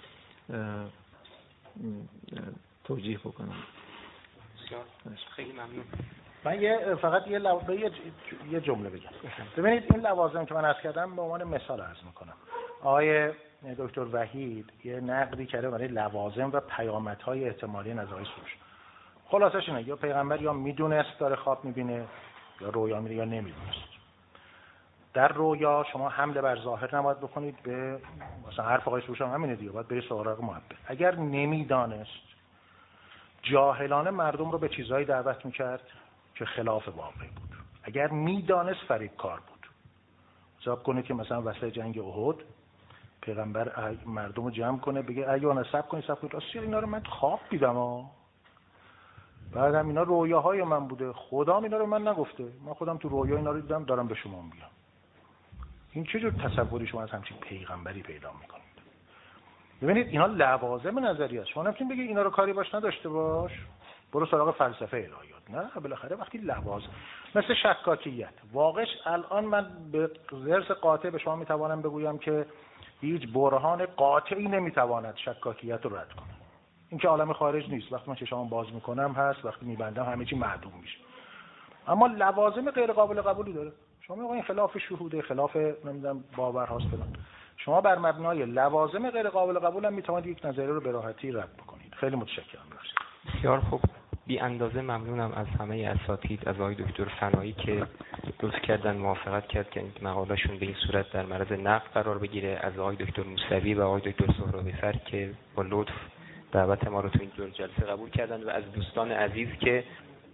توجیه بکنم. خیلی ممنون. من یه فقط یه لو... یه یه جمله بگم. ببینید این لوازم که من عرض کردم به عنوان مثال عرض میکنم. آقای دکتر وحید یه نقدی کرده برای لوازم و پیامدهای احتمالی نظریه سروش. خلاصش اینه یا پیغمبر یا میدونست داره خواب میبینه یا رویا میره یا نمیدونست. در رویا شما حمله بر ظاهر نباید بکنید، به مثلا حرف آقای سروش هم همینه دیگه، باید بری سراغ محبت. اگر نمیدانست جاهلانه مردم رو به چیزایی دعوت میکرد که خلاف واقعی بود. اگر میدانست فریب کار بود. حساب کنید که مثلا وسط جنگ احد پیغمبر مردم رو جمع کنه بگه ایوان صبر کنید صبر کنید راستی اینا رو من خواب دیدم ها، بعدم اینا رویاهای من بوده، خدا اینا رو من نگفته، من خودم تو رویا اینا رو دیدم دارم به شما میگم. این چه جور تصوری شما از همچین پیغمبری پیدا میکنید؟ ببینید اینا لوازم نظریه است. شما نمیتونید بگید اینا رو کاری باش نداشته باش برو سراغ فلسفه الهیات. نه، بالاخره وقتی لوازم مثل شکاکیت، واقعش الان من به ذرس قاطع به شما میتوانم بگویم که هیچ برهان قاطعی نمیتواند شکاکیت رو رد کنه. این که عالم خارج نیست، وقتی من چشامو باز میکنم هست، وقتی میبندم همه چی معدوم میشه. اما لوازم غیر قابل قبولی داره. شما میگید این خلاف شهوده، خلاف نمیدونم باورهاست فلان. شما بر مبنای لوازم غیر قابل قبول هم میتونید یک نظریه رو به راحتی رد بکنید. خیلی متشکرم. بسیار خوب. بی اندازه ممنونم از همه اساتید، از آقای دکتر فنایی که لطف کردن موافقت کرد که این مقالهشون به این صورت در معرض نقد قرار بگیره، از آقای دکتر موسوی و آقای دکتر سهرابی فر که با لطف دعوت ما رو تو این جلسه قبول کردن و از دوستان عزیز که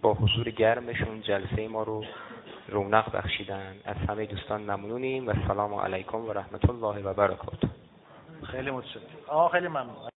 با حضور گرمشون جلسه ما رو رونق بخشیدن. از همه دوستان ممنونیم و السلام علیکم و رحمت الله و برکاته. خیلی متشکرم. آه خیلی ممنون.